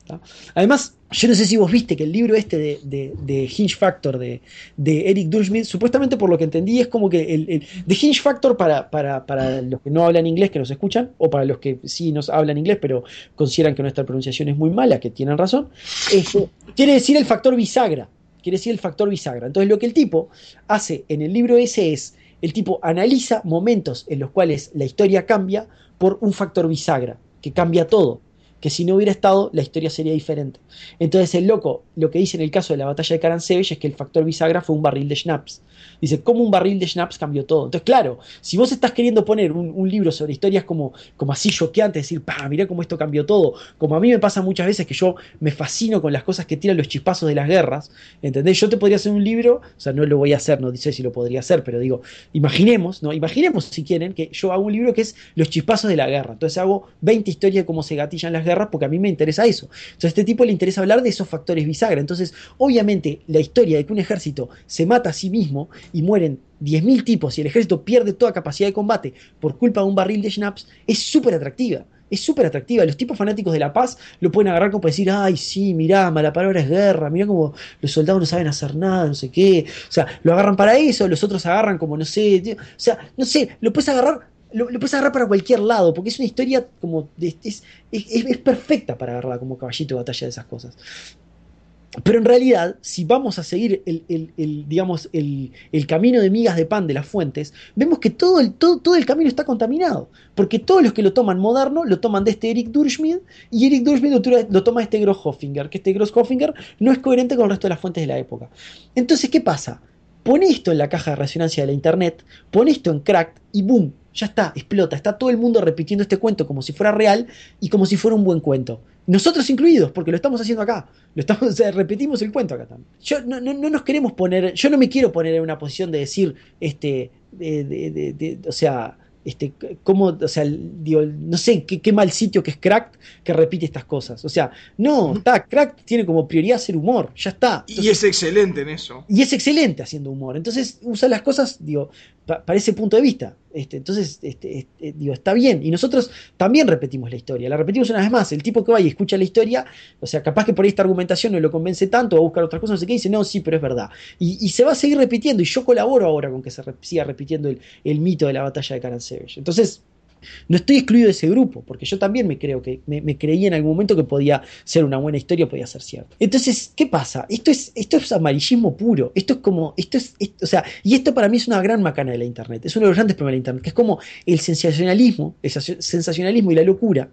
¿tá? Además, yo no sé si vos viste que el libro este de, de, de Hinge Factor de, de Eric Durschmidt, supuestamente por lo que entendí, es como que el, el de Hinge Factor para, para, para los que no hablan inglés, que nos escuchan, o para los que sí nos hablan inglés, pero consideran que nuestra pronunciación es muy mala, que tienen razón, este, quiere decir el factor bisagra. Quiere decir el factor bisagra. Entonces, lo que el tipo hace en el libro ese es, el tipo analiza momentos en los cuales la historia cambia por un factor bisagra, que cambia todo. Que si no hubiera estado, la historia sería diferente. Entonces el loco, lo que dice en el caso de la batalla de Karansevich es que el factor bisagra fue un barril de schnapps. Dice, ¿cómo un barril de schnapps cambió todo? Entonces, claro, si vos estás queriendo poner un, un libro sobre historias como, como así choqueantes, decir, pa, mirá cómo esto cambió todo, como a mí me pasa muchas veces que yo me fascino con las cosas que tiran los chispazos de las guerras, ¿entendés? Yo te podría hacer un libro, o sea, no lo voy a hacer, no sé si lo podría hacer, pero digo, imaginemos, ¿no? Imaginemos, si quieren, que yo hago un libro que es los chispazos de la guerra. Entonces hago veinte historias de cómo se gatillan las guerras, porque a mí me interesa eso. Entonces a este tipo le interesa hablar de esos factores bisagra. Entonces, obviamente, la historia de que un ejército se mata a sí mismo y mueren diez mil tipos y el ejército pierde toda capacidad de combate por culpa de un barril de schnapps es súper atractiva. Es súper atractiva. Los tipos fanáticos de la paz lo pueden agarrar como para decir, ay, sí, mirá, mala palabra es guerra, mirá como los soldados no saben hacer nada, no sé qué. O sea, lo agarran para eso, los otros agarran como, no sé, tío. O sea, no sé, lo puedes agarrar Lo, lo puedes agarrar para cualquier lado, porque es una historia como de, es, es, es perfecta para agarrarla como caballito de batalla de esas cosas. Pero en realidad, si vamos a seguir el, el, el digamos, el, el camino de migas de pan de las fuentes, vemos que todo el, todo, todo el camino está contaminado. Porque todos los que lo toman moderno, lo toman de este Eric Durschmidt, y Eric Durschmidt lo, lo toma de este Grosshoffinger, que este Grosshoffinger no es coherente con el resto de las fuentes de la época. Entonces, ¿qué pasa? Pon esto en la caja de resonancia de la internet, pon esto en Cracked y boom, ya está, explota. Está todo el mundo repitiendo este cuento como si fuera real y como si fuera un buen cuento. Nosotros incluidos, porque lo estamos haciendo acá. Lo estamos, o sea, repetimos el cuento acá también. Yo no, no, no nos queremos poner, yo no me quiero poner en una posición de decir, este, de, de, de, de, o sea, este, cómo, o sea, digo, no sé qué, qué mal sitio que es Cracked que repite estas cosas. O sea, no, está, Cracked tiene como prioridad hacer humor, ya está. Entonces, y es excelente en eso. Y es excelente haciendo humor. Entonces, usa las cosas, digo, pa, para ese punto de vista. Este, entonces, este, este, digo, está bien. Y nosotros también repetimos la historia. La repetimos una vez más. El tipo que va y escucha la historia, o sea, capaz que por ahí esta argumentación no lo convence tanto, va a buscar otras cosas, no sé qué, y dice, no, sí, pero es verdad. Y, y se va a seguir repitiendo. Y yo colaboro ahora con que se re, siga repitiendo el, el mito de la batalla de Karansevich. Entonces, no estoy excluido de ese grupo, porque yo también me creo que me, me creí en algún momento que podía ser una buena historia, podía ser cierto. Entonces, ¿qué pasa? Esto es, esto es amarillismo puro. Esto es como, esto es, esto, o sea, y esto para mí es una gran macana de la internet. Es uno de los grandes problemas de la internet, que es como el sensacionalismo, el sensacionalismo y la locura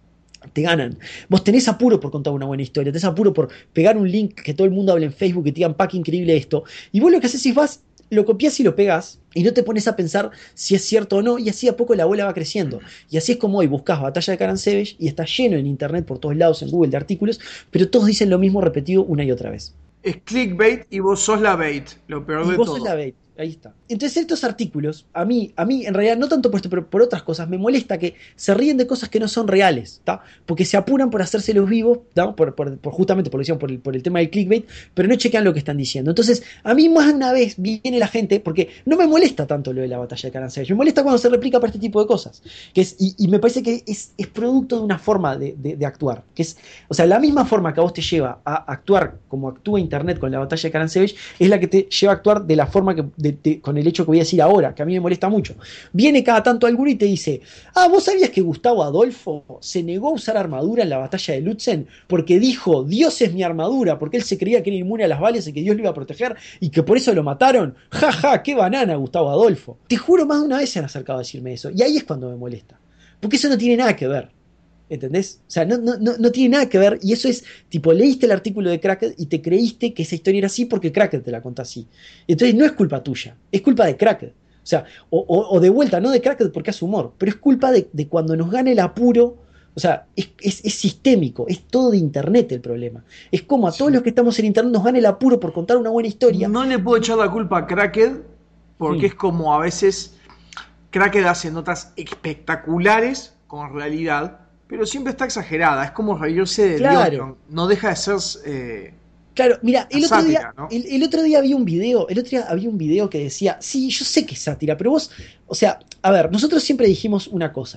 te ganan. Vos tenés apuro por contar una buena historia, tenés apuro por pegar un link que todo el mundo hable en Facebook, que te digan, pa, qué increíble esto. Y vos lo que haces es vas, lo copias y lo pegas y no te pones a pensar si es cierto o no, y así a poco la bola va creciendo. Y así es como hoy buscas batalla de Karansevich y está lleno en internet por todos lados, en Google, de artículos, pero todos dicen lo mismo repetido una y otra vez. Es clickbait y vos sos la bait, lo peor y de vos todo. Sos la bait. Ahí está. Entonces estos artículos, a mí, a mí en realidad no tanto por esto, pero por otras cosas, me molesta que se ríen de cosas que no son reales, ¿tá? Porque se apuran por hacerse los vivos, ¿tá? por, por, por justamente por, lo por, el, por el tema del clickbait, pero no chequean lo que están diciendo. Entonces, a mí más de una vez viene la gente, porque no me molesta tanto lo de la batalla de Karansevich, me molesta cuando se replica para este tipo de cosas. Que es, y, y me parece que es, es producto de una forma de, de, de actuar. Que es, o sea, la misma forma que a vos te lleva a actuar como actúa Internet con la batalla de Karansevich, es la que te lleva a actuar de la forma que, de, de, con el hecho que voy a decir ahora, que a mí me molesta mucho. Viene cada tanto alguno y te dice, ah, ¿vos sabías que Gustavo Adolfo se negó a usar armadura en la batalla de Lutzen porque dijo, Dios es mi armadura, porque él se creía que era inmune a las balas y que Dios lo iba a proteger y que por eso lo mataron? Ja, ja, qué banana, Gustavo Adolfo. Te juro, más de una vez se han acercado a decirme eso, y ahí es cuando me molesta, porque eso no tiene nada que ver. ¿Entendés? O sea, no, no, no tiene nada que ver, y eso es, tipo, leíste el artículo de Cracked y te creíste que esa historia era así porque Cracked te la contó así. Entonces no es culpa tuya, es culpa de Cracked. O sea, o, o, o de vuelta, no de Cracked porque hace humor, pero es culpa de, de cuando nos gana el apuro. O sea, es, es, es sistémico, es todo de internet el problema. Es como a todos sí. los que estamos en internet nos gana el apuro por contar una buena historia. No le puedo echar la culpa a Cracked porque sí. es como a veces Cracked hace notas espectaculares con realidad, pero siempre está exagerada, es como reírse de claro. Dios, no deja de ser eh, claro, mira, el otro sátira, día, ¿no? el, el otro día había un video, el otro día había un video que decía, sí, yo sé que es sátira, pero vos, o sea, a ver, nosotros siempre dijimos una cosa,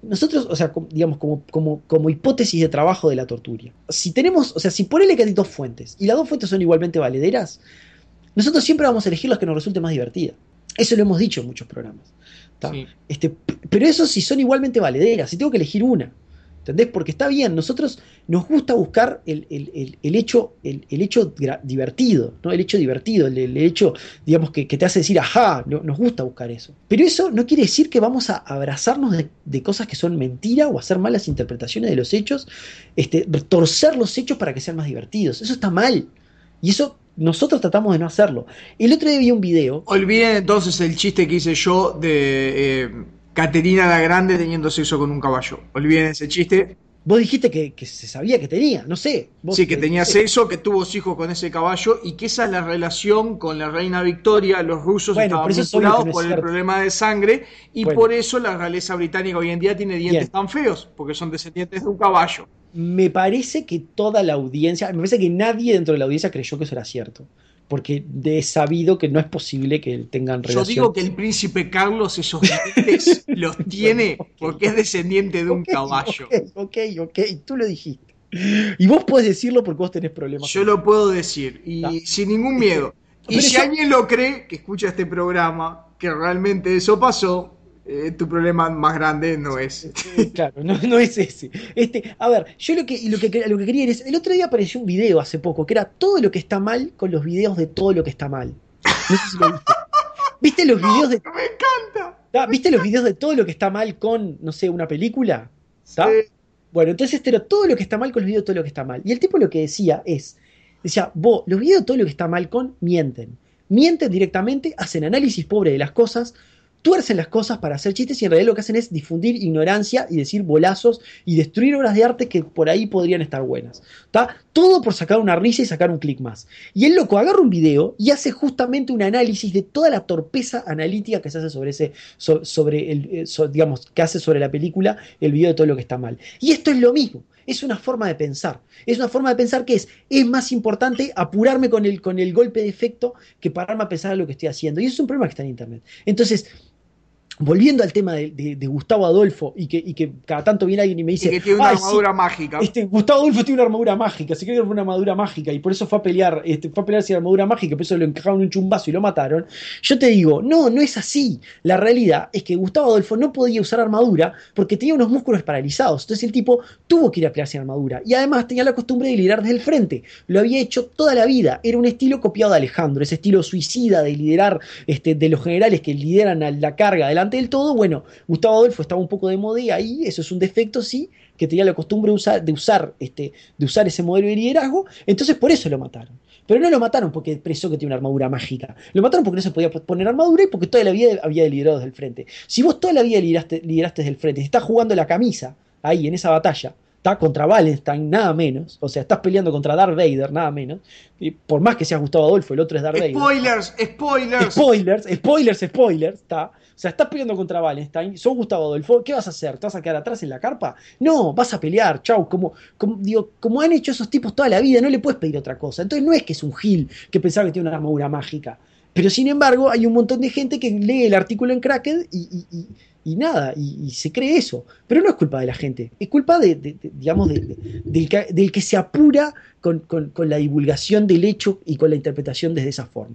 nosotros, o sea, com- digamos, como, como, como hipótesis de trabajo de la tortura, si tenemos, o sea, si ponele que hay dos fuentes y las dos fuentes son igualmente valederas, nosotros siempre vamos a elegir las que nos resulten más divertidas. Eso lo hemos dicho en muchos programas. ¿Tá? Sí. Este, p- pero eso si son igualmente valederas, si tengo que elegir una. ¿Entendés? Porque está bien, nosotros nos gusta buscar el, el- el- el hecho, el, el hecho gra- divertido, ¿no? El hecho divertido, el, el hecho, digamos, que, que te hace decir, ajá, no- nos gusta buscar eso. Pero eso no quiere decir que vamos a abrazarnos de, de cosas que son mentira o hacer malas interpretaciones de los hechos, este, torcer los hechos para que sean más divertidos. Eso está mal. Y eso nosotros tratamos de no hacerlo. El otro día vi un video. Olviden entonces el chiste que hice yo de eh, Caterina la Grande teniendo sexo con un caballo. Olviden ese chiste. Vos dijiste que, que se sabía que tenía, no sé. Vos, Sí, que eh, tenía no sé. sexo, que tuvo hijos con ese caballo y que esa es la relación con la reina Victoria. Los rusos Bueno, estaban pero eso es obvio que vinculados no es por el cierto. problema de sangre y Bueno, por eso la realeza británica hoy en día tiene dientes bien. tan feos, porque son descendientes de un caballo. Me parece que toda la audiencia, me parece que nadie dentro de la audiencia creyó que eso era cierto. Porque es sabido que no es posible que tengan Yo digo relación. que el príncipe Carlos esos dientes los Bueno, tiene ok, porque es descendiente de un ok, caballo. ok, ok, ok, tú lo dijiste. Y vos podés decirlo porque vos tenés problemas Yo con eso. lo puedo decir ¿Tá? y sin ningún Este, miedo. Y pero si yo, alguien lo cree, que escucha este programa, que realmente eso pasó, eh, tu problema más grande no es. Eh, claro, no, no es ese. Este, a ver, yo lo que, lo que, lo que quería es, el otro día apareció un video hace poco, que era todo lo que está mal con los videos de todo lo que está mal. No sé si lo viste. ¿Viste los videos de, Me encanta. ¿tá? ¿Viste los videos de todo lo que está mal con, no sé, una película? ¿Tá? Sí. Bueno, entonces este era todo lo que está mal con los videos de todo lo que está mal. Y el tipo lo que decía es, decía, vos, los videos de todo lo que está mal con mienten. Mienten directamente, hacen análisis pobre de las cosas, tuercen las cosas para hacer chistes y en realidad lo que hacen es difundir ignorancia y decir bolazos y destruir obras de arte que por ahí podrían estar buenas. ¿Tá? Todo por sacar una risa y sacar un clic más. Y el loco agarra un video y hace justamente un análisis de toda la torpeza analítica que se hace sobre ese, so, sobre el, eh, so, digamos, que hace sobre la película, el video de todo lo que está mal. Y esto es lo mismo. Es una forma de pensar. Es una forma de pensar que es, es más importante apurarme con el, con el golpe de efecto que pararme a pensar en lo que estoy haciendo. Y eso es un problema que está en Internet. Entonces, volviendo al tema de, de, de Gustavo Adolfo y que, y que cada tanto viene alguien y me Y dice, que tiene una ay, armadura sí, mágica. este, Gustavo Adolfo tiene una armadura mágica, se cree que fue una armadura mágica y por eso fue a pelear, este, fue a pelear sin armadura mágica, por eso lo encajaron en un chumbazo y lo mataron. Yo te digo, no, no es así. La realidad es que Gustavo Adolfo no podía usar armadura porque tenía unos músculos paralizados. Entonces el tipo tuvo que ir a pelear sin armadura. Y además tenía la costumbre de liderar desde el frente. Lo había hecho toda la vida. Era un estilo copiado de Alejandro, ese estilo suicida de liderar, este, de los generales que lideran a la carga delante del todo. Bueno, Gustavo Adolfo estaba un poco de moda ahí, eso es un defecto, sí, que tenía la costumbre de usar, de usar, este, de usar ese modelo de liderazgo, entonces por eso lo mataron. Pero no lo mataron porque pensó que tiene una armadura mágica. Lo mataron porque no se podía poner armadura y porque toda la vida había liderado desde el frente. Si vos toda la vida lideraste, lideraste desde el frente, si estás jugando la camisa ahí en esa batalla, está contra Wallenstein, nada menos, o sea, estás peleando contra Darth Vader, nada menos, y por más que seas Gustavo Adolfo, el otro es Darth Vader. Spoilers, spoilers. Spoilers, spoilers, spoilers, está. O sea, estás peleando contra Wallenstein, sos Gustavo Adolfo, ¿qué vas a hacer? ¿Te vas a quedar atrás en la carpa? No, vas a pelear, chau, como, como, digo, como han hecho esos tipos toda la vida, no le puedes pedir otra cosa. Entonces no es que es un gil que pensaba que tiene una armadura mágica. Pero sin embargo, hay un montón de gente que lee el artículo en Cracked y, y, y, y nada, y, y se cree eso. Pero no es culpa de la gente, es culpa de, de, de digamos, de, de, del, que, del que se apura con, con, con la divulgación del hecho y con la interpretación desde esa forma.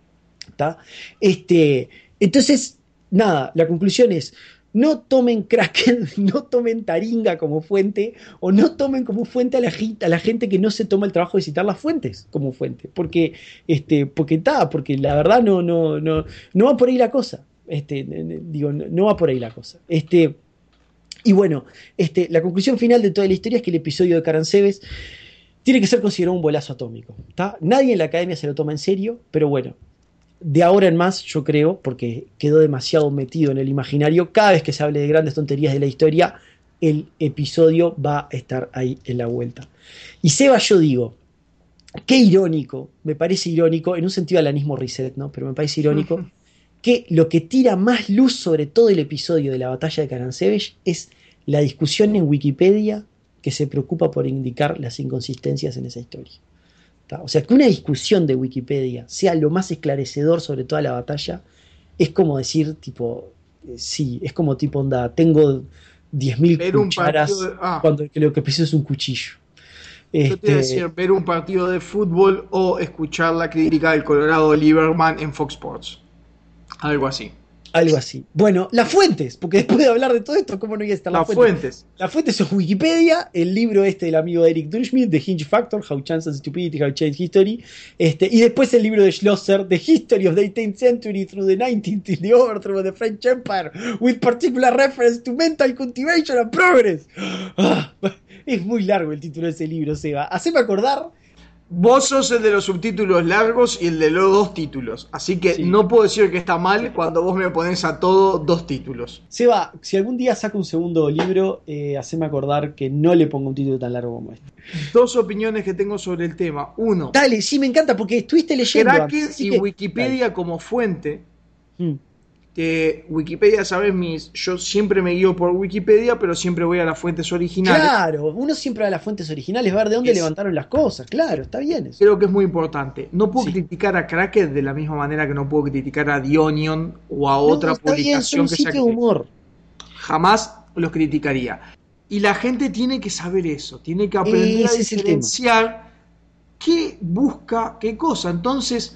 ¿Tá? Este, entonces, nada, la conclusión es, no tomen Kraken, no tomen Taringa como fuente, o no tomen como fuente a la, a la gente que no se toma el trabajo de citar las fuentes como fuente, porque, este, porque está, porque la verdad no, no, no, no va por ahí la cosa. Este, digo, no, no va por ahí la cosa. Este, y bueno, este, la conclusión final de toda la historia es que el episodio de Caranseves tiene que ser considerado un bolazo atómico. ¿Tá? Nadie en la academia se lo toma en serio, pero bueno, de ahora en más, yo creo, porque quedó demasiado metido en el imaginario, cada vez que se hable de grandes tonterías de la historia, el episodio va a estar ahí en la vuelta. Y Seba, yo digo, qué irónico, me parece irónico, en un sentido alanismo reset, ¿no? Pero me parece irónico, que lo que tira más luz sobre todo el episodio de la batalla de Caransebesh es la discusión en Wikipedia que se preocupa por indicar las inconsistencias en esa historia. O sea, que una discusión de Wikipedia sea lo más esclarecedor sobre toda la batalla, es como decir, tipo, eh, sí, es como tipo, onda, tengo, diez mil Ver un cucharas partido de- ah. cuando lo que preciso es un cuchillo. Yo te iba a Este, decir, ver un partido de fútbol o escuchar la crítica del Colorado Lieberman en Fox Sports. Algo así. algo así. Bueno, las fuentes, porque después de hablar de todo esto, ¿cómo no iba a estar Las las fuentes? fuentes. Las fuentes son Wikipedia, el libro este del amigo Eric Durschmidt, The Hinge Factor, How Chance and Stupidity Have Changed History, este, y después el libro de Schlosser, The History of the eighteenth Century Through the nineteenth till the Overthrow of the French Empire, with particular reference to mental cultivation and progress. Ah, es muy largo el título de ese libro, Seba. Haceme acordar. Vos sos el de los subtítulos largos y el de los dos títulos. Así que Sí. no puedo decir que está mal cuando vos me pones a todo dos títulos. Seba, si algún día saca un segundo libro, eh, haceme acordar que no le ponga un título tan largo como este. Dos opiniones que tengo sobre el tema. Uno, Dale, sí, me encanta porque estuviste leyendo Cracker antes, así y que- Wikipedia como fuente. Mm, Que Wikipedia, sabes, mis, yo siempre me guío por Wikipedia, pero siempre voy a las fuentes originales. Claro, uno siempre va a las fuentes originales, ver de dónde Es- levantaron las cosas. Claro, está bien eso. Creo que es muy importante. No puedo Sí. criticar a Cracker de la misma manera que no puedo criticar a The Onion o a No, otra está bien, son publicación un que sitio sea. de humor. Jamás los criticaría. Y la gente tiene que saber eso, tiene que aprender Ese a es el diferenciar qué busca, qué cosa. Entonces,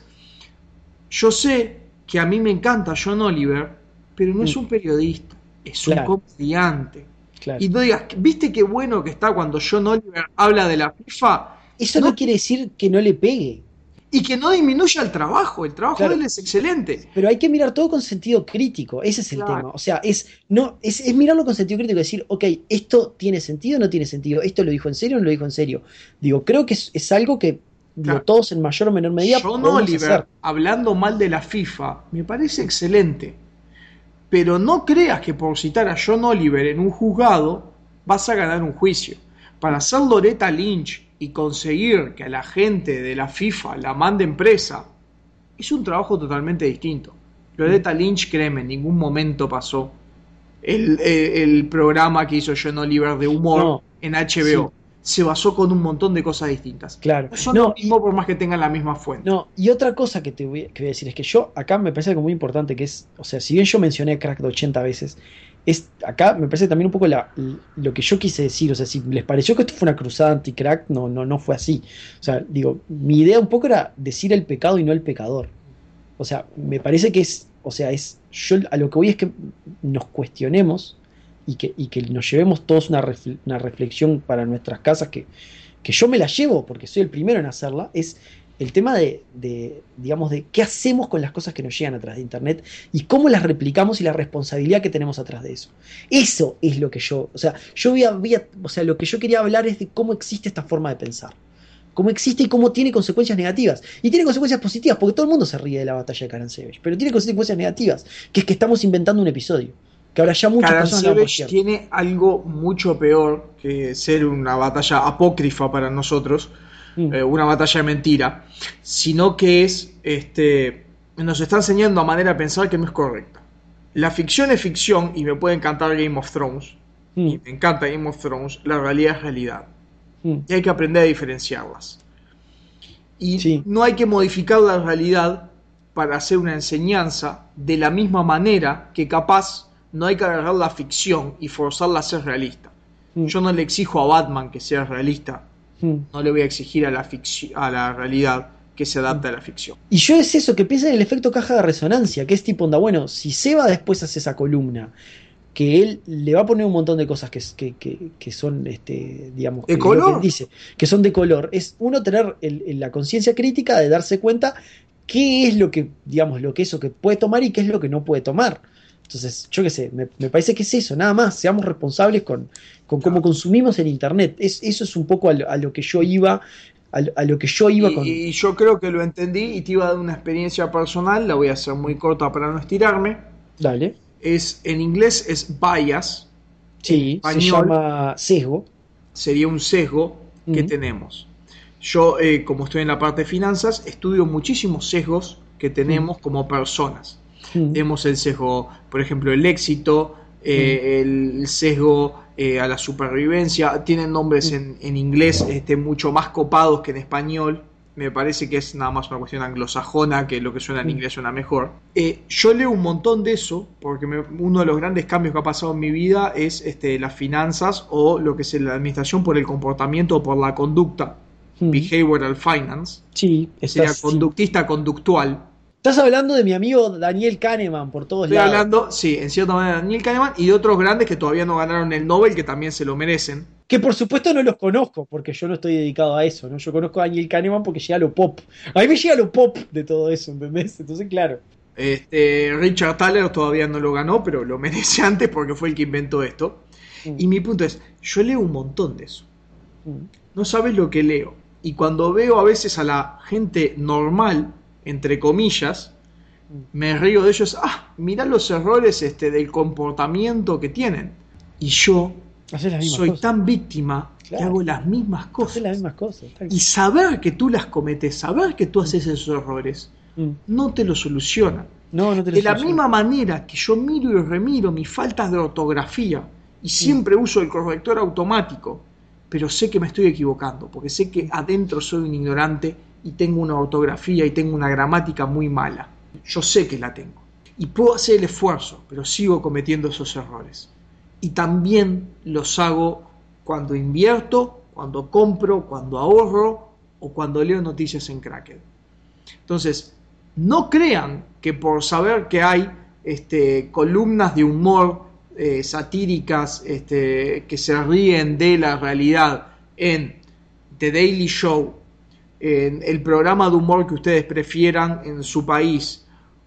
yo sé que a mí me encanta John Oliver, pero no es un periodista, es Claro. un comediante. Claro. Y no digas, ¿viste qué bueno que está cuando John Oliver habla de la FIFA? Eso no, no- quiere decir que no le pegue, Y que no disminuya el trabajo, el trabajo Claro. de él es excelente. pero hay que mirar todo con sentido crítico. Ese es el Claro. tema. O sea, es, no, es, es mirarlo con sentido crítico y decir, ok, esto tiene sentido o no tiene sentido, esto lo dijo en serio o no lo dijo en serio. Digo, creo que es, es algo que digo, Claro. todos en mayor o menor medida John podemos Oliver, hacer. hablando mal de la FIFA, me parece excelente. Pero no creas que por citar a John Oliver en un juzgado vas a ganar un juicio. Para ser Loretta Lynch y conseguir que a la gente de la FIFA la manden presa, es un trabajo totalmente distinto. Loretta Lynch, créeme, en ningún momento pasó el, el- el programa que hizo John Oliver de humor No. en H B O. Se basó con un montón de cosas distintas. Claro. No son No, lo mismo por más que tengan la misma fuente. No, y otra cosa que te voy, que voy a decir es que yo, acá me parece algo muy importante que es, o sea, si bien yo mencioné Crack de ochenta veces, es, acá me parece también un poco la, lo que yo quise decir, o sea, si les pareció que esto fue una cruzada anti-crack, no, no, no fue así. O sea, digo, mi idea un poco era decir el pecado y no el pecador. O sea, me parece que es, o sea, es, yo a lo que voy es que nos cuestionemos y que, y que nos llevemos todos una, refle- una reflexión para nuestras casas que, que yo me la llevo porque soy el primero en hacerla, es el tema de, de, digamos, de qué hacemos con las cosas que nos llegan a través de Internet y cómo las replicamos y la responsabilidad que tenemos atrás de eso. Eso es lo que yo, o sea, yo voy a, voy a- o sea, lo que yo quería hablar es de cómo existe esta forma de pensar. Cómo existe y cómo tiene consecuencias negativas. Y tiene consecuencias positivas, porque todo el mundo se ríe de la batalla de Karansevich, pero tiene consecuencias negativas, que es que estamos inventando un episodio. Que ahora ya muchas personas lo dan por Karansevich cierto. tiene algo mucho peor que ser una batalla apócrifa para nosotros, Mm. eh, una batalla de mentira, sino que es, este, nos está enseñando a manera de pensar que no es correcta. La ficción es ficción y me puede encantar Game of Thrones, Mm. y me encanta Game of Thrones, la realidad es realidad. Mm. Y hay que aprender a diferenciarlas. Y Sí. no hay que modificar la realidad para hacer una enseñanza de la misma manera que capaz no hay que agarrar la ficción y forzarla a ser realista. Mm. Yo no le exijo a Batman que sea realista, Mm. no le voy a exigir a la, ficci- a la realidad que se adapte a la ficción. Y yo es eso, que piensa en el efecto caja de resonancia, que es tipo, onda, bueno, si Seba después hace esa columna, que él le va a poner un montón de cosas que, que, que, que son, este, digamos, ¿De que, color? lo que él dice, que son de color, es uno tener el- el- la conciencia crítica de darse cuenta qué es lo que, digamos, lo que eso que puede tomar y qué es lo que no puede tomar. Entonces, yo qué sé, me, me parece que es eso, nada más, seamos responsables con, con cómo consumimos el Internet. Es, eso es un poco a lo, a lo que yo iba, a lo, a lo que yo iba Y, con... y yo creo que lo entendí y te iba a dar una experiencia personal, la voy a hacer muy corta para no estirarme. Dale. Es, en inglés es bias, Sí, en se español llama sesgo. sería un sesgo que Ujú. tenemos. Yo, eh, como estoy en la parte de finanzas, estudio muchísimos sesgos que tenemos como personas. Mm. Tenemos el sesgo, por ejemplo, el éxito, eh, el sesgo eh, a la supervivencia. Tienen nombres en, en inglés este, mucho más copados que en español. me parece que es nada más una cuestión anglosajona, que lo que suena en Mm. inglés suena mejor. Eh, yo leo un montón de eso, porque me- uno de los grandes cambios que ha pasado en mi vida es este, las finanzas o lo que es la administración por el comportamiento o por la conducta, Mm. behavioral finance, Sí, sería estás, sí. conductista conductual. Estás hablando de mi amigo Daniel Kahneman por todos Estoy lados. hablando, sí, en cierta manera de Daniel Kahneman y de otros grandes que todavía no ganaron el Nobel, que también se lo merecen. Que por supuesto no los conozco, porque yo no estoy dedicado a eso, ¿no? Yo conozco a Daniel Kahneman porque llega lo pop. A mí me llega lo pop de todo eso, ¿entendés? Entonces, claro. Este, Richard Thaler todavía no lo ganó, pero lo merece antes porque fue el que inventó esto. Mm. Y mi punto es, yo leo un montón de eso. Mm. No sabes lo que leo. Y cuando veo a veces a la gente normal, entre comillas, me río de ellos. Ah, mirá los errores este, del comportamiento que tienen. Y yo Haces las mismas soy cosas. tan víctima que Claro. hago las mismas Haces cosas. las mismas cosas. tal- Y saber que tú las cometes, saber que tú haces esos errores, Mm. no te lo soluciona. No, no te lo De la soluciono. misma manera que yo miro y remiro mis faltas de ortografía y siempre uso el corrector automático, pero sé que me estoy equivocando, porque sé que adentro soy un ignorante y tengo una ortografía y tengo una gramática muy mala. Yo sé que la tengo. Y puedo hacer el esfuerzo, pero sigo cometiendo esos errores. Y también los hago cuando invierto, cuando compro, cuando ahorro o cuando leo noticias en Cracked. Entonces, no crean que por saber que hay este, columnas de humor eh, satíricas este, que se ríen de la realidad en The Daily Show, en el programa de humor que ustedes prefieran en su país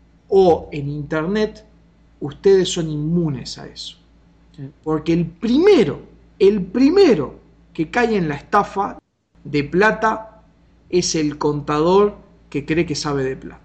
o en internet, ustedes son inmunes a eso. Porque el primero, el primero que cae en la estafa de plata es el contador que cree que sabe de plata.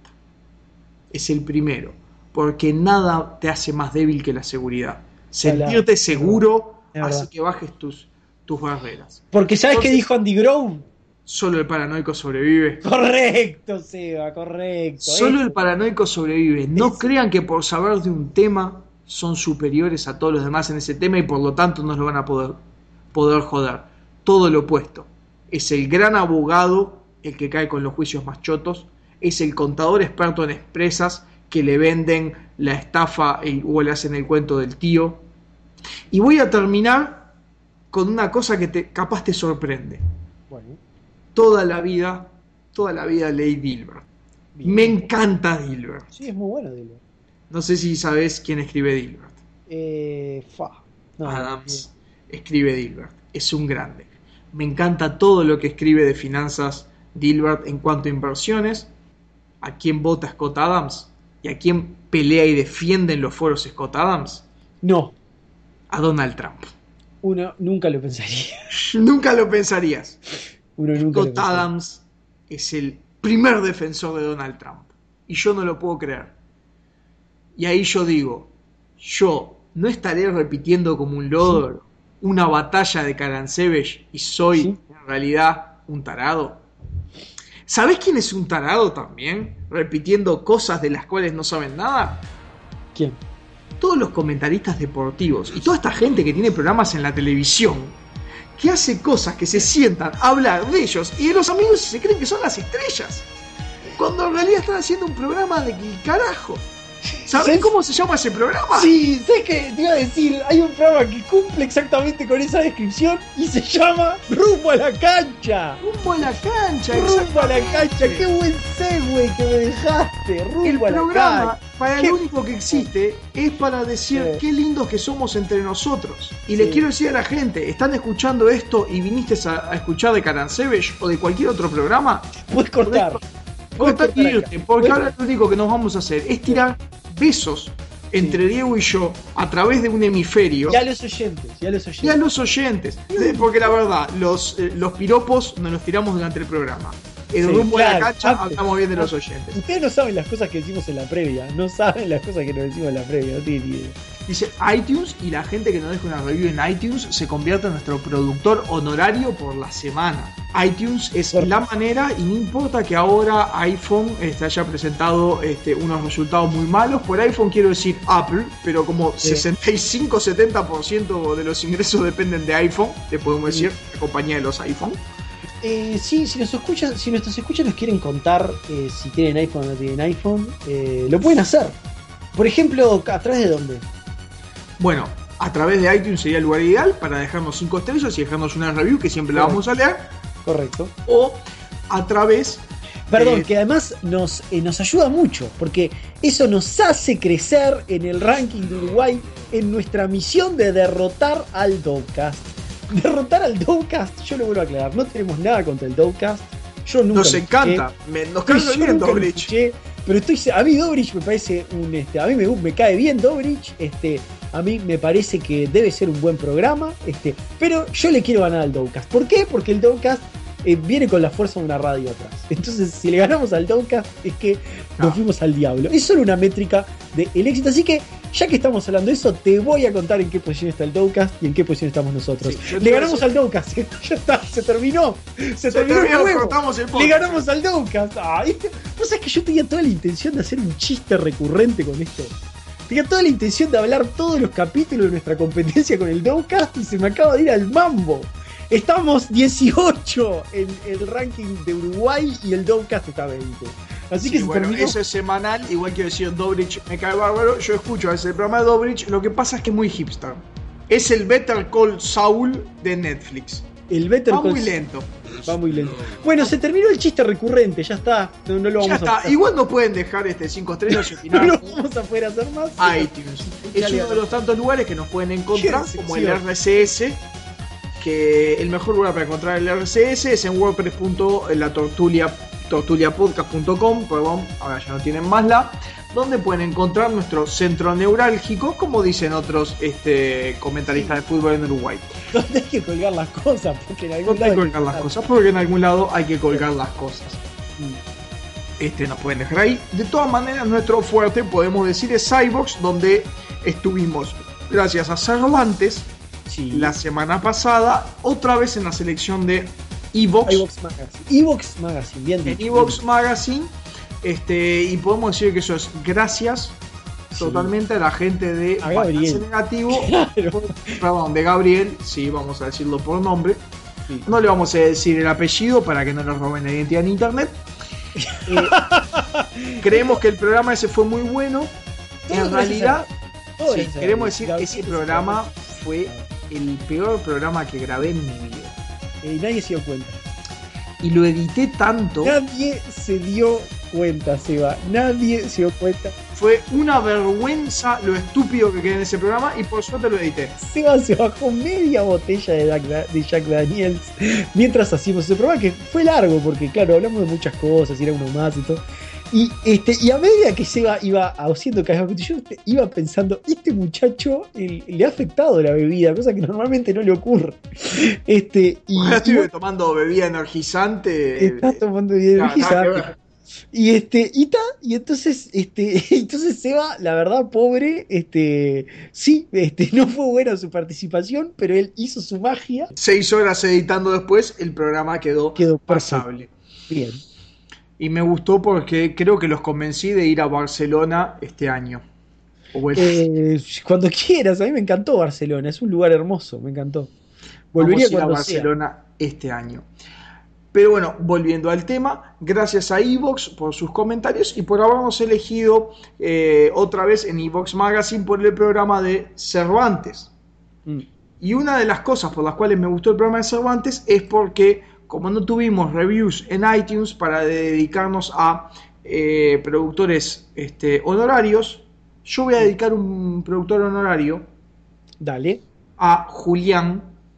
Es el primero, porque nada te hace más débil que la seguridad. Sentirte seguro Es verdad. hace que bajes tus, tus barreras. Porque ¿sabes qué Entonces- dijo Andy Grove? Solo el paranoico sobrevive. Correcto, Seba, correcto. Solo Eso. el paranoico sobrevive. No Eso. crean que por saber de un tema son superiores a todos los demás en ese tema y por lo tanto no lo van a poder, poder joder. Todo lo opuesto. Es el gran abogado el que cae con los juicios más chotos. Es el contador experto en empresas que le venden la estafa y- o le hacen el cuento del tío. Y voy a terminar con una cosa que te, capaz te sorprende. Bueno, Toda la vida, toda la vida leí Dilbert. bien. Me encanta Dilbert. Sí, es muy bueno, dilo. No sé si sabes quién escribe Dilbert. Eh, fa. No, Adams escribe Dilbert. Es un grande. Me encanta todo lo que escribe de finanzas Dilbert en cuanto a inversiones. ¿A quién vota Scott Adams? ¿Y a quién pelea y defiende en los foros Scott Adams? No, A Donald Trump. uno nunca lo pensaría. Nunca lo pensarías. Uno nunca lo Scott pensaría. Adams es el primer defensor de Donald Trump. Y yo no lo puedo creer. Y ahí yo digo, yo no estaré repitiendo como un logro una batalla de Karansevich y soy Sí. en realidad un tarado. ¿Sabés quién es un tarado también? Repitiendo cosas de las cuales no saben nada. ¿Quién? Todos los comentaristas deportivos y toda esta gente que tiene programas en la televisión, que hace cosas que se sientan a hablar de ellos y de los amigos y se creen que son las estrellas, cuando en realidad están haciendo un programa de qué carajo. ¿Sabés ¿Sí? cómo se llama ese programa? Sí, sé que te iba a decir, hay un programa que cumple exactamente con esa descripción y se llama Rumbo a la Cancha. Rumbo a la cancha. Rumbo a la exactamente. cancha, qué buen segue que me dejaste. Rumbo El a la programa, cancha. para ¿Qué? lo único que existe, es para decir Sí. qué lindos que somos entre nosotros. Y Sí. le quiero decir a la gente, ¿están escuchando esto y viniste a, a escuchar de Karansevich o de cualquier otro programa? Puedes cortar. Puedes Cortar y cortar irte, acá. porque Puedes- ahora lo único que nos vamos a hacer es tirar besos entre Diego y yo a través de un hemisferio Y a los oyentes, y a los y a oyentes. los oyentes. De- Porque la verdad, los, eh, los piropos nos los tiramos durante el programa. El Sí, rumbo de la claro, cancha antes. hablamos bien de los oyentes. Ustedes no saben las cosas que decimos en la previa, no saben las cosas que nos decimos en la previa, no tienen ni idea. Dice iTunes y la gente que nos deja una review en iTunes se convierte en nuestro productor honorario por la semana. iTunes es Por- la manera y no importa que ahora iPhone este, haya presentado este, unos resultados muy malos. Por iPhone quiero decir Apple, pero como Sí. sesenta y cinco a setenta por ciento de los ingresos dependen de iPhone, te podemos decir, la compañía de los iPhone. Eh, sí, si nos escuchan, si nuestros escuchas nos quieren contar eh, si tienen iPhone o no tienen iPhone, eh, lo pueden hacer. Por ejemplo, ¿a través de dónde? Bueno, a través de iTunes sería el lugar ideal para dejarnos cinco estrellas y dejarnos una review que siempre la vamos a leer. Correcto. O a través... Perdón, de... que además nos, eh, nos ayuda mucho, porque eso nos hace crecer en el ranking de Uruguay en nuestra misión de derrotar al Dovecast. Derrotar al Dovecast, yo lo vuelvo a aclarar, no tenemos nada contra el Dovecast. Yo nunca nos encanta, me, nos cae bien Dobrich. Pero estoy, a mí Dobrich me parece un, este, a mí me, me cae bien Dobrich, este, a mí me parece que debe ser un buen programa, este, pero yo le quiero ganar al Dovecast. ¿Por qué? Porque el Dovecast eh, viene con la fuerza de una radio atrás. Entonces, si le ganamos al Dovecast es que nos no. fuimos al diablo. Es solo una métrica del éxito. Así que, ya que estamos hablando de eso, te voy a contar en qué posición está el Dovecast y en qué posición estamos nosotros. Sí, le ganamos al Dovecast. Ya está, se terminó. Se, se terminó, terminó el juego. El le ganamos al Dovecast. Ay, vos sabés que yo tenía toda la intención de hacer un chiste recurrente con esto. Tenía toda la intención de hablar todos los capítulos de nuestra competencia con el Dovecast y se me acaba de ir al mambo. Estamos dieciocho en el ranking de Uruguay y el Dovecast está veinte. Así sí, que se bueno, terminó. Eso es semanal, igual que decía Dobrich, me cae bárbaro. Yo escucho a veces el programa de Dobrich. Lo que pasa es que es muy hipster. Es el Better Call Saul de Netflix. El Better Va Call muy lento. Va muy lento. Bueno, se terminó el chiste recurrente, ya está. No, no lo vamos ya está. A igual no pueden dejar este cinco estrellas y opinar. No lo vamos a poder hacer más. iTunes. Es uno de los tantos lugares que nos pueden encontrar, como el R C S. Que el mejor lugar para encontrar el R C S es en wordpress punto la tortulia tortulia podcast punto com, perdón, ahora ya no tienen más la, donde pueden encontrar nuestro centro neurálgico, como dicen otros este, comentaristas de fútbol en Uruguay. Donde hay que colgar las cosas, porque en algún lado hay que colgar las cosas, porque en algún lado hay que colgar las cosas. Este nos pueden dejar ahí. De todas maneras, nuestro fuerte, podemos decir, es iVoox, donde estuvimos, gracias a Cervantes, sí. La semana pasada, otra vez en la selección de iVoox. iVoox Magazine. iVoox Magazine, bien dicho. En iVoox Magazine. Este, y podemos decir que eso es gracias sí. totalmente a la gente de a Gabriel. Negativo. Claro. Perdón, de Gabriel. Sí, vamos a decirlo por nombre. Sí. No le vamos a decir el apellido para que no nos roben la identidad en internet. Eh, creemos que el programa ese fue muy bueno. Todo en realidad, sí, queremos decir que ese programa fue el peor programa que grabé en mi vida. Y nadie se dio cuenta. Y lo edité tanto. Nadie se dio cuenta, Seba. Nadie se dio cuenta. Fue una vergüenza lo estúpido que quedé en ese programa y por suerte lo edité. Seba se bajó media botella de Jack, de Jack Daniels mientras hacíamos ese programa, que fue largo porque, claro, hablamos de muchas cosas, y era uno más y todo. Y, este, y a medida que Seba iba haciendo cada vez, yo iba pensando, este muchacho el, le ha afectado la bebida, cosa que normalmente no le ocurre. Este, y, Ahora estuve y, tomando bebida energizante. Estás tomando bebida energizante. Y este, y ta, y entonces, este, entonces Seba, la verdad, pobre, este, sí, este, no fue buena su participación, pero él hizo su magia. Seis horas editando después, el programa quedó, quedó pasable. Bien. Y me gustó porque creo que los convencí de ir a Barcelona este año. El... Eh, cuando quieras, a mí me encantó Barcelona, es un lugar hermoso, me encantó. Volvería Vamos a ir a Barcelona sea. este año. Pero bueno, volviendo al tema, gracias a iVoox por sus comentarios y por habernos elegido eh, otra vez en iVoox Magazine por el programa de Cervantes. Mm. Y una de las cosas por las cuales me gustó el programa de Cervantes es porque, como no tuvimos reviews en iTunes para dedicarnos a eh, productores este, honorarios, yo voy a dedicar un productor honorario. Dale. A Julián,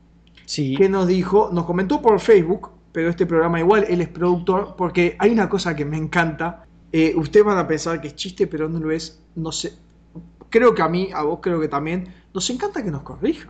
sí. que nos dijo, nos comentó por Facebook, pero este programa igual, él es productor, porque hay una cosa que me encanta. Eh, ustedes van a pensar que es chiste, pero no lo es. No sé. Creo que a mí, a vos creo que también, nos encanta que nos corrijan.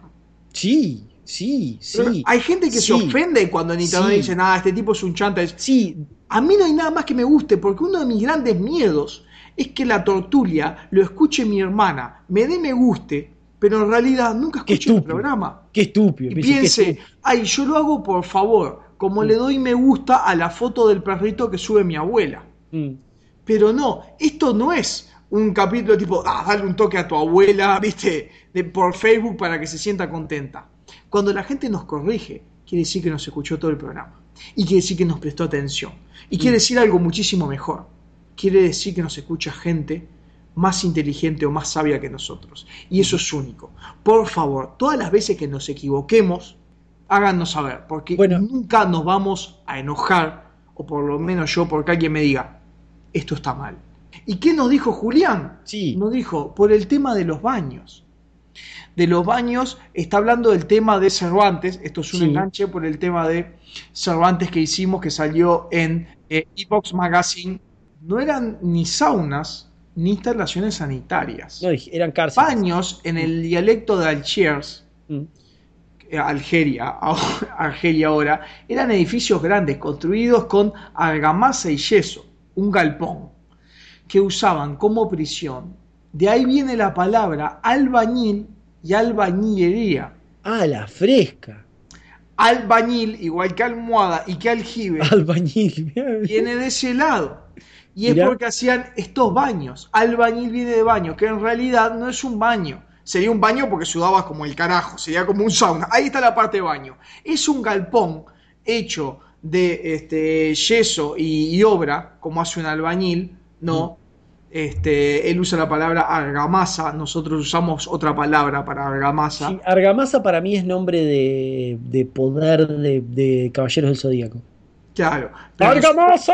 Sí, sí, sí. Pero hay gente que sí. se ofende cuando en internet sí. dicen, ah, este tipo es un chanta. Sí. A mí no hay nada más que me guste, porque uno de mis grandes miedos es que la tortulia lo escuche mi hermana, me dé me guste, pero en realidad nunca escuche el programa. Qué estúpido. Y piense, estúpido. Ay, yo lo hago por favor, como mm. le doy me gusta a la foto del perrito que sube mi abuela. Mm. Pero no, esto no es un capítulo tipo, ah, dale un toque a tu abuela, viste, de, por Facebook para que se sienta contenta. Cuando la gente nos corrige, quiere decir que nos escuchó todo el programa. Y quiere decir que nos prestó atención. Y quiere decir algo muchísimo mejor. Quiere decir que nos escucha gente más inteligente o más sabia que nosotros. Y eso es único. Por favor, todas las veces que nos equivoquemos, háganos saber, porque bueno, nunca nos vamos a enojar, o por lo menos yo, porque alguien me diga, esto está mal. ¿Y qué nos dijo Julián? Sí. Nos dijo, por el tema de los baños. De los baños, está hablando del tema de Cervantes, esto es un sí. enganche por el tema de Cervantes que hicimos, que salió en eh, Epoch Magazine. No eran ni saunas, ni instalaciones sanitarias. No, eran cárceles. Baños en el dialecto de Algiers, mm. Algeria, Argelia ahora, eran edificios grandes construidos con argamasa y yeso, un galpón, que usaban como prisión. De ahí viene la palabra albañil y albañilería. Ah, la fresca. Albañil, igual que almohada y que aljibe, albañil viene de ese lado. Y es Mirá. porque hacían estos baños. Albañil viene de baño, que en realidad no es un baño. Sería un baño porque sudabas como el carajo, sería como un sauna. Ahí está la parte de baño. Es un galpón hecho de este, yeso y, y obra, como hace un albañil, ¿no? Mm. Este, él usa la palabra argamasa, nosotros usamos otra palabra para argamasa. Sí, argamasa para mí es nombre de, de poder de, de Caballeros del Zodíaco. Claro. ¡Argamasa!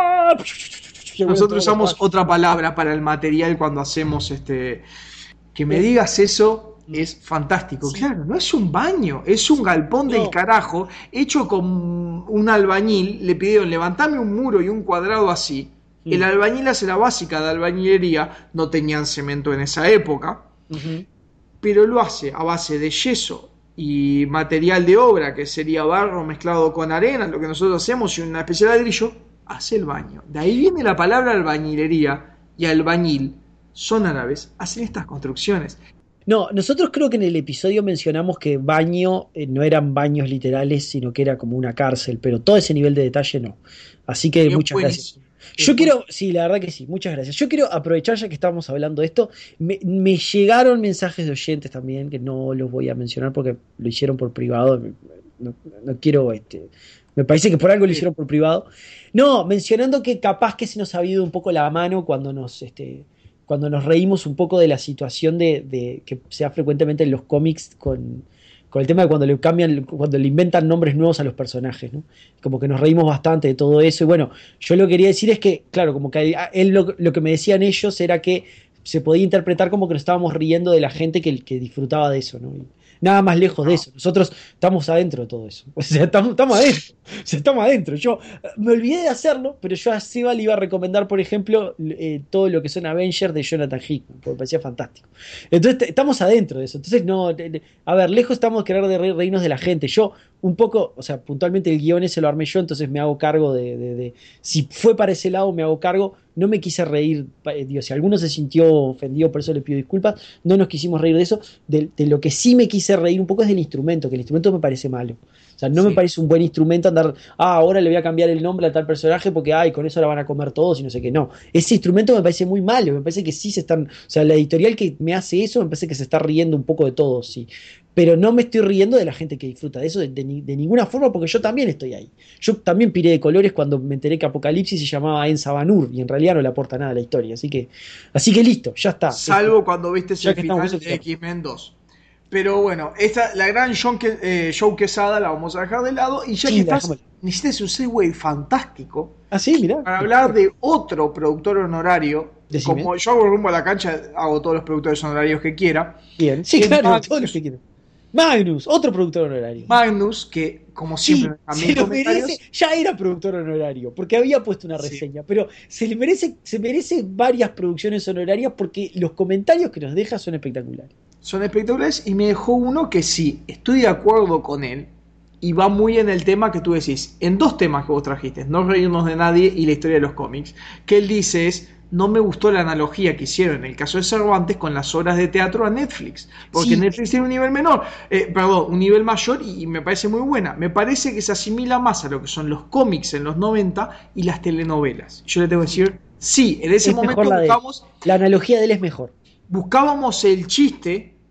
Nosotros usamos otra palabra para el material cuando hacemos este... Que me digas eso es fantástico. Sí. Claro, no es un baño, es un galpón no. del carajo hecho con un albañil. Le pidieron, levantame un muro y un cuadrado así. Sí. El albañil hace la básica de albañilería. No tenían cemento en esa época. Uh-huh. Pero lo hace a base de yeso y material de obra, que sería barro mezclado con arena, lo que nosotros hacemos, y una especie de ladrillo. Hace el baño. De ahí viene la palabra albañilería y albañil. Son árabes, hacen estas construcciones. No, nosotros creo que en el episodio mencionamos que baño eh, no eran baños literales, sino que era como una cárcel, pero todo ese nivel de detalle no. Así que Bien muchas buenísimo. gracias. Yo Bien quiero, buenísimo. sí, la verdad que sí, muchas gracias. Yo quiero aprovechar, ya que estamos hablando de esto, me, me llegaron mensajes de oyentes también, que no los voy a mencionar porque lo hicieron por privado. No, no quiero, este, me parece que por algo lo hicieron por privado. No, mencionando que capaz que se nos ha ido un poco la mano cuando nos... Este, cuando nos reímos un poco de la situación de, de que se da frecuentemente en los cómics con, con el tema de cuando le cambian, cuando le inventan nombres nuevos a los personajes, ¿no? Como que nos reímos bastante de todo eso. Y bueno, yo lo que quería decir es que, claro, como que él lo, lo que me decían ellos era que se podía interpretar como que nos estábamos riendo de la gente que, que disfrutaba de eso, ¿no? Y nada más lejos de eso. Nosotros estamos adentro de todo eso. O sea, estamos, estamos adentro. O sea, estamos adentro. Yo me olvidé de hacerlo, pero yo a Seba le iba a recomendar, por ejemplo, eh, todo lo que son Avengers de Jonathan Hickman, porque me parecía fantástico. Entonces, estamos adentro de eso. Entonces, no. A ver, lejos estamos de querer de re reírnos de la gente. Yo, un poco, o sea, puntualmente el guión ese lo armé yo, entonces me hago cargo de, de, de. Si fue para ese lado, me hago cargo. No me quise reír, Dios, si alguno se sintió ofendido, por eso le pido disculpas, no nos quisimos reír de eso. De, de lo que sí me quise reír un poco es del instrumento, que el instrumento me parece malo. O sea, no sí. me parece un buen instrumento andar, ah, ahora le voy a cambiar el nombre a tal personaje porque, ay, con eso la van a comer todos y no sé qué. No, ese instrumento me parece muy malo, me parece que sí se están, o sea, la editorial que me hace eso me parece que se está riendo un poco de todos, sí. Pero no me estoy riendo de la gente que disfruta de eso de, de, de ninguna forma, porque yo también estoy ahí. Yo también piré de colores cuando me enteré que Apocalipsis se llamaba Ensa Banur y en realidad no le aporta nada a la historia. Así que, así que listo, ya está. Salvo esto. Cuando viste el final de X-Men dos. Pero bueno, esta, la gran John que, eh, Joe Quesada la vamos a dejar de lado. Y ya sí, que estás, necesitas un segue fantástico. Ah, sí, mirá. Para hablar de otro productor honorario. Decime. Como yo hago rumbo a la cancha, hago todos los productores honorarios que quiera. Bien, sí, claro, Magnus, todos los que quiera. Magnus, otro productor honorario. Magnus, que como siempre sí, se lo merece, ya era productor honorario, porque había puesto una reseña, sí. pero se le merece, se merece varias producciones honorarias porque los comentarios que nos deja son espectaculares. Son espectaculares y me dejó uno que sí, estoy de acuerdo con él y va muy en el tema que tú decís, en dos temas que vos trajiste, no reírnos de nadie y la historia de los cómics, que él dice es, no me gustó la analogía que hicieron en el caso de Cervantes con las obras de teatro a Netflix, porque sí. Netflix tiene un nivel menor, eh, perdón, un nivel mayor y, y me parece muy buena. Me parece que se asimila más a lo que son los cómics en los noventa y las telenovelas. Yo le tengo que decir, sí, en ese es momento la buscamos... De, la analogía de él es mejor. Buscábamos el chiste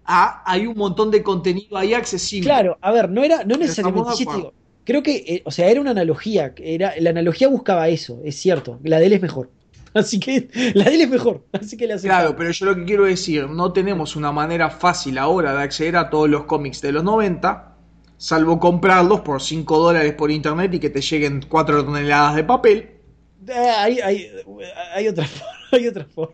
a hay un montón de contenido ahí accesible. Claro, a ver, no era, no Pero necesariamente, estamos de sí te acuerdo. digo, creo que, eh, o sea, era una analogía, era, la analogía buscaba eso, es cierto, la de él es mejor. Así que la de él es mejor, así que la Claro, aceptamos. pero yo lo que quiero decir, no tenemos una manera fácil ahora de acceder a todos los cómics de los noventa, salvo comprarlos por cinco dólares por internet y que te lleguen cuatro toneladas de papel, Eh, hay, hay, hay otra forma, hay otra forma.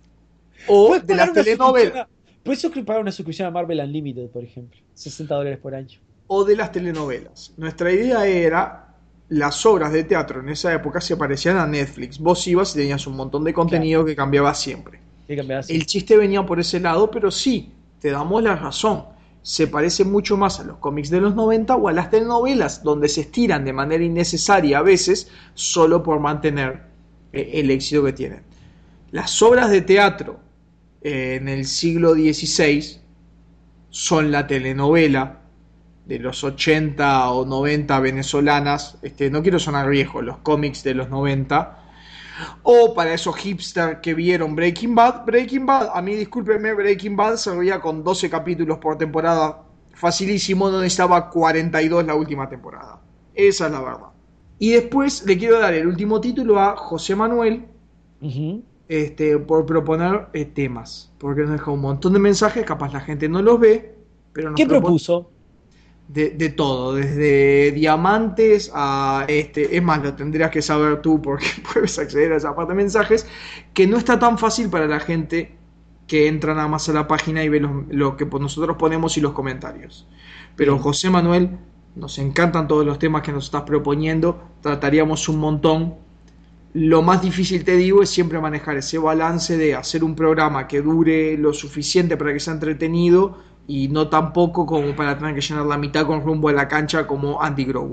o Puedes de pagar las una suscripción telenovelas, a, puedes suscri- pagar una suscripción a Marvel Unlimited, por ejemplo, sesenta dólares por año. o de las telenovelas. Nuestra idea era, las obras de teatro en esa época se parecían a Netflix. Vos ibas y tenías un montón de Claro, contenido que cambiaba siempre. hay que cambiar así. El chiste venía por ese lado, pero sí, te damos la razón. Se parece mucho más a los cómics de los noventa o a las telenovelas, donde se estiran de manera innecesaria a veces, solo por mantener eh, el éxito que tienen. Las obras de teatro eh, en el siglo dieciséis son la telenovela de los ochenta o noventa venezolanas, este, no quiero sonar viejo, los cómics de los noventa, o para esos hipsters que vieron Breaking Bad. Breaking Bad, a mí discúlpenme, Breaking Bad se veía con doce capítulos por temporada, facilísimo, no necesitaba cuarenta y dos la última temporada. Esa es la verdad. Y después le quiero dar el último título a José Manuel, Ujú. este, por proponer eh, temas, porque nos deja un montón de mensajes, capaz la gente no los ve, pero nos ¿Qué propone propuso? de, de todo, desde diamantes a este, es más, lo tendrías que saber tú porque puedes acceder a esa parte de mensajes, que no está tan fácil para la gente que entra nada más a la página y ve los- lo que nosotros ponemos y los comentarios. Pero Bien. José Manuel, nos encantan todos los temas que nos estás proponiendo, trataríamos un montón. Lo más difícil, te digo, es siempre manejar ese balance de hacer un programa que dure lo suficiente para que sea entretenido y no tampoco como para tener que llenar la mitad con rumbo a la cancha como Andy Grove.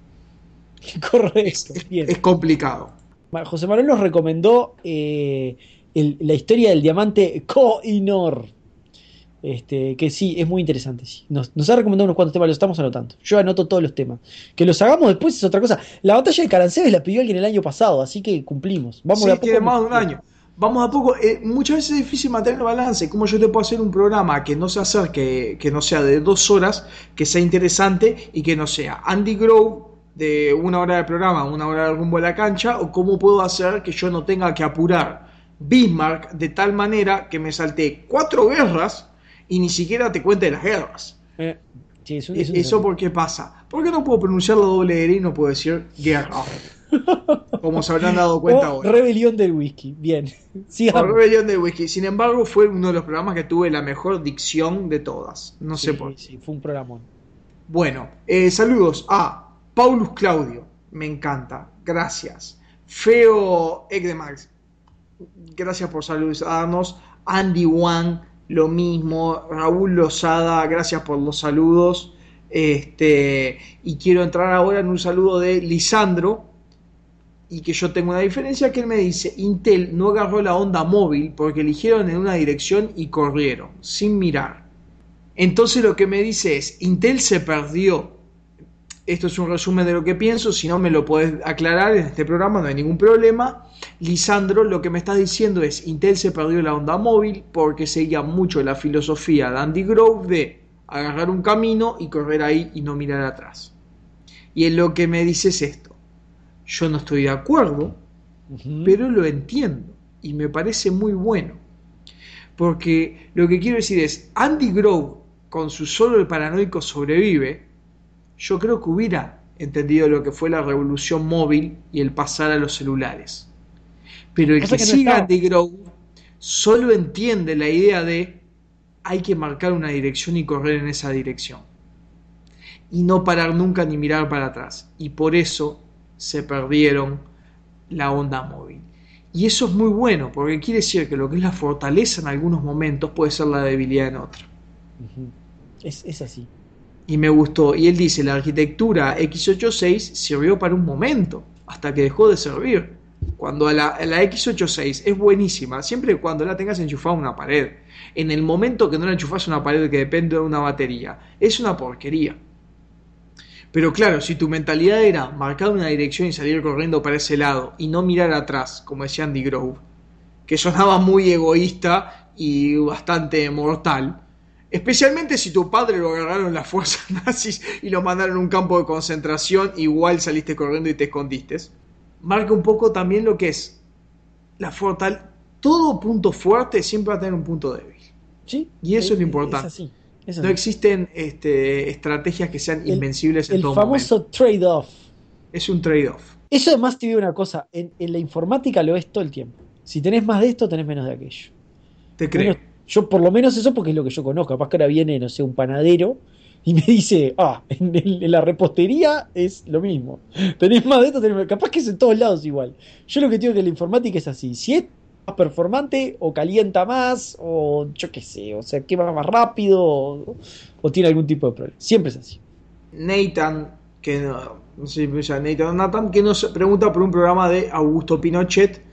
Es, Correcto, es- bien. es complicado. Ma- José Manuel nos recomendó eh, el- la historia del diamante Koh-i-Noor. Este, que sí, es muy interesante. Sí. Nos, nos ha recomendado unos cuantos temas, los estamos anotando. Yo anoto todos los temas. Que los hagamos después es otra cosa. La batalla de Caransebe's la pidió alguien el año pasado, así que cumplimos. Vamos de Sí, a poco. tiene más de un año. Vamos a poco. Eh, muchas veces es difícil mantener el balance. ¿Cómo yo te puedo hacer un programa que no se acerque, que no sea de dos horas, que sea interesante y que no sea Andy Grove de una hora de programa, una hora de rumbo a la cancha? ¿O cómo puedo hacer que yo no tenga que apurar Bismarck de tal manera que me salté cuatro guerras y ni siquiera te cuente las guerras? Eh, sí, es un, E- es un ¿Eso desafío. por qué pasa? ¿Por qué no puedo pronunciar la doble R y no puedo decir guerra? Como se habrán dado cuenta O ahora. Rebelión del Whisky. Bien. O Sigamos. Rebelión del Whisky. Sin embargo, fue uno de los programas que tuve la mejor dicción de todas. No sé por Sí, qué. sí, fue un programón. Bueno, eh, saludos a Paulus Claudio. Me encanta. Gracias. Feo Egdemax. Gracias por saludarnos. Andy Wan, lo mismo. Raúl Lozada, gracias por los saludos. Este, y quiero entrar ahora en un saludo de Lisandro. Y que yo tengo una diferencia que él me dice, Intel no agarró la onda móvil porque eligieron en una dirección y corrieron, sin mirar. Entonces lo que me dice es, Intel se perdió. Esto es un resumen de lo que pienso, si no me lo podés aclarar en este programa, no hay ningún problema. Lisandro, lo que me estás diciendo es, Intel se perdió la onda móvil porque seguía mucho la filosofía de Andy Grove de agarrar un camino y correr ahí y no mirar atrás. Y él lo que me dice es esto, yo no estoy de acuerdo, Ujú. pero lo entiendo y me parece muy bueno. Porque lo que quiero decir es, Andy Grove, con su solo el paranoico sobrevive, yo creo que hubiera entendido lo que fue la revolución móvil y el pasar a los celulares. Pero el Pasa que que no siga estaba. Andy Grove solo entiende la idea de hay que marcar una dirección y correr en esa dirección. Y no parar nunca ni mirar para atrás. Y por eso se perdieron la onda móvil. Y eso es muy bueno, porque quiere decir que lo que es la fortaleza en algunos momentos puede ser la debilidad en otros. Ujú. Es, es así. Y me gustó. Y él dice, la arquitectura equis ochenta y seis sirvió para un momento, hasta que dejó de servir. Cuando a la, a la equis ochenta y seis es buenísima, siempre y cuando la tengas enchufada a una pared. En el momento que no la enchufas a una pared que depende de una batería, es una porquería. Pero claro, si tu mentalidad era marcar una dirección y salir corriendo para ese lado y no mirar atrás, como decía Andy Grove, que sonaba muy egoísta y bastante mortal, Especialmente si tu padre lo agarraron las fuerzas nazis y lo mandaron a un campo de concentración, igual saliste corriendo y te escondiste. Marca un poco también lo que es la fortaleza. Todo punto fuerte siempre va a tener un punto débil. Sí, y eso es, es lo importante. Es así, es así. No existen este, estrategias que sean el, invencibles en el todo famoso momento. trade-off. Es un trade-off. Eso además te digo una cosa, en, en la informática lo es todo el tiempo. Si tenés más de esto, tenés menos de aquello. Te creo. Menos, yo por lo menos eso porque es lo que yo conozco. Capaz que ahora viene, no sé, un panadero y me dice, ah, en, el, en la repostería es lo mismo. Tenés más de esto, tenés más. Capaz que es en todos lados igual. Yo lo que digo es que la informática es así. Si es más performante, o calienta más, o yo qué sé, o sea, quema más rápido, o, o tiene algún tipo de problema. Siempre es así. Nathan, que no, no sé si me llama Nathan, Nathan, que nos pregunta por un programa de Augusto Pinochet